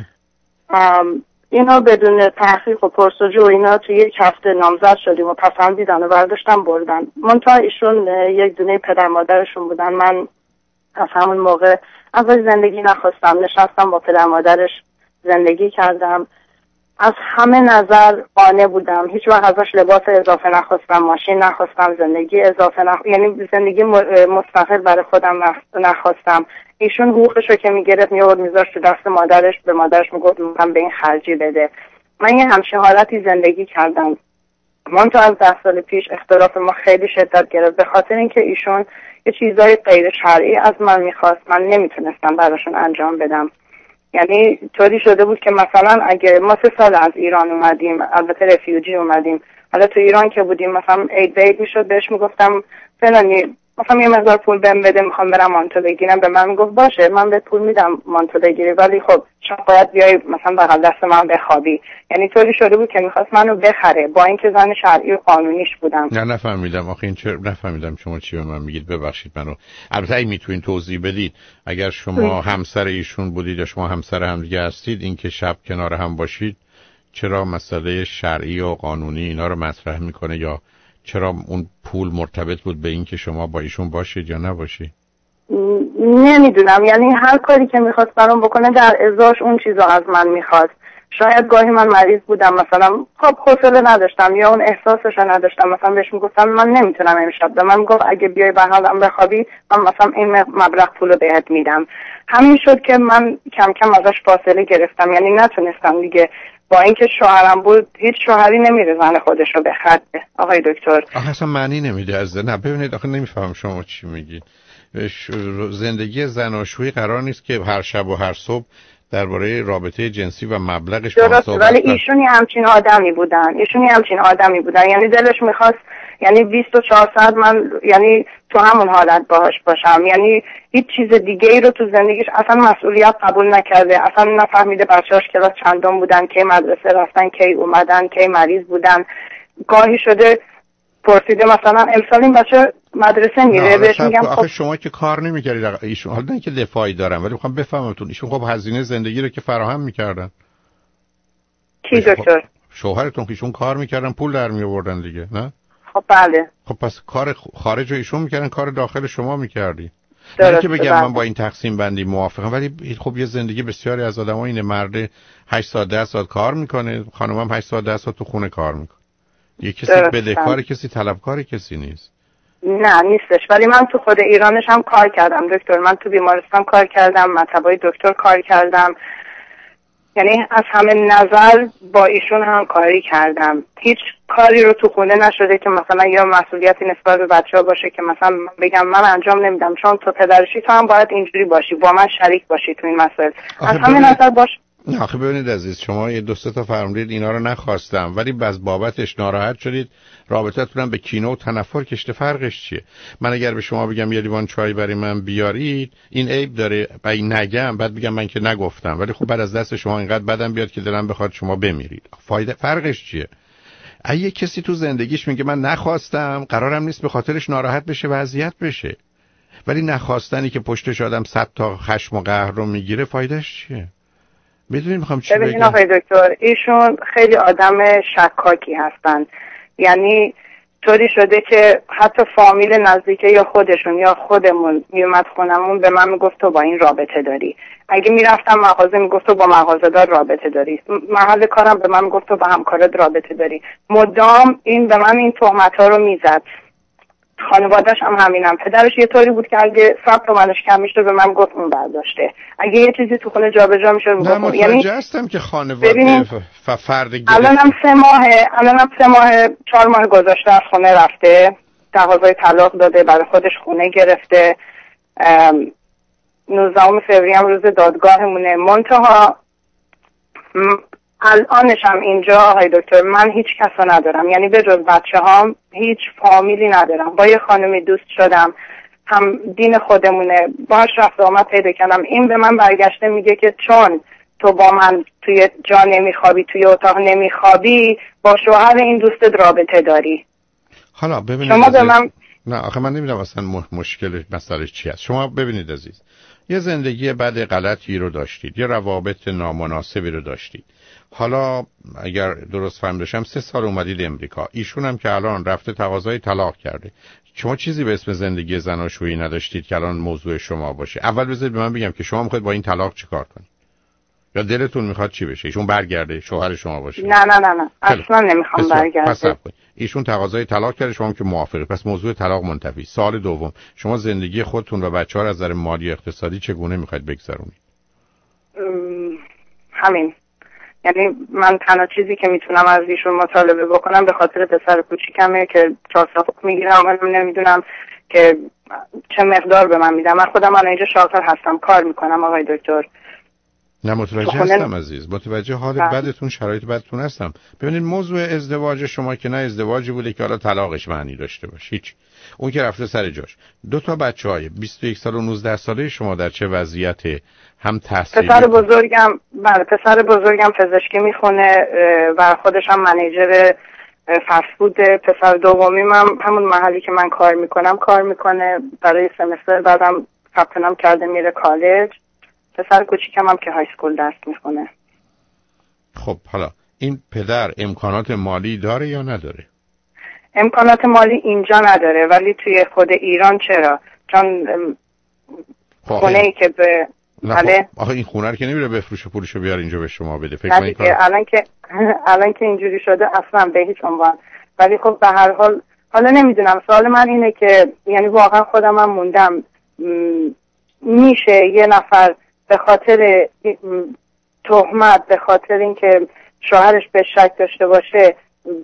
اینا بدون تحقیق و پرسجو اینا تو یک هفته نامزد شدیم و پسندیدن و برداشتن بردن. منتها ایشون یک دونه پدر مادرشون بودن. من از همون موقع اول زندگی نخواستم، نشستم با پدر مادرش زندگی کردم. از همه نظر قانع بودم، هیچ وقت ازش لباس اضافه نخواستم، ماشین نخواستم، زندگی اضافه یعنی زندگی مستقل برای خودم نخواستم. ایشون حقوقشو که میگرفت میورد میذاشت تو دست مادرش، به مادرش میگفت من به این خرجی بده. من یه همچین حالتی زندگی کردم. من تا از 10 سال پیش اختلاف ما خیلی شدت گرفت به خاطر اینکه ایشون یه چیزای غیر شرعی از من میخواست، من نمیتونستم براشون انجام بدم. یعنی طوری شده بود که مثلا اگه ما 3 سال از ایران اومدیم، البته رفیوجی اومدیم، حالا تو ایران که بودیم مثلا عید میشد بهش میگفتم فلانی مثلا یه مقدار پول بهم بده، میخوام برم مانتو بگیرم. به من میگفت باشه من بهت پول میدم مانتو بگیری، ولی خب شما باید بیای مثلا بغل دست من بخوابی. یعنی طوری شده بود که میخواست منو بخره با اینکه زن شرعی و قانونیش بودم. نه نفهمیدم آخه این چرا نفهمیدم شما چی به من میگید، ببخشید منو. البته اگه میتونین توضیح بدید اگر شما همسر ایشون بودید یا شما همسر هم دیگه هستید، اینکه شب کنار هم باشید چرا مسئله شرعی و قانونی اینا رو مطرح میکنه، یا چرا اون پول مرتبط بود به این که شما با ایشون باشید یا نباشید؟ نمیدونم، یعنی هر کاری که میخواست برام بکنه در ازاش اون چیزا از من میخواست. شاید گاهی من مریض بودم مثلا خب حوصله نداشتم یا اون احساسش رو نداشتم، مثلا بهش میگفتم من نمیتونم امشب، به من میگفت اگه بیای بغلم بخوابی من مثلا این مبلغ پولو بهت میدم. همین شد که من کم کم ازش فاصله گرفتم، یعنی نتونستم دیگه با اینکه شوهرم بود هیچ شوهری نمیره زن خودش رو بخره آقای دکتر. آخه اصلا معنی نمیده از نه. ببینید آخه نمیفهم شما چی میگید. زندگی زناشویی قرار نیست که هر شب و هر صبح درباره رابطه جنسی و مبلغش درست، ولی ایشونی همچین آدمی بودن یعنی دلش میخواست یعنی 24 ساعت من یعنی تو همون حالت باهاش باشم، یعنی هیچ چیز دیگه ای رو تو زندگیش اصلا مسئولیت قبول نکرده، اصلا نفهمیده بچه‌هاش کلاس چندم بودن، کی مدرسه رفتن، کی اومدن، کی مریض بودن. گاهی شده پرسیده مثلا امسال این بچه مدرسه میره، بهش میگم آخه شما که کار نمی‌کردید ایشون، حالا نه که دفاعی دارم ولی میخوام بفهمتون ایشون خب هزینه زندگی رو که فراهم می‌کردن. کی دکتر؟ شوهرتون که ایشون کار می‌کردن پول در می‌آوردن دیگه، نه؟ خب بله. خب پس کار خارج ایشون می‌کردن، کار داخل شما می‌کردی. نه که بگم من با این تقسیم بندی موافقم، ولی خب یه زندگی بسیاری از آدم‌ها اینه، مرد 8 ساعت 10 ساعت کار میکنه، خانمم 8 ساعت 10 ساعت تو خونه کار میکنه. یه کسی بدهکار کسی طلبکار کسی نیست. نه نیستش، ولی من تو خود ایرانش هم کار کردم دکتر، من تو بیمارستان کار کردم، مطبای دکتر کار کردم، یعنی از همه نظر با ایشون هم کاری کردم. هیچ کاری رو تو خونه نشده که مثلا یا مسئولیتی نسبت به بچه‌ها باشه که مثلا بگم من انجام نمیدم چون تو پدرشی تو هم باید اینجوری باشی، با من شریک باشی تو این مسائل. از همه نظر باش. نه آخه ببینید عزیز، شما یه دو سه تا فرمودید اینا رو نخواستم ولی از بابتش ناراحت شدید، رابطتون هم به کینه و تنفر کشته، فرقش چیه؟ من اگر به شما بگم یه لیوان چای برای من بیارید این عیب داره و این نگم بعد بگم من که نگفتم، ولی خب بعد از دست شما اینقدر بدم بیاد که دلم بخواد شما بمیرید، فایده فرقش چیه؟ اگه کسی تو زندگیش میگه من نخواستم، قرارم نیست به خاطرش ناراحت بشه و اذیت بشه، ولی نخواستنی که پشتش آدم 100 تا خشم و قهر رو میگیره فایدهش چیه؟ میدونید میخوام چی بگم؟ ببینید آقای دکتر، ایشون خیلی آدم شکاکی هستن، یعنی طوری شده که حتی فامیل نزدیکه یا خودشون یا خودمون میومد خونمون به من میگفت تو با این رابطه داری، اگه میرفتم مغازه میگفت تو با مغازه‌دار رابطه داری، محل کارم به من میگفت تو با همکارت رابطه داری، مدام این به من این تهمت‌ها رو میزد. خانواده‌اش هم همینم، پدرش یه طوری بود که اگه ثبت منش کم میشه به من گفت اون برداشته، اگه یه چیزی تو خونه جابجا میشه میگفت، یعنی هستم که خانواده فرد گرفت. الانم 3 ماه 4 ماه گذشته از خونه رفته، تقاضای طلاق داده، برای خودش خونه گرفته، 19 فوریه هم روز دادگاهمونه، منتها الانش هم اینجا آقای دکتر من هیچ کسا ندارم، یعنی به جز بچه هام هیچ فامیلی ندارم، با یه خانمی دوست شدم هم دین خودمونه، باهاش رفت آمد پیدا کردم، این به من برگشته میگه که چون تو با من توی جا نمیخوابی، توی اتاق نمیخوابی، با شوهر این دوستت رابطه داری. حالا ببینید شما به من نه آخه من نمیدونم اصلا مشکل مسئلهش چی است. شما ببینید عزیز، یه زندگی بد غلطی رو داشتید، یه روابط نامناسبی رو داشتید، حالا اگر درست فهمیدم 3 سال اومدید امریکا، ایشون هم که الان رفته تقاضای طلاق کرده، شما چیزی به اسم زندگی زناشویی نداشتید که الان موضوع شما باشه. اول بذارید به من بگم که شما میخواید با این طلاق چیکار کنید، یا دلتون میخواد چی بشه؟ ایشون برگرده شوهر شما باشه؟ نه اصلا نمیخوام برگرده. ایشون تقاضای طلاق کرده، شما که موافقید، پس موضوع طلاق منتفی. سوال دوم، شما زندگی خودتون و بچه‌ها از نظر مالی و اقتصادی چگونه میخواید بگذرونید؟ همین، یعنی من تنها چیزی که میتونم از ایشون مطالبه بکنم به خاطر پسر کوچیکمه که تراسافوک میگیرم، من نمیدونم که چه مقدار به من میدم. من خودم اینجا شاغل هستم، کار میکنم آقای دکتر. نه متوجه هستم عزیز، متوجه حال بدتون، شرایط بدتون هستم. ببینید موضوع ازدواج شما که نه ازدواجی بوده که حالا طلاقش معنی داشته باشه، هیچ، اون که رفته سر جاش. 2 تا بچهای 21 سال و 19 ساله شما در چه وضعیت هم تحصیلی؟ پسر بزرگم پزشکی میخونه و خودش هم منیجر فست فود. پسر دومیم هم همون محلی که من کار میکنم کار میکنه، برای سمستر بعدم ثبت نام کرده میره کالج. پسر کوچیکم هم که های اسکول درس میخونه. خب حالا این پدر امکانات مالی داره یا نداره؟ امکانات مالی اینجا نداره ولی توی خود ایران چرا؟ چون خونه‌ای که به بله. آخه این خونه رو که نمیره بفروشه پولشو بیار اینجا به شما بده. فکر کنید الان که اینجوری شده اصلا به هیچ عنوان. ولی خب به هر حال حالا نمیدونم، سوال من اینه که یعنی واقعا خودم هم موندم، میشه یه نفر به خاطر تهمت، به خاطر اینکه شوهرش به شک داشته باشه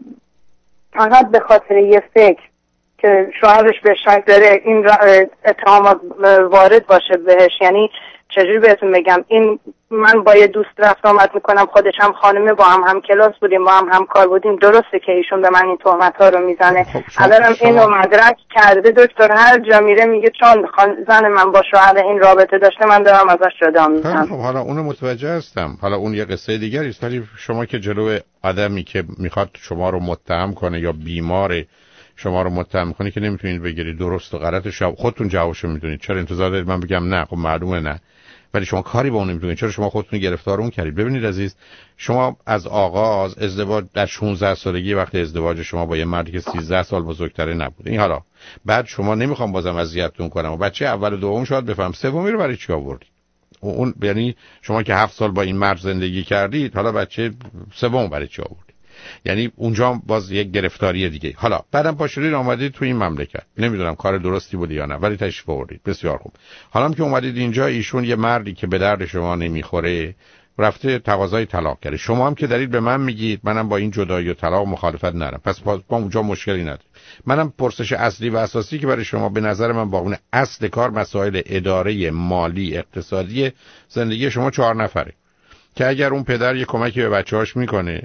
فقط به خاطر یه فکر که شوهرش به شک داره این اتهامات وارد باشه بهش. یعنی چجوری بهتون بگم، این من با یه دوست رفت آمد میکنم، خودش هم خانمه، با هم کلاس بودیم، با هم کار بودیم، درسته که ایشون به من این تهمت‌ها رو میزنه. الانم اینو مدرک کرده دکتر، هر جا میره میگه چون زن من با شوهر این رابطه داشته من دارم ازش جدا میشم. خب حالا اونو متوجه هستم، حالا اون یه قصه دیگری است، ولی شما که جلو آدمی که میخواد شما رو متهم کنه یا بیمار شما رو متهم کنه که نمیتونید بگیرید درست و غلطش، خودتون جوابشو میدونید. چرا انتظار دارید من بگم نه؟ خب معلومه نه، ولی شما کاری با اون نمیتونید. چرا شما خودتون گرفتار اون کردید؟ ببینید عزیز، شما از آغاز ازدواج در 16 سالگی وقتی ازدواج شما با یه مردی که 13 سال بزرگتره نبود، این حالا بعد شما نمیخوام بازم اذیتتون کنم و بچه اول و دوم شاید بفهم، سومی رو برای چی آوردید؟ اون یعنی شما که 7 سال با این مرد زندگی کردید، حالا بچه سوم برای چی آوردید؟ یعنی اونجا باز یک گرفتاری دیگه. حالا بعدم پاشورید اومدید تو این مملکت، نمیدونم کار درستی بود یا نه، ولی تشریف آوردید، بسیار خوب. حالا که اومدید اینجا، ایشون یه مردی که به درد شما نمیخوره رفته تقاضای طلاق کرده، شما هم که دارید به من میگید منم با این جدایی و طلاق مخالفت ندارم، پس با اونجا مشکلی نداره. منم پرسش اصلی و اساسی که برای شما به نظر من با اون اصل کار مسائل اداره مالی اقتصادی زندگی شما 4 نفره که اگر اون پدر یه کمکی به بچه‌هاش میکنه،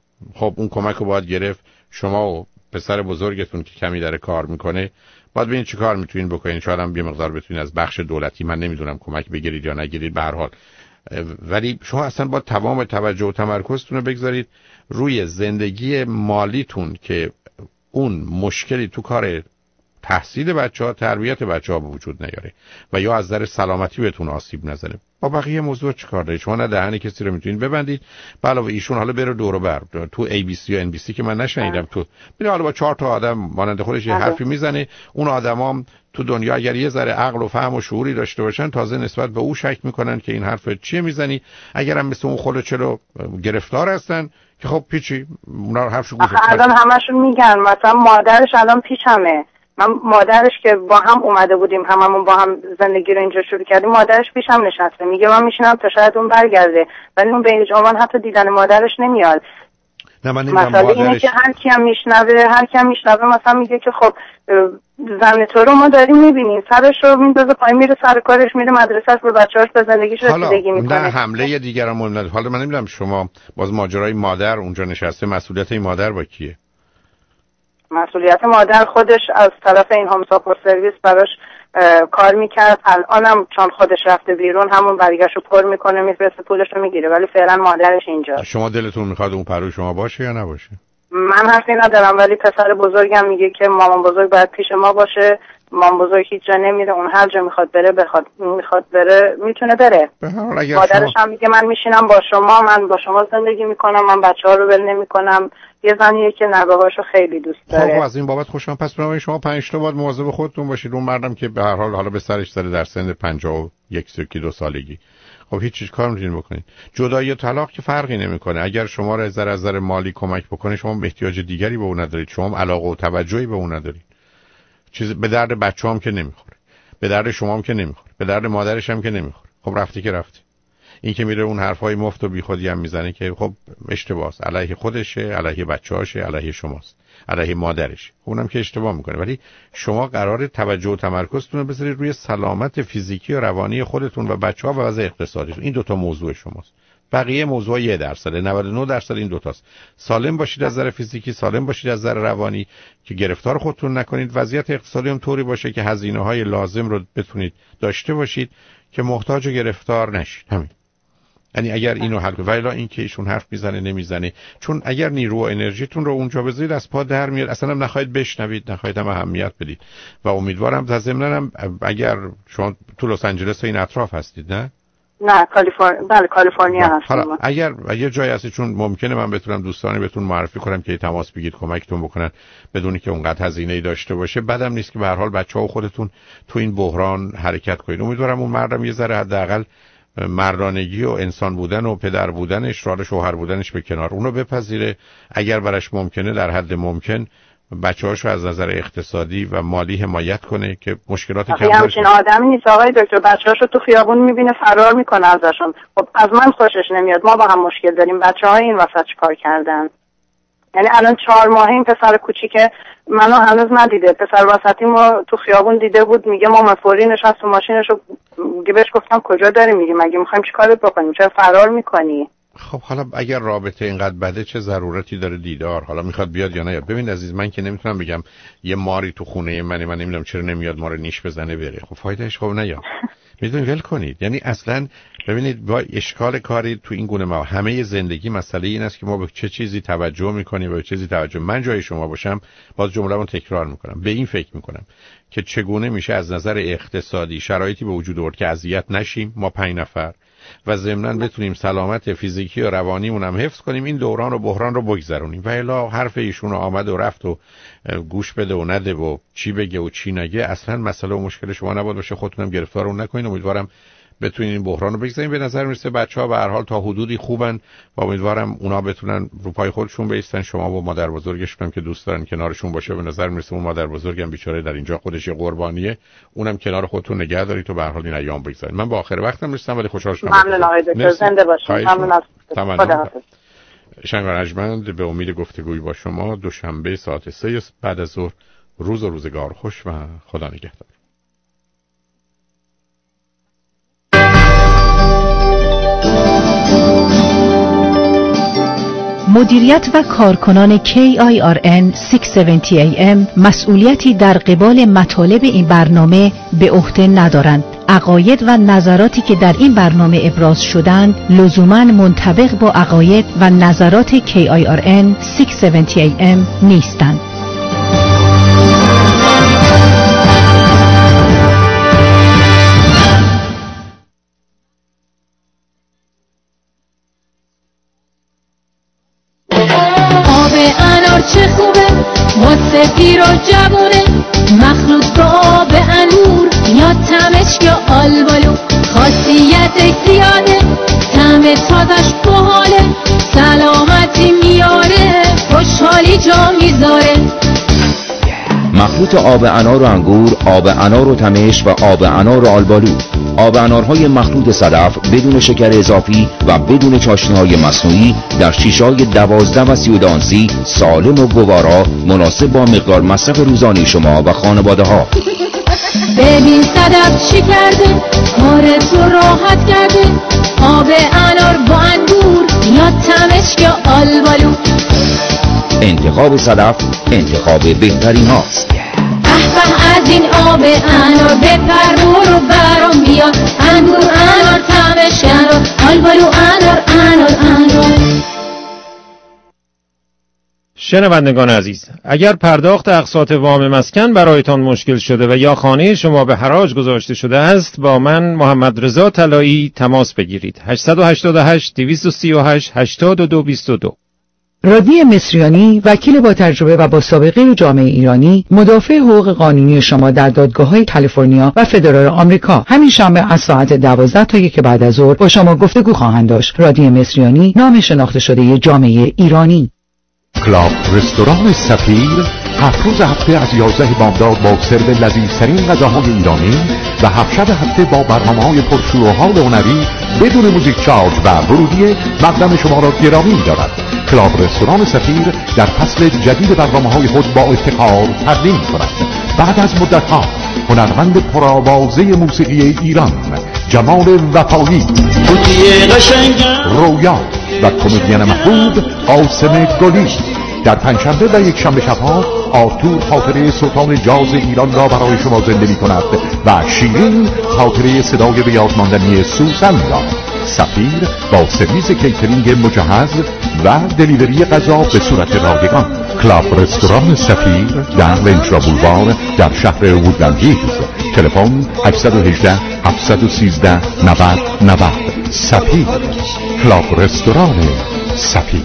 خب اون کمک رو باید گرفت. شما و پسر بزرگتون که کمی داره کار میکنه باید ببینید چی کار میتونین بکنین. شاید هم یه مقدار بتونین از بخش دولتی، من نمیدونم، کمک بگیرید یا نگیرید، به هر حال ولی شما اصلا با تمام توجه و تمرکزتون رو بگذارید روی زندگی مالیتون که اون مشکلی تو کار تحصیل بچه‌ها، تربیت بچه‌ها به وجود نیاره و یا از نظر سلامتی بهتون آسیب نزنه. با بقیه موضوع چیکار دارید؟ شما نه دهن کسی رو میتونید ببندید. علاوه ایشون حالا بره دور و بر تو ABC یا NBC که من نشنیدم، تو میره حالا با 4 تا آدم مانند خودش یه حرفی میزنه. اون آدمام تو دنیا اگر یه ذره عقل و فهم و شعوری داشته باشن تازه نسبت به او شک میکنن که این حرف چیه میزنی. اگرم مثل اون خلوچلو گرفتار هستن که خب پیچی، اونا رو حرفشو گوش بدید. الان همشون میگن مثلا مادرش الان پیشمه. من مادرش که با هم اومده بودیم، هممون با هم زندگی رو اینجا شروع کردیم، مادرش پیشم نشسته، میگه من میشینم تا شاید اون برگرده، ولی اون به هیچ عنوان حتی دیدن مادرش نمیاد. نه من مثلا اینه که هر کیم میشنوه مثلا میگه که خب زن تو رو ما داریم میبینیم، سرش رو میندازه پایین، میره سر کارش، میره مدرسهش، به بچه‌هاش به زندگیش رسیدگی میکنه. حالا حمله دیگران مهم نداره. حالا من نمیدونم شما باز ماجرای مادر اونجا نشسته، مسئولیت این مادر با کیه؟ مسئولیت مادر خودش از طرف این هوم ساپورت سرویس براش کار میکرد. الانم چون خودش رفته بیرون همون برگشت رو پر میکنه، میفرسته پولش رو میگیره، ولی فعلا مادرش اینجا. شما دلتون میخواد اون پروی شما باشه یا نباشه؟ من حرفی ندارم، ولی پسر بزرگم میگه که مامان بزرگ باید پیش ما باشه. مامان بزرگ هیچ جا نمیره، اون هر جا میخواد بره میتونه بره. مادرش هم میگه من میشینم با شما، من با شما زندگی میکنم، من بچه‌ها رو ول نمیکنم. یه زنیه که نوه‌هاشو خیلی دوست داره. خب از این بابت خوشم. پس برای شما 5 تا باید مواظب خودتون باشید. اون مردم که به هر حال حالا به سرش داره در سن 51-2 سالگی، خب هیچ چیز کار نمیتونید بکنید. جدایی و طلاق که فرقی نمیکنه. اگر شما را از نظر مالی کمک بکنه، شما احتیاج دیگری به اون ندارید، شما علاقه و توجهی به اون ندارید. چیز به درد بچه‌ام که نمیخوره، به درد شما هم که نمیخوره، به درد مادرش هم که نمیخوره. خب رفتی که رفتی. این که میره اون حرفای مفت و بیخودی هم میزنه که خب اشتباهه، علیه خودشه، علیه بچه‌هاشه، علیه شماست، علیه مادرش. اونم که اشتباه میکنه. ولی شما قراره توجه و تمرکزتون رو بذارید روی سلامت فیزیکی و روانی خودتون و بچه‌ها و وضع اقتصادیتون. این 2 تا موضوع شماست. بقیه موضوع 1%، 99% این 2 تاست. سالم باشید از نظر فیزیکی، سالم باشید از نظر روانی که گرفتار خودتون نکنید. وضعیت اقتصادی هم طوری باشه که هزینه‌های لازم رو بتونید داشته باشید که محتاج و گرفتار نشید. همین. یعنی اگر اینو حل کنید، ولی این که ایشون حرف میزنه نمیزنه، چون اگر نیرو و انرژیتون رو اونجا بذارید از پا در میاد، اصلا هم نخواهید بشنوید، نخواهید هم اهمیت بدید. و امیدوارم ضمناً هم اگر شما تو لس آنجلس این اطراف هستید، نه کالیفرنیا هستم. حالا اگر یه جایی هستی، چون ممکنه من بتونم دوستانی بهتون معرفی کنم که تماس بگیرید، کمکتون بکنن بدونی که اونقدر هزینه‌ای داشته باشه. بعدم نیست که به هر حال بچه‌ها و خودتون تو این بحران حرکت کنید. امیدوارم اون مردم یه ذره حداقل مردانگی و انسان بودن و پدر بودنش، شوهر بودنش به کنار، اونو بپذیره. اگر براش ممکنه در حد ممکن بچه‌هاشو از نظر اقتصادی و مالی حمایت کنه که مشکلات کم داشته. همچین آدمی نیست آقای دکتر، بچه‌هاشو تو خیابون میبینه فرار میکنه ازشون. خب از من خوشش نمیاد، ما با هم مشکل داریم. بچه‌های این وسط چیکار کردن؟ یعنی الان 4 ماهه این پسر کوچیکه منو هنوز ندیده، پسر وسطی ما تو خیابون دیده بود، میگه مامان فوری نشست تو ماشینشو. دیگه بهش گفتم کجا داری میگی؟ مگه میخوایم چیکارت بکنیم؟ چرا فرار میکنی؟ خب حالا اگر رابطه اینقدر بده چه ضرورتی داره دیدار؟ حالا میخواد بیاد یا نه؟ ببین عزیز، من که نمیتونم بگم یه ماری تو خونه من نمیدونم چرا نمیاد ما رو نیش بزنه بره. خب فایدهش خب نیاد. میدونید ول کنید. یعنی اصلا ببینید با اشکال کاری تو این گونه ما همه زندگی مسئله این است که ما به چه چیزی توجه میکنیم و به چه چیزی توجه. من جای شما باشم باز جمله‌مو تکرار میکنم، به این فکر میکنم که چگونه میشه از نظر اقتصادی شرایطی به وجود آورد که اذیت نشیم ما 5 نفر و ضمناً بتونیم سلامت فیزیکی و روانیمون هم حفظ کنیم، این دوران و بحران رو بگذرونیم. و الا حرف ایشون آمد و رفت و گوش بده و نده و چی بگه و چی نگه اصلا مسئله و مشکل شما نباید باشه. خودتونم گرفتار اون نکنین. امیدوارم بتونین این بحران رو بگذارین. به نظر میرسه بچه‌ها به هر حال تا حدودی خوبن و امیدوارم اونا بتونن رو پای خودشون بایستن. شما و مادر بزرگشون هم که دوست دارن کنارشون باشه، به نظر میرسه اون مادر بزرگم بیچاره در اینجا خودش قربانیه، اونم کنار خودتون نگه دارید تو به هر حال این ایام بگذارید. من با آخر وقتم رسیدم ولی خوشحال شدم. ممنون آقای دکتر، زنده باشید. ممنون از خداحافظ. شنگ رجمند به امید گفتگوی با شما دوشنبه ساعت 3 بعد از ظهر. روز و روزگار خوش و خدا نگهدار. مدیریت و کارکنان KIRN 670 AM مسئولیتی در قبال مطالب این برنامه به عهده ندارند. عقاید و نظراتی که در این برنامه ابراز شدند لزوماً منطبق با عقاید و نظرات KIRN 670 AM نیستند. چه خوبه واسه پیر و جوونه، مخلوط با آب انگور یا تمش یا آلبالو، خاصیت زیاده طعم تازش باحاله، سلامتی میاره خوشحالی جا میذاره. مخلوط آب انار و انگور، آب انار و تمش و آب انار و آلبالو. آب انارهای مخلوط صدف بدون شکر اضافی و بدون چاشنی‌های مصنوعی در شیشه‌های 12 و 32 آنسی، سالم و گوارا، مناسب با مقدار مصرف روزانه شما و خانواده ها. ببین صدف چی کرده، کارت رو راحت کرده، آب انار با انگور یا تمش یا آلبالو. انتخاب صدف انتخاب بهترین هاست. به از این آب انار بپر برو برام بیا، انگور انار تمش انار آلبالو انار. شنوندگان عزیز، اگر پرداخت اقساط وام مسکن برایتان مشکل شده و یا خانه شما به حراج گذاشته شده است، با من محمد رضا طلایی تماس بگیرید. 888 238 8222. رادی مصریانی، وکیل با تجربه و با سابقه جامعه ایرانی، مدافع حقوق قانونی شما در دادگاه‌های کالیفرنیا و فدرال آمریکا، همین شنبه از ساعت 12 تا 1 بعد از ظهر با شما گفتگو خواهند داشت. رادی مصریانی، نام شناخته شده جامعه ایرانی. کلاب رستوران سفیر 7 روز هفته از 11 بامداد با سرو لذیذترین غذاهای ایرانی و 7 شب هفته با برنامه‌های پرشور و حال هنری بدون موزیک چارج و ورودی مقدم شما را گرامی می‌دارد. کلاب رستوران سفیر در فصل جدید برنامه‌های خود با افتخار تقدیم می‌کند. بعد از مدت‌ها هنرمند پرآوازه موسیقی ایران جمال وفایی، رویا و کمدین محبوب قاسم گلی در پنجشنبه و یک شنبه شبها آرتور خاطره سلطان جاز ایران را برای شما زنده می کند و شیرین خاطره صدای بیادماندنی سوسن را. سفیر با سرویس کیترینگ مجهز و دلیوری غذا به صورت رایگان. کلاب رستوران سفیر در ونچرا بولوار در شهر وودلند هیلز. تلفن 818 713 90 90. سفیر. کلاب رستوران سفیر.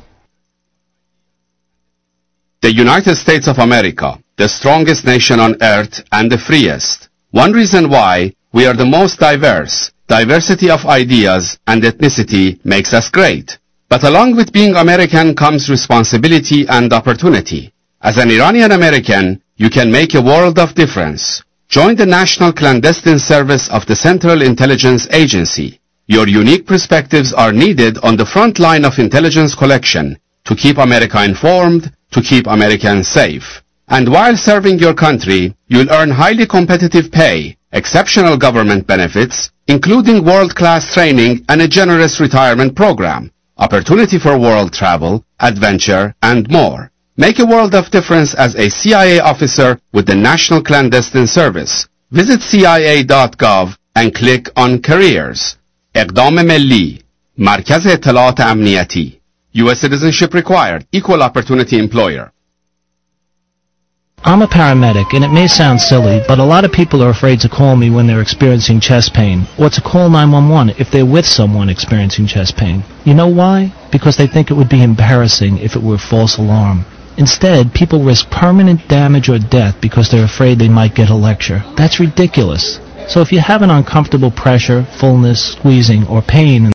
The United States of America, the strongest nation on earth and the freest. One reason why we are the most diverse. Diversity of ideas and ethnicity makes us great. But along with being American comes responsibility and opportunity. As an Iranian American, you can make a world of difference. Join the National Clandestine Service of the Central Intelligence Agency. Your unique perspectives are needed on the front line of intelligence collection to keep America informed, to keep Americans safe. And while serving your country, you'll earn highly competitive pay, exceptional government benefits, including world-class training and a generous retirement program, opportunity for world travel, adventure, and more. Make a world of difference as a CIA officer with the National Clandestine Service. Visit CIA.gov and click on Careers. اقدام ملی. مرکز اطلاعات امنیتی. U.S. citizenship required. Equal opportunity employer. I'm a paramedic, and it may sound silly, but a lot of people are afraid to call me when they're experiencing chest pain, or to call 911 if they're with someone experiencing chest pain. You know why? Because they think it would be embarrassing if it were a false alarm. Instead, people risk permanent damage or death because they're afraid they might get a lecture. That's ridiculous. So if you have an uncomfortable pressure, fullness, squeezing, or pain